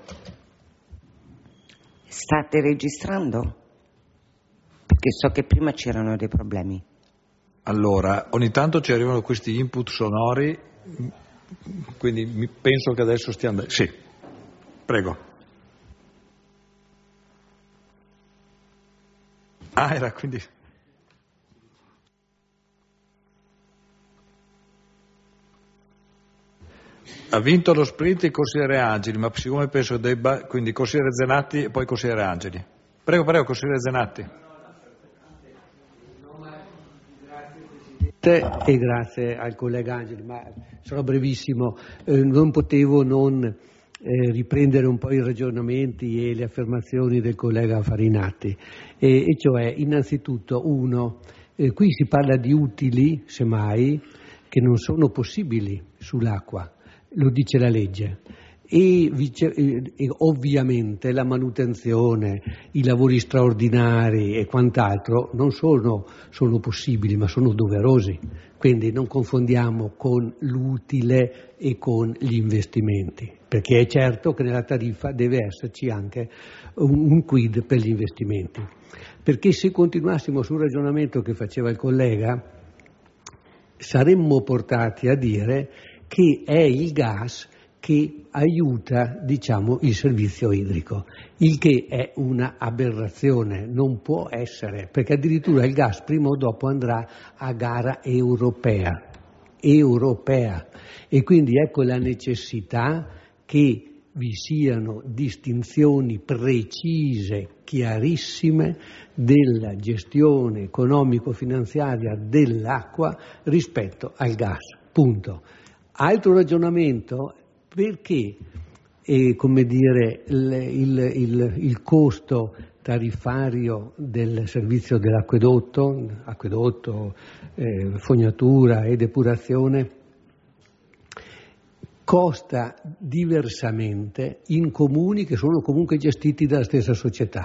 [SPEAKER 6] State registrando? Perché so che prima c'erano dei problemi.
[SPEAKER 1] Allora, ogni tanto ci arrivano questi input sonori, quindi penso che adesso stia andando. Sì, prego. Ah, era quindi... Ha vinto lo sprint il consigliere Angeli, ma siccome penso debba, quindi consigliere Zenatti e poi consigliere Angeli. Prego, consigliere Zenatti.
[SPEAKER 5] E grazie al collega Angeli, ma sarò brevissimo. Non potevo non riprendere un po' i ragionamenti e le affermazioni del collega Farinatti, e cioè innanzitutto qui si parla di utili, semmai, che non sono possibili sull'acqua. Lo dice la legge, e ovviamente la manutenzione, i lavori straordinari e quant'altro non sono possibili, ma sono doverosi. Quindi non confondiamo con l'utile e con gli investimenti, perché è certo che nella tariffa deve esserci anche un quid per gli investimenti. Perché se continuassimo sul ragionamento che faceva il collega, saremmo portati a dire che è il gas che aiuta, il servizio idrico, il che è una aberrazione, non può essere, perché addirittura il gas prima o dopo andrà a gara europea, e quindi ecco la necessità che vi siano distinzioni precise, chiarissime, della gestione economico-finanziaria dell'acqua rispetto al gas, punto. Altro ragionamento, perché il costo tariffario del servizio dell'acquedotto, fognatura e depurazione costa diversamente in comuni che sono comunque gestiti dalla stessa società.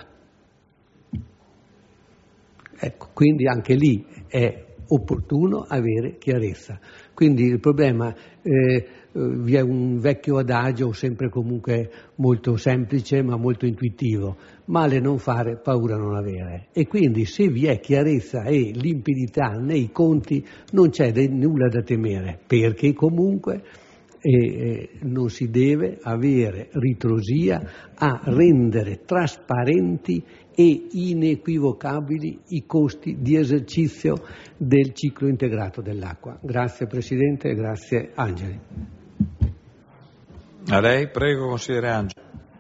[SPEAKER 5] Ecco, quindi anche lì è opportuno avere chiarezza. Quindi il problema, vi è un vecchio adagio sempre comunque molto semplice ma molto intuitivo: male non fare, paura non avere. E quindi se vi è chiarezza e limpidità nei conti non c'è nulla da temere, perché comunque non si deve avere ritrosia a rendere trasparenti e inequivocabili i costi di esercizio del ciclo integrato dell'acqua. Grazie Presidente e grazie Angeli.
[SPEAKER 1] A lei, prego, consigliere Angeli.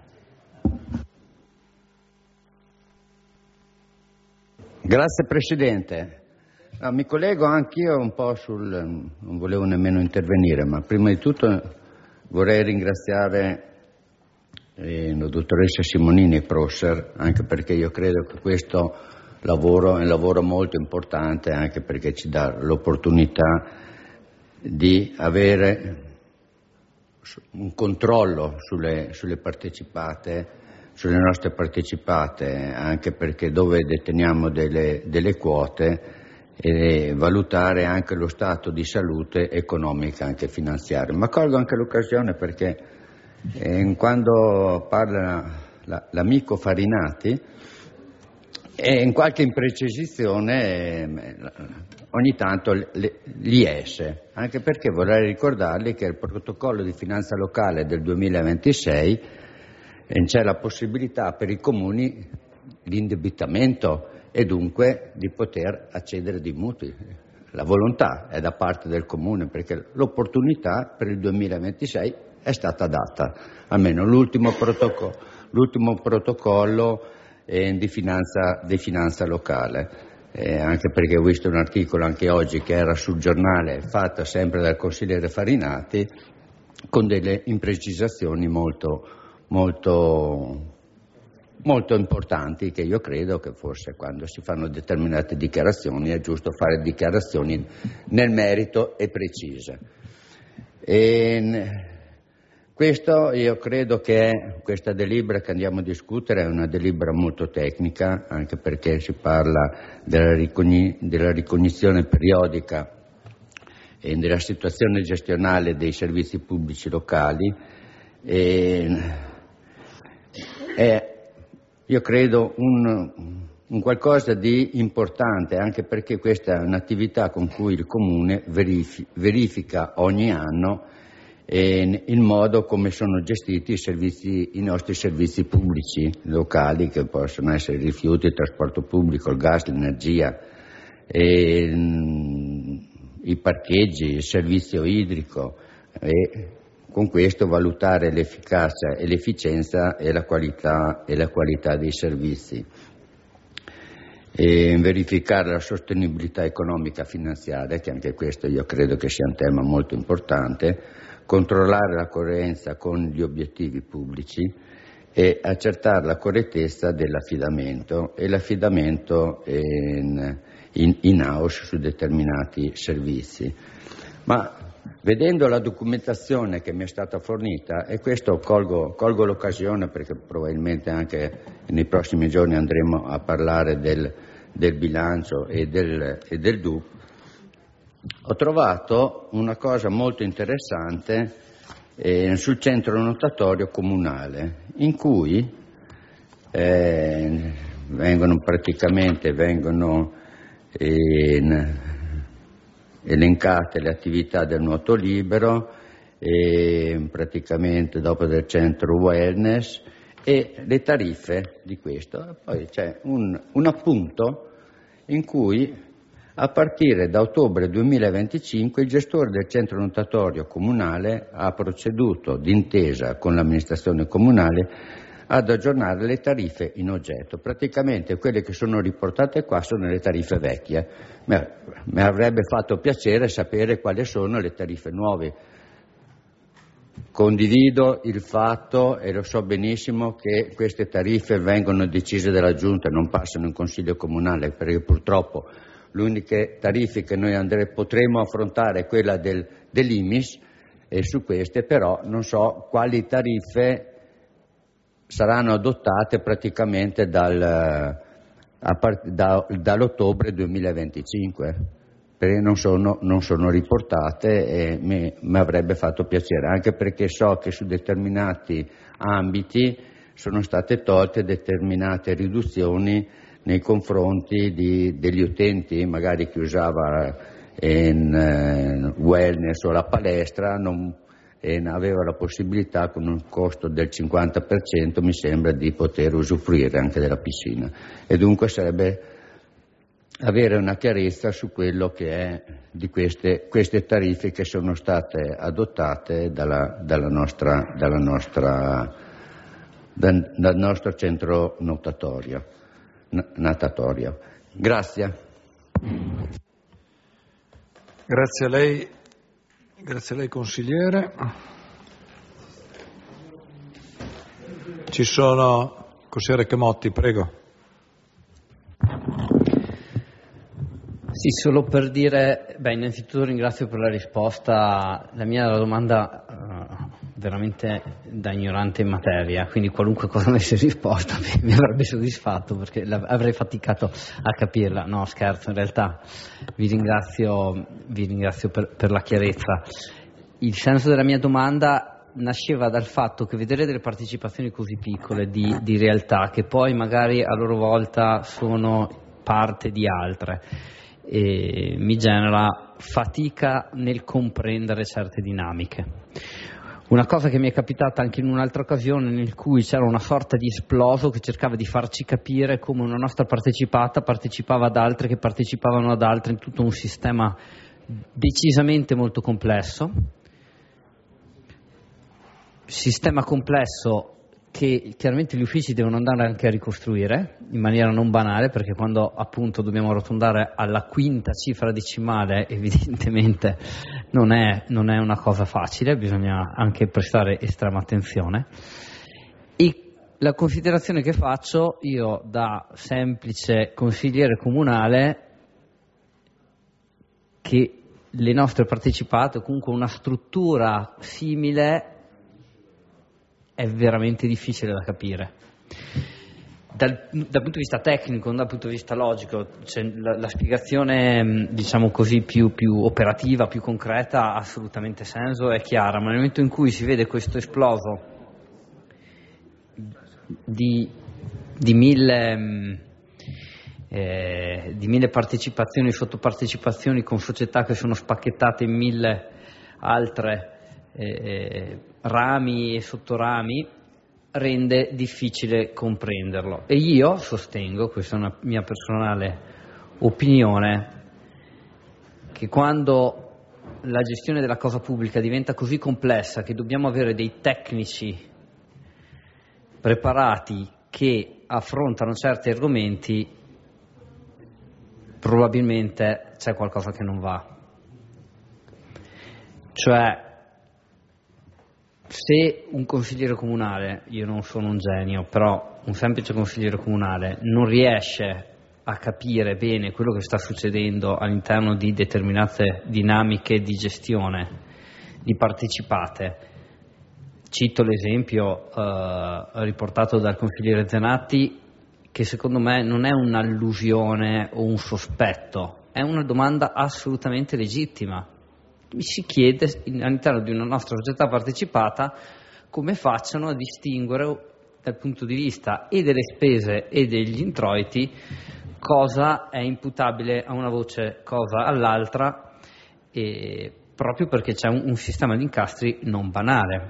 [SPEAKER 18] Grazie Presidente. Mi collego anch'io un po' non volevo nemmeno intervenire, ma prima di tutto vorrei ringraziare la dottoressa Simonini e Prosser, anche perché io credo che questo lavoro è un lavoro molto importante, anche perché ci dà l'opportunità di avere un controllo sulle partecipate, sulle nostre partecipate, anche perché dove deteniamo delle quote, e valutare anche lo stato di salute economica, anche finanziaria. Ma colgo anche l'occasione perché quando parla l'amico Farinati, in qualche imprecisione ogni tanto li esce, anche perché vorrei ricordargli che il protocollo di finanza locale del 2026 c'è la possibilità per i comuni di indebitamento e dunque di poter accedere di mutui. La volontà è da parte del comune, perché l'opportunità per il 2026 è stata data, almeno l'ultimo protocollo di finanza locale, anche perché ho visto un articolo anche oggi che era sul giornale, fatto sempre dal consigliere Farinati, con delle imprecisazioni molto importanti, che io credo che forse quando si fanno determinate dichiarazioni è giusto fare dichiarazioni nel merito e precise. Questo io credo che questa delibera che andiamo a discutere è una delibera molto tecnica, anche perché si parla della ricognizione periodica e della situazione gestionale dei servizi pubblici locali. Io credo un qualcosa di importante, anche perché questa è un'attività con cui il Comune verifica ogni anno il modo come sono gestiti i nostri servizi pubblici locali, che possono essere i rifiuti, il trasporto pubblico, il gas, l'energia, i parcheggi, il servizio idrico, e con questo valutare l'efficacia e l'efficienza e la qualità dei servizi, e verificare la sostenibilità economica e finanziaria, che anche questo io credo che sia un tema molto importante, controllare la coerenza con gli obiettivi pubblici e accertare la correttezza dell'affidamento e l'affidamento in house su determinati servizi. Ma vedendo la documentazione che mi è stata fornita, e questo colgo l'occasione perché probabilmente anche nei prossimi giorni andremo a parlare del bilancio e del DUP, ho trovato una cosa molto interessante sul centro notatorio comunale, in cui vengono elencate le attività del nuoto libero, e praticamente dopo del centro wellness e le tariffe di questo. Poi c'è un appunto in cui a partire da ottobre 2025 il gestore del centro notatorio comunale ha proceduto d'intesa con l'amministrazione comunale ad aggiornare le tariffe in oggetto. Praticamente quelle che sono riportate qua sono le tariffe vecchie. Mi avrebbe fatto piacere sapere quali sono le tariffe nuove. Condivido il fatto, e lo so benissimo, che queste tariffe vengono decise dalla Giunta e non passano in Consiglio Comunale, perché purtroppo l'unica tariffe che noi potremo affrontare è quella dell'IMIS, e su queste però non so quali tariffe saranno adottate praticamente dall'ottobre 2025, perché non sono riportate, e mi avrebbe fatto piacere, anche perché so che su determinati ambiti sono state tolte determinate riduzioni nei confronti degli utenti, magari chi usava wellness o la palestra aveva la possibilità, con un costo del 50%, mi sembra, di poter usufruire anche della piscina, e dunque sarebbe avere una chiarezza su quello che è di queste tariffe che sono state adottate dal nostro centro natatorio. Grazie.
[SPEAKER 1] Grazie a lei consigliere. Ci sono... Consigliere Camotti, prego.
[SPEAKER 14] Sì, solo per dire, innanzitutto ringrazio per la risposta. La mia era una domanda veramente da ignorante in materia, quindi qualunque cosa avessi risposto mi avrebbe soddisfatto, perché avrei faticato a capirla. No, scherzo, in realtà vi ringrazio per la chiarezza. Il senso della mia domanda nasceva dal fatto che vedere delle partecipazioni così piccole di realtà, che poi magari a loro volta sono parte di altre, mi genera fatica nel comprendere certe dinamiche. Una cosa che mi è capitata anche in un'altra occasione, in cui c'era una sorta di esploso che cercava di farci capire come una nostra partecipata partecipava ad altre che partecipavano ad altre, in tutto un sistema decisamente molto complesso. Sistema complesso che chiaramente gli uffici devono andare anche a ricostruire in maniera non banale, perché quando appunto dobbiamo arrotondare alla quinta cifra decimale evidentemente non è una cosa facile, bisogna anche prestare estrema attenzione. E la considerazione che faccio io da semplice consigliere comunale, che le nostre partecipate o comunque una struttura simile è veramente difficile da capire. Dal punto di vista tecnico, non dal punto di vista logico, la spiegazione, diciamo così, più operativa, più concreta, ha assolutamente senso, è chiara, ma nel momento in cui si vede questo esploso di mille partecipazioni, sottopartecipazioni con società che sono spacchettate in 1000 altre rami e sottorami, rende difficile comprenderlo. E io sostengo, questa è una mia personale opinione, che quando la gestione della cosa pubblica diventa così complessa che dobbiamo avere dei tecnici preparati che affrontano certi argomenti, probabilmente c'è qualcosa che non va. Cioè, se un consigliere comunale, io non sono un genio, però un semplice consigliere comunale non riesce a capire bene quello che sta succedendo all'interno di determinate dinamiche di gestione, di partecipate, cito l'esempio riportato dal consigliere Zenatti, che secondo me non è un'allusione o un sospetto, è una domanda assolutamente legittima. Mi si chiede all'interno di una nostra società partecipata come facciano a distinguere dal punto di vista e delle spese e degli introiti cosa è imputabile a una voce, cosa all'altra, proprio perché c'è un sistema di incastri non banale.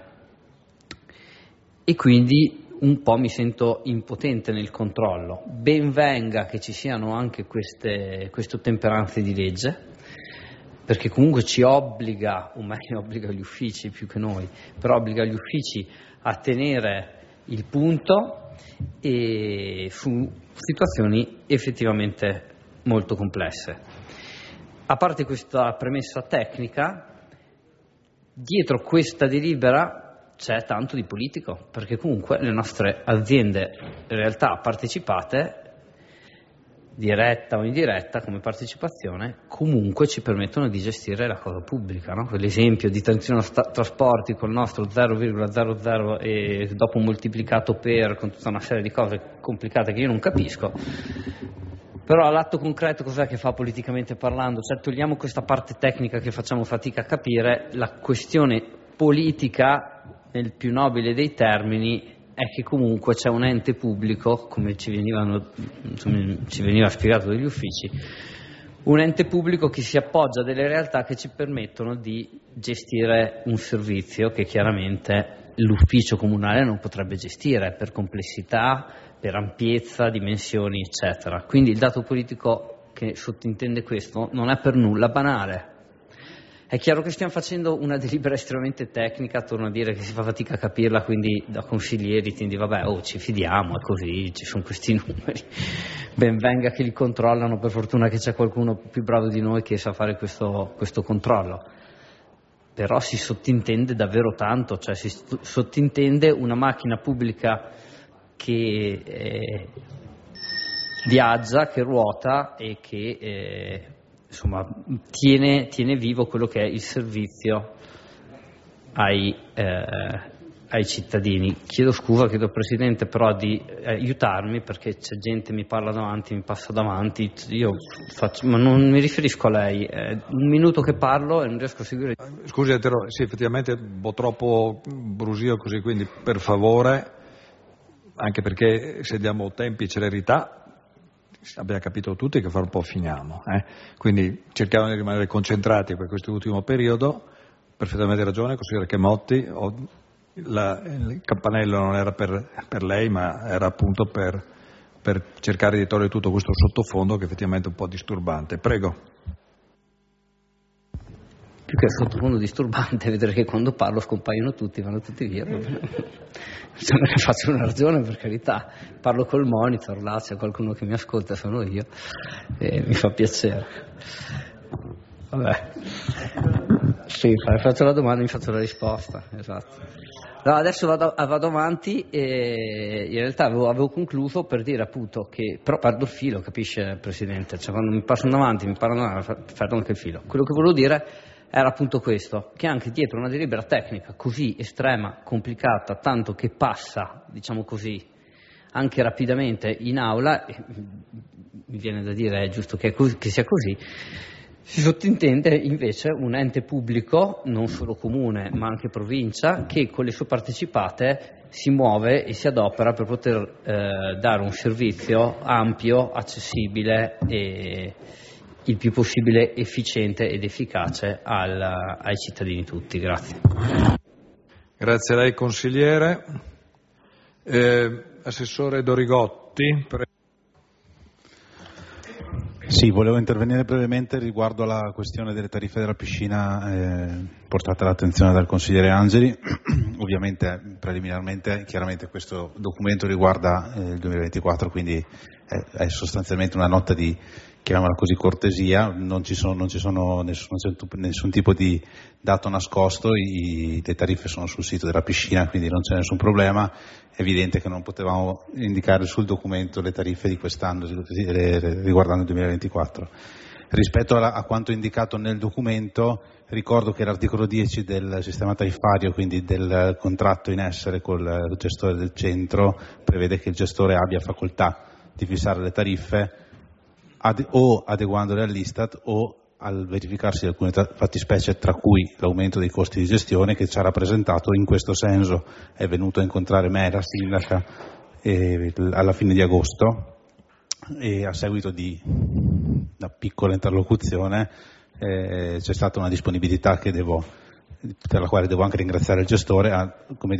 [SPEAKER 14] E quindi un po' mi sento impotente nel controllo. Ben venga che ci siano anche queste ottemperanze di legge, perché comunque ci obbliga, o meglio obbliga gli uffici più che noi, però obbliga gli uffici a tenere il punto e su situazioni effettivamente molto complesse. A parte questa premessa tecnica, dietro questa delibera c'è tanto di politico, perché comunque le nostre aziende, in realtà partecipate, diretta o indiretta come partecipazione, comunque ci permettono di gestire la cosa pubblica, no? L'esempio di Trentino Trasporti col nostro 0,00 e dopo moltiplicato per, con tutta una serie di cose complicate che io non capisco, però all'atto concreto cos'è che fa politicamente parlando? Cioè, togliamo questa parte tecnica che facciamo fatica a capire, la questione politica nel più nobile dei termini è che comunque c'è un ente pubblico, come ci veniva spiegato dagli uffici, un ente pubblico che si appoggia a delle realtà che ci permettono di gestire un servizio che chiaramente l'ufficio comunale non potrebbe gestire per complessità, per ampiezza, dimensioni, eccetera. Quindi il dato politico che sottintende questo non è per nulla banale. È chiaro che stiamo facendo una delibera estremamente tecnica, torno a dire che si fa fatica a capirla, quindi da consiglieri ti dici vabbè, ci fidiamo, è così, ci sono questi numeri, ben venga che li controllano, per fortuna che c'è qualcuno più bravo di noi che sa fare questo controllo. Però si sottintende davvero tanto, cioè si sottintende una macchina pubblica che viaggia, che ruota e che insomma tiene vivo quello che è il servizio ai cittadini. Chiedo scusa, chiedo al Presidente però di aiutarmi, perché c'è gente mi parla davanti, mi passa davanti, ma non mi riferisco a lei, un minuto che parlo e non riesco a seguire.
[SPEAKER 1] Scusi, sì, effettivamente un po' troppo brusio così, quindi per favore, anche perché se diamo tempi e celerità, abbiamo capito tutti che fra un po' finiamo, quindi cerchiamo di rimanere concentrati per questo ultimo periodo. Perfettamente ragione, consigliere Chemotti, il campanello non era per lei, ma era appunto per cercare di togliere tutto questo sottofondo che effettivamente è un po' disturbante. Prego.
[SPEAKER 14] Più che sottofondo disturbante vedere che quando parlo scompaiono tutti, vanno tutti via. Me ne faccio una ragione, per carità. Parlo col monitor, là c'è qualcuno che mi ascolta, sono io, e mi fa piacere. Vabbè. Sì, faccio la domanda, mi faccio la risposta, esatto. No, adesso vado avanti e in realtà avevo concluso per dire appunto che, però perdo il filo, capisce Presidente? Cioè quando mi passano davanti, mi parlano, perdo anche il filo. Quello che volevo dire era appunto questo, che anche dietro una delibera tecnica così estrema, complicata, tanto che passa, diciamo così, anche rapidamente in aula, mi viene da dire è giusto che sia così, si sottintende invece un ente pubblico, non solo comune ma anche provincia, che con le sue partecipate si muove e si adopera per poter dare un servizio ampio, accessibile e il più possibile efficiente ed efficace ai cittadini tutti. Grazie.
[SPEAKER 1] Grazie a lei consigliere. Assessore Dorigotti.
[SPEAKER 3] Sì, volevo intervenire brevemente riguardo alla questione delle tariffe della piscina portata all'attenzione dal consigliere Angeli. Ovviamente, preliminarmente, chiaramente questo documento riguarda il 2024, quindi è sostanzialmente una nota di, chiamiamola così, cortesia, non c'è nessun tipo di dato nascosto, le tariffe sono sul sito della piscina, quindi non c'è nessun problema. È evidente che non potevamo indicare sul documento le tariffe di quest'anno riguardando il 2024. Rispetto a quanto indicato nel documento, ricordo che l'articolo 10 del sistema tariffario, quindi del contratto in essere col gestore del centro, prevede che il gestore abbia facoltà di fissare le tariffe o adeguandole all'Istat o al verificarsi di alcune fattispecie, tra cui l'aumento dei costi di gestione, che ci ha rappresentato. In questo senso è venuto a incontrare me, la sindaca, alla fine di agosto, e a seguito di una piccola interlocuzione c'è stata una disponibilità per la quale devo anche ringraziare il gestore a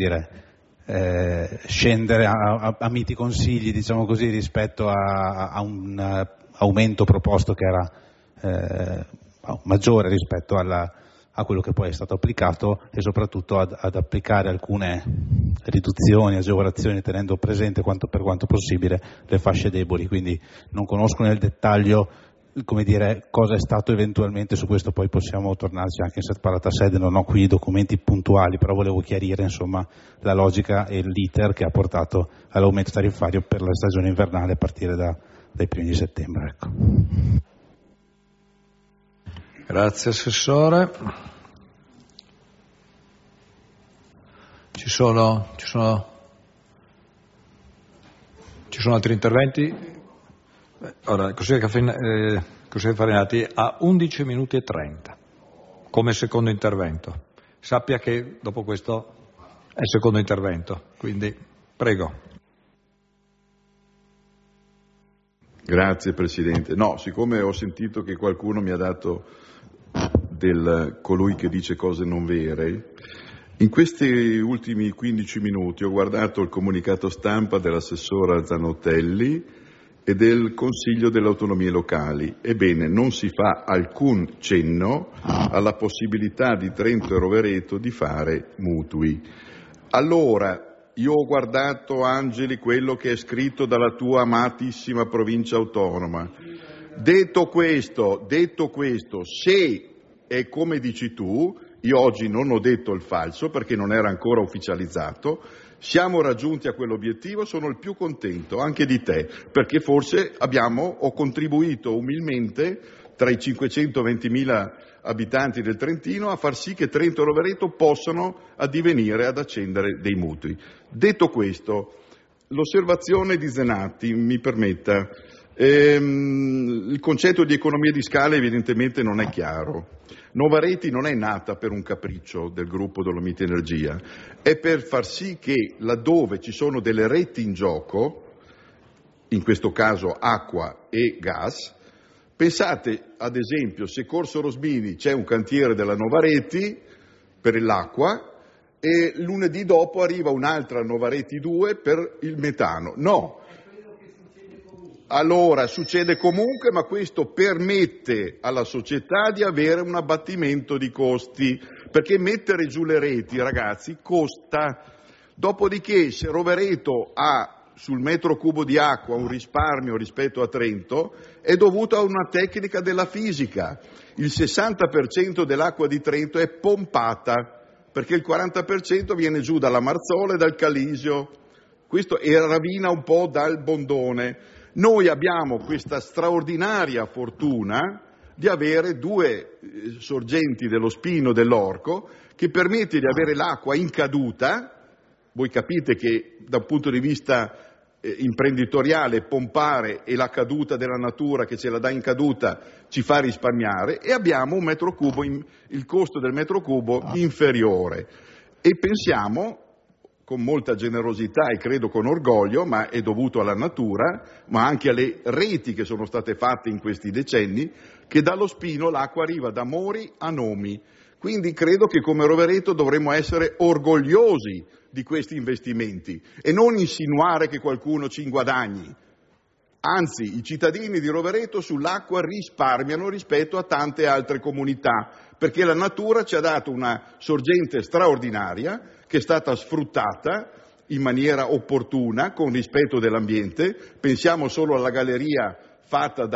[SPEAKER 3] scendere a miti consigli, diciamo così, rispetto a un aumento proposto che era maggiore rispetto a quello che poi è stato applicato, e soprattutto ad applicare alcune riduzioni, agevolazioni, tenendo presente per quanto possibile le fasce deboli. Quindi non conosco nel dettaglio cosa è stato eventualmente, su questo poi possiamo tornarci anche in separata sede, non ho qui i documenti puntuali, però volevo chiarire insomma la logica e l'iter che ha portato all'aumento tariffario per la stagione invernale a partire dai primi di settembre. Ecco.
[SPEAKER 1] Grazie Assessore. Ci sono altri interventi? Ora, consigliere Farinati ha 11 minuti e 30 come secondo intervento. Sappia che dopo questo è il secondo intervento, quindi prego.
[SPEAKER 9] Grazie Presidente. No, siccome ho sentito che qualcuno mi ha dato del colui che dice cose non vere, in questi ultimi 15 minuti ho guardato il comunicato stampa dell'assessora Zanotelli e del Consiglio delle Autonomie Locali. Ebbene, non si fa alcun cenno alla possibilità di Trento e Rovereto di fare mutui. Allora, io ho guardato, Angeli, quello che è scritto dalla tua amatissima provincia autonoma. Detto questo, se è come dici tu, io oggi non ho detto il falso perché non era ancora ufficializzato, siamo raggiunti a quell'obiettivo, sono il più contento anche di te, perché forse ho contribuito umilmente tra i 520.000 abitanti del Trentino a far sì che Trento e Rovereto possano addivenire ad accendere dei mutui. Detto questo, l'osservazione di Zenatti, mi permetta, il concetto di economia di scala evidentemente non è chiaro. Nova Reti non è nata per un capriccio del gruppo Dolomiti Energia, è per far sì che laddove ci sono delle reti in gioco, in questo caso acqua e gas, pensate ad esempio se Corso Rosmini c'è un cantiere della Nova Reti per l'acqua e lunedì dopo arriva un'altra Nova Reti 2 per il metano. No. Allora succede comunque, ma questo permette alla società di avere un abbattimento di costi, perché mettere giù le reti, ragazzi, costa. Dopodiché se Rovereto ha sul metro cubo di acqua un risparmio rispetto a Trento è dovuto a una tecnica della fisica. Il 60% dell'acqua di Trento è pompata, perché il 40% viene giù dalla Marzola e dal Calisio, questo e ravina un po' dal Bondone. Noi abbiamo questa straordinaria fortuna di avere due sorgenti dello Spino e dell'Orco che permette di avere l'acqua in caduta. Voi capite che da un punto di vista imprenditoriale pompare e la caduta della natura che ce la dà in caduta ci fa risparmiare, e abbiamo un metro cubo, il costo del metro cubo inferiore, e pensiamo con molta generosità e credo con orgoglio, ma è dovuto alla natura, ma anche alle reti che sono state fatte in questi decenni, che dallo Spino l'acqua arriva da Mori a Nomi. Quindi credo che come Rovereto dovremmo essere orgogliosi di questi investimenti e non insinuare che qualcuno ci guadagni. Anzi, i cittadini di Rovereto sull'acqua risparmiano rispetto a tante altre comunità, perché la natura ci ha dato una sorgente straordinaria che è stata sfruttata in maniera opportuna, con rispetto dell'ambiente. Pensiamo solo alla galleria fatta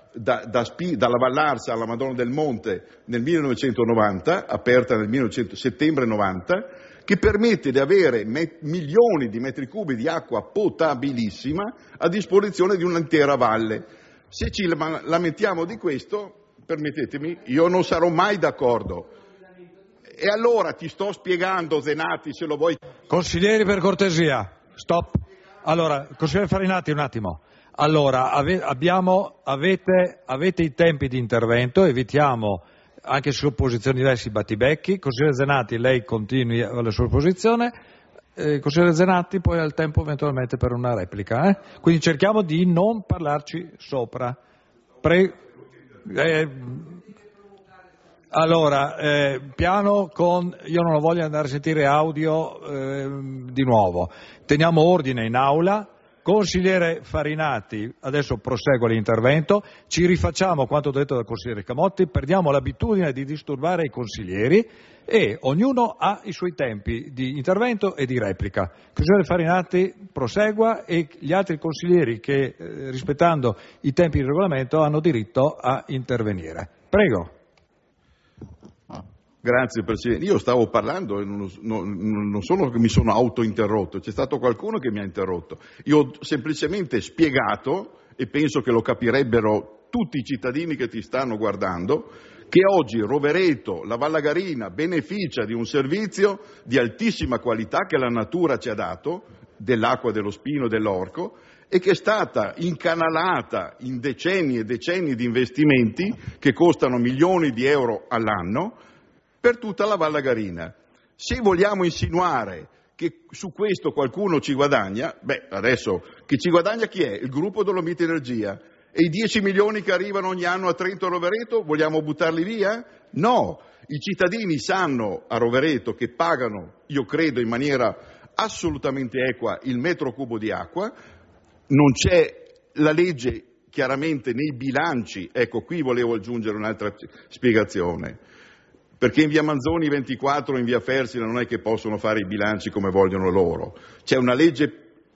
[SPEAKER 9] dalla Vallarsa alla Madonna del Monte nel 1990, aperta nel settembre 90, che permette di avere milioni di metri cubi di acqua potabilissima a disposizione di un'intera valle. Se ci lamentiamo di questo, permettetemi, io non sarò mai d'accordo. E allora ti sto spiegando, Zenatti, se lo vuoi.
[SPEAKER 1] Consiglieri, per cortesia, stop. Allora, consigliere Farinati, un attimo. Allora, avete i tempi di intervento, evitiamo anche su posizioni diverse i battibecchi. Consigliere Zenatti, lei continui alla sua posizione. Consigliere Zenatti, poi ha il tempo eventualmente per una replica. Quindi cerchiamo di non parlarci sopra. Allora, piano con... Io non ho voglia di andare a sentire audio di nuovo. Teniamo ordine in aula. Consigliere Farinati, adesso prosegue l'intervento. Ci rifacciamo quanto detto dal consigliere Camotti. Perdiamo l'abitudine di disturbare i consiglieri e ognuno ha i suoi tempi di intervento e di replica. Consigliere Farinati prosegua e gli altri consiglieri che, rispettando i tempi di regolamento, hanno diritto a intervenire. Prego.
[SPEAKER 9] Grazie Presidente, io stavo parlando e non solo che mi sono autointerrotto, c'è stato qualcuno che mi ha interrotto. Io ho semplicemente spiegato, e penso che lo capirebbero tutti i cittadini che ti stanno guardando, che oggi Rovereto, la Vallagarina, beneficia di un servizio di altissima qualità che la natura ci ha dato, dell'acqua dello Spino e dell'Orco, e che è stata incanalata in decenni e decenni di investimenti che costano milioni di euro all'anno per tutta la Vallagarina. Se vogliamo insinuare che su questo qualcuno ci guadagna, adesso che ci guadagna chi è? Il gruppo Dolomiti Energia. E i 10 milioni che arrivano ogni anno a Trento e Rovereto, vogliamo buttarli via? No, i cittadini sanno a Rovereto che pagano, io credo in maniera assolutamente equa, il metro cubo di acqua. Non c'è la legge chiaramente nei bilanci, ecco qui volevo aggiungere un'altra spiegazione, perché in via Manzoni 24 o in via Fersina non è che possono fare i bilanci come vogliono loro, c'è una legge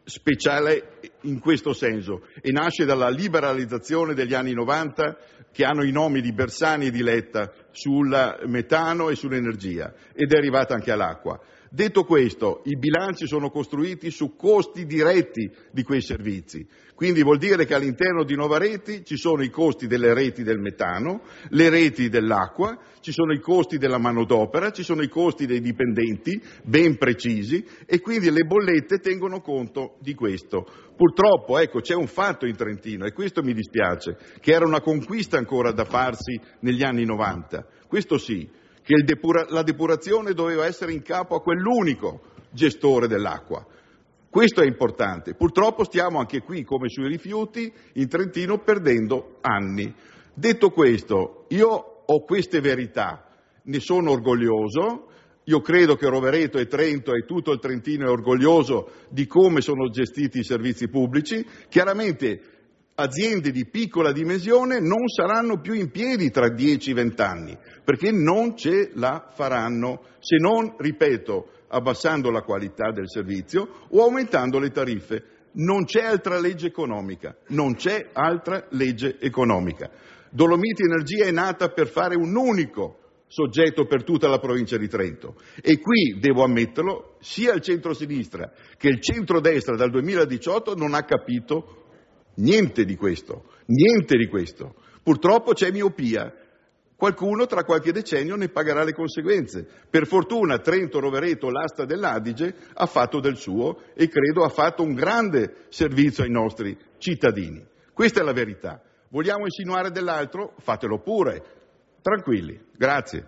[SPEAKER 9] speciale in questo senso e nasce dalla liberalizzazione degli anni 90 che hanno i nomi di Bersani e di Letta sul metano e sull'energia ed è arrivata anche all'acqua. Detto questo, i bilanci sono costruiti su costi diretti di quei servizi, quindi vuol dire che all'interno di Nova Reti ci sono i costi delle reti del metano, le reti dell'acqua, ci sono i costi della manodopera, ci sono i costi dei dipendenti ben precisi e quindi le bollette tengono conto di questo. Purtroppo, ecco, c'è un fatto in Trentino e questo mi dispiace, che era una conquista ancora da farsi negli anni 90, questo sì, che la depurazione doveva essere in capo a quell'unico gestore dell'acqua. Questo è importante. Purtroppo stiamo anche qui, come sui rifiuti, in Trentino perdendo anni. Detto questo, io ho queste verità, ne sono orgoglioso, io credo che Rovereto e Trento e tutto il Trentino è orgoglioso di come sono gestiti i servizi pubblici. Chiaramente aziende di piccola dimensione non saranno più in piedi tra 10-20 anni, perché non ce la faranno, se non, ripeto, abbassando la qualità del servizio o aumentando le tariffe. Non c'è altra legge economica, non c'è altra legge economica. Dolomiti Energia è nata per fare un unico soggetto per tutta la provincia di Trento e qui, devo ammetterlo, sia il centro-sinistra che il centro-destra dal 2018 non ha capito niente di questo, niente di questo. Purtroppo c'è miopia. Qualcuno tra qualche decennio ne pagherà le conseguenze. Per fortuna Trento, Rovereto, l'asta dell'Adige ha fatto del suo e credo ha fatto un grande servizio ai nostri cittadini. Questa è la verità. Vogliamo insinuare dell'altro? Fatelo pure. Tranquilli. Grazie.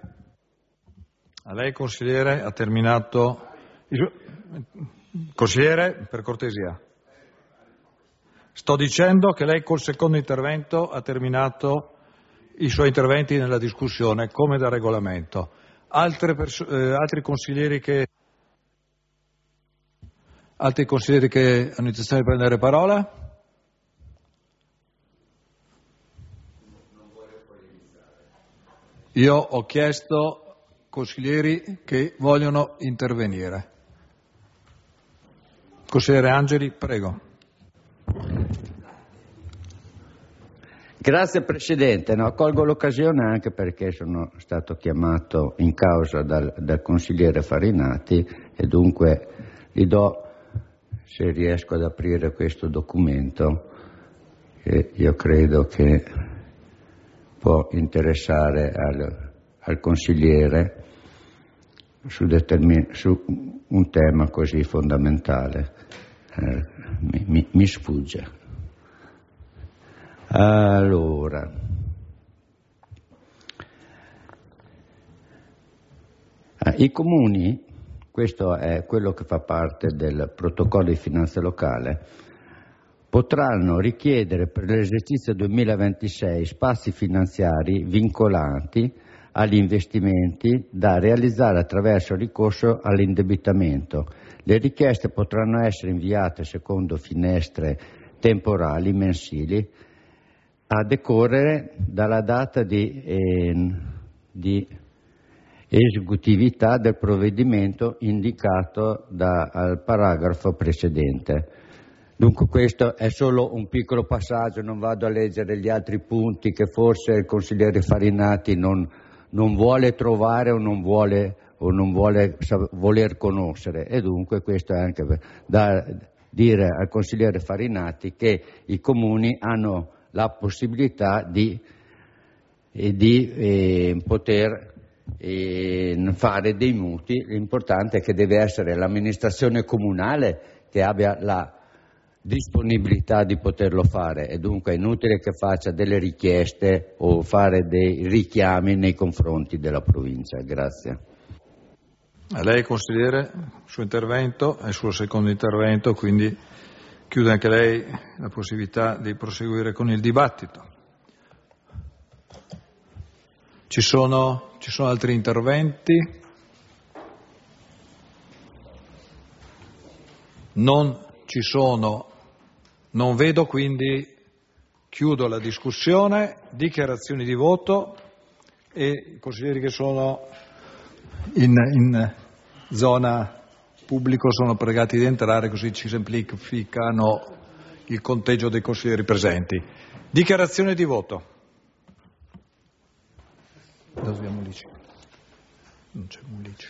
[SPEAKER 1] A lei, consigliere, ha terminato. Consigliere, per cortesia. Sto dicendo che lei col secondo intervento ha terminato i suoi interventi nella discussione, come da regolamento. Altri consiglieri che hanno intenzione di prendere parola? Io ho chiesto consiglieri che vogliono intervenire. Consigliere Angeli, prego.
[SPEAKER 18] Grazie Presidente, colgo l'occasione anche perché sono stato chiamato in causa dal consigliere Farinati e dunque gli do, se riesco ad aprire questo documento, che io credo che può interessare al consigliere su un tema così fondamentale. Mi sfugge. Allora, i comuni, questo è quello che fa parte del protocollo di finanza locale, potranno richiedere per l'esercizio 2026 spazi finanziari vincolanti agli investimenti da realizzare attraverso il ricorso all'indebitamento. Le richieste potranno essere inviate secondo finestre temporali mensili a decorrere dalla data di esecutività del provvedimento indicato al paragrafo precedente. Dunque questo è solo un piccolo passaggio, non vado a leggere gli altri punti che forse il consigliere Farinati non vuole trovare o non vuole voler conoscere, e dunque questo è anche da dire al consigliere Farinati che i comuni hanno la possibilità di poter fare dei mutui. L'importante è che deve essere l'amministrazione comunale che abbia la disponibilità di poterlo fare, e dunque è inutile che faccia delle richieste o fare dei richiami nei confronti della provincia. Grazie.
[SPEAKER 1] A lei, consigliere, il suo intervento è il suo secondo intervento, quindi chiude anche lei la possibilità di proseguire con il dibattito. Ci sono altri interventi? Non ci sono, non vedo, quindi chiudo la discussione, dichiarazioni di voto, e i consiglieri che sono in zona pubblico sono pregati di entrare, così ci semplificano il conteggio dei consiglieri presenti. Dichiarazione di voto. Non c'è Mullici.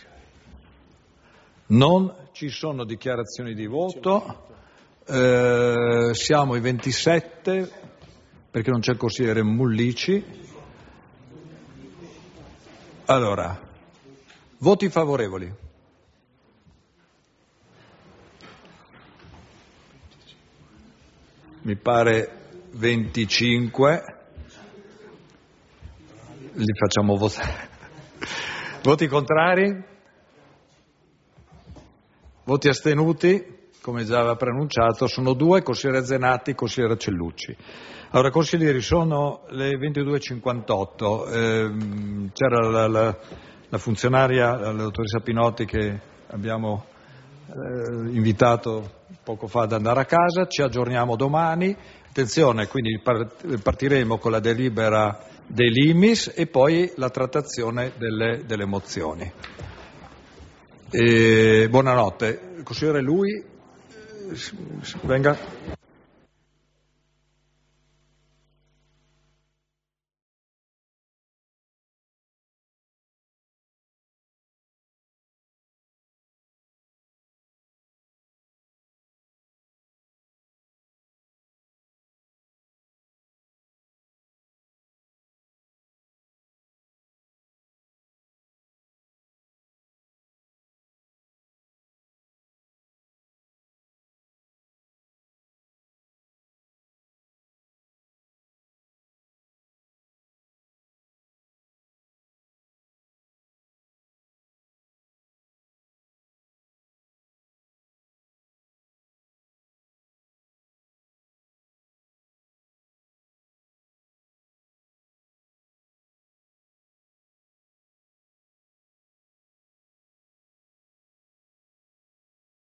[SPEAKER 1] Non ci sono dichiarazioni di voto. Siamo i 27 perché non c'è il consigliere Mullici. Allora, voti favorevoli. Mi pare 25. Li facciamo votare. Voti contrari? Voti astenuti? Come già aveva preannunciato, sono 2, consigliere Zenatti e consigliere Cellucci. Allora, consiglieri, sono le 22:58. C'era la funzionaria, la dottoressa Pinotti, che abbiamo invitato poco fa ad andare a casa. Ci aggiorniamo domani. Attenzione, quindi partiremo con la delibera dell'IMIS e poi la trattazione delle mozioni. Buonanotte. Consigliere Lui, venga.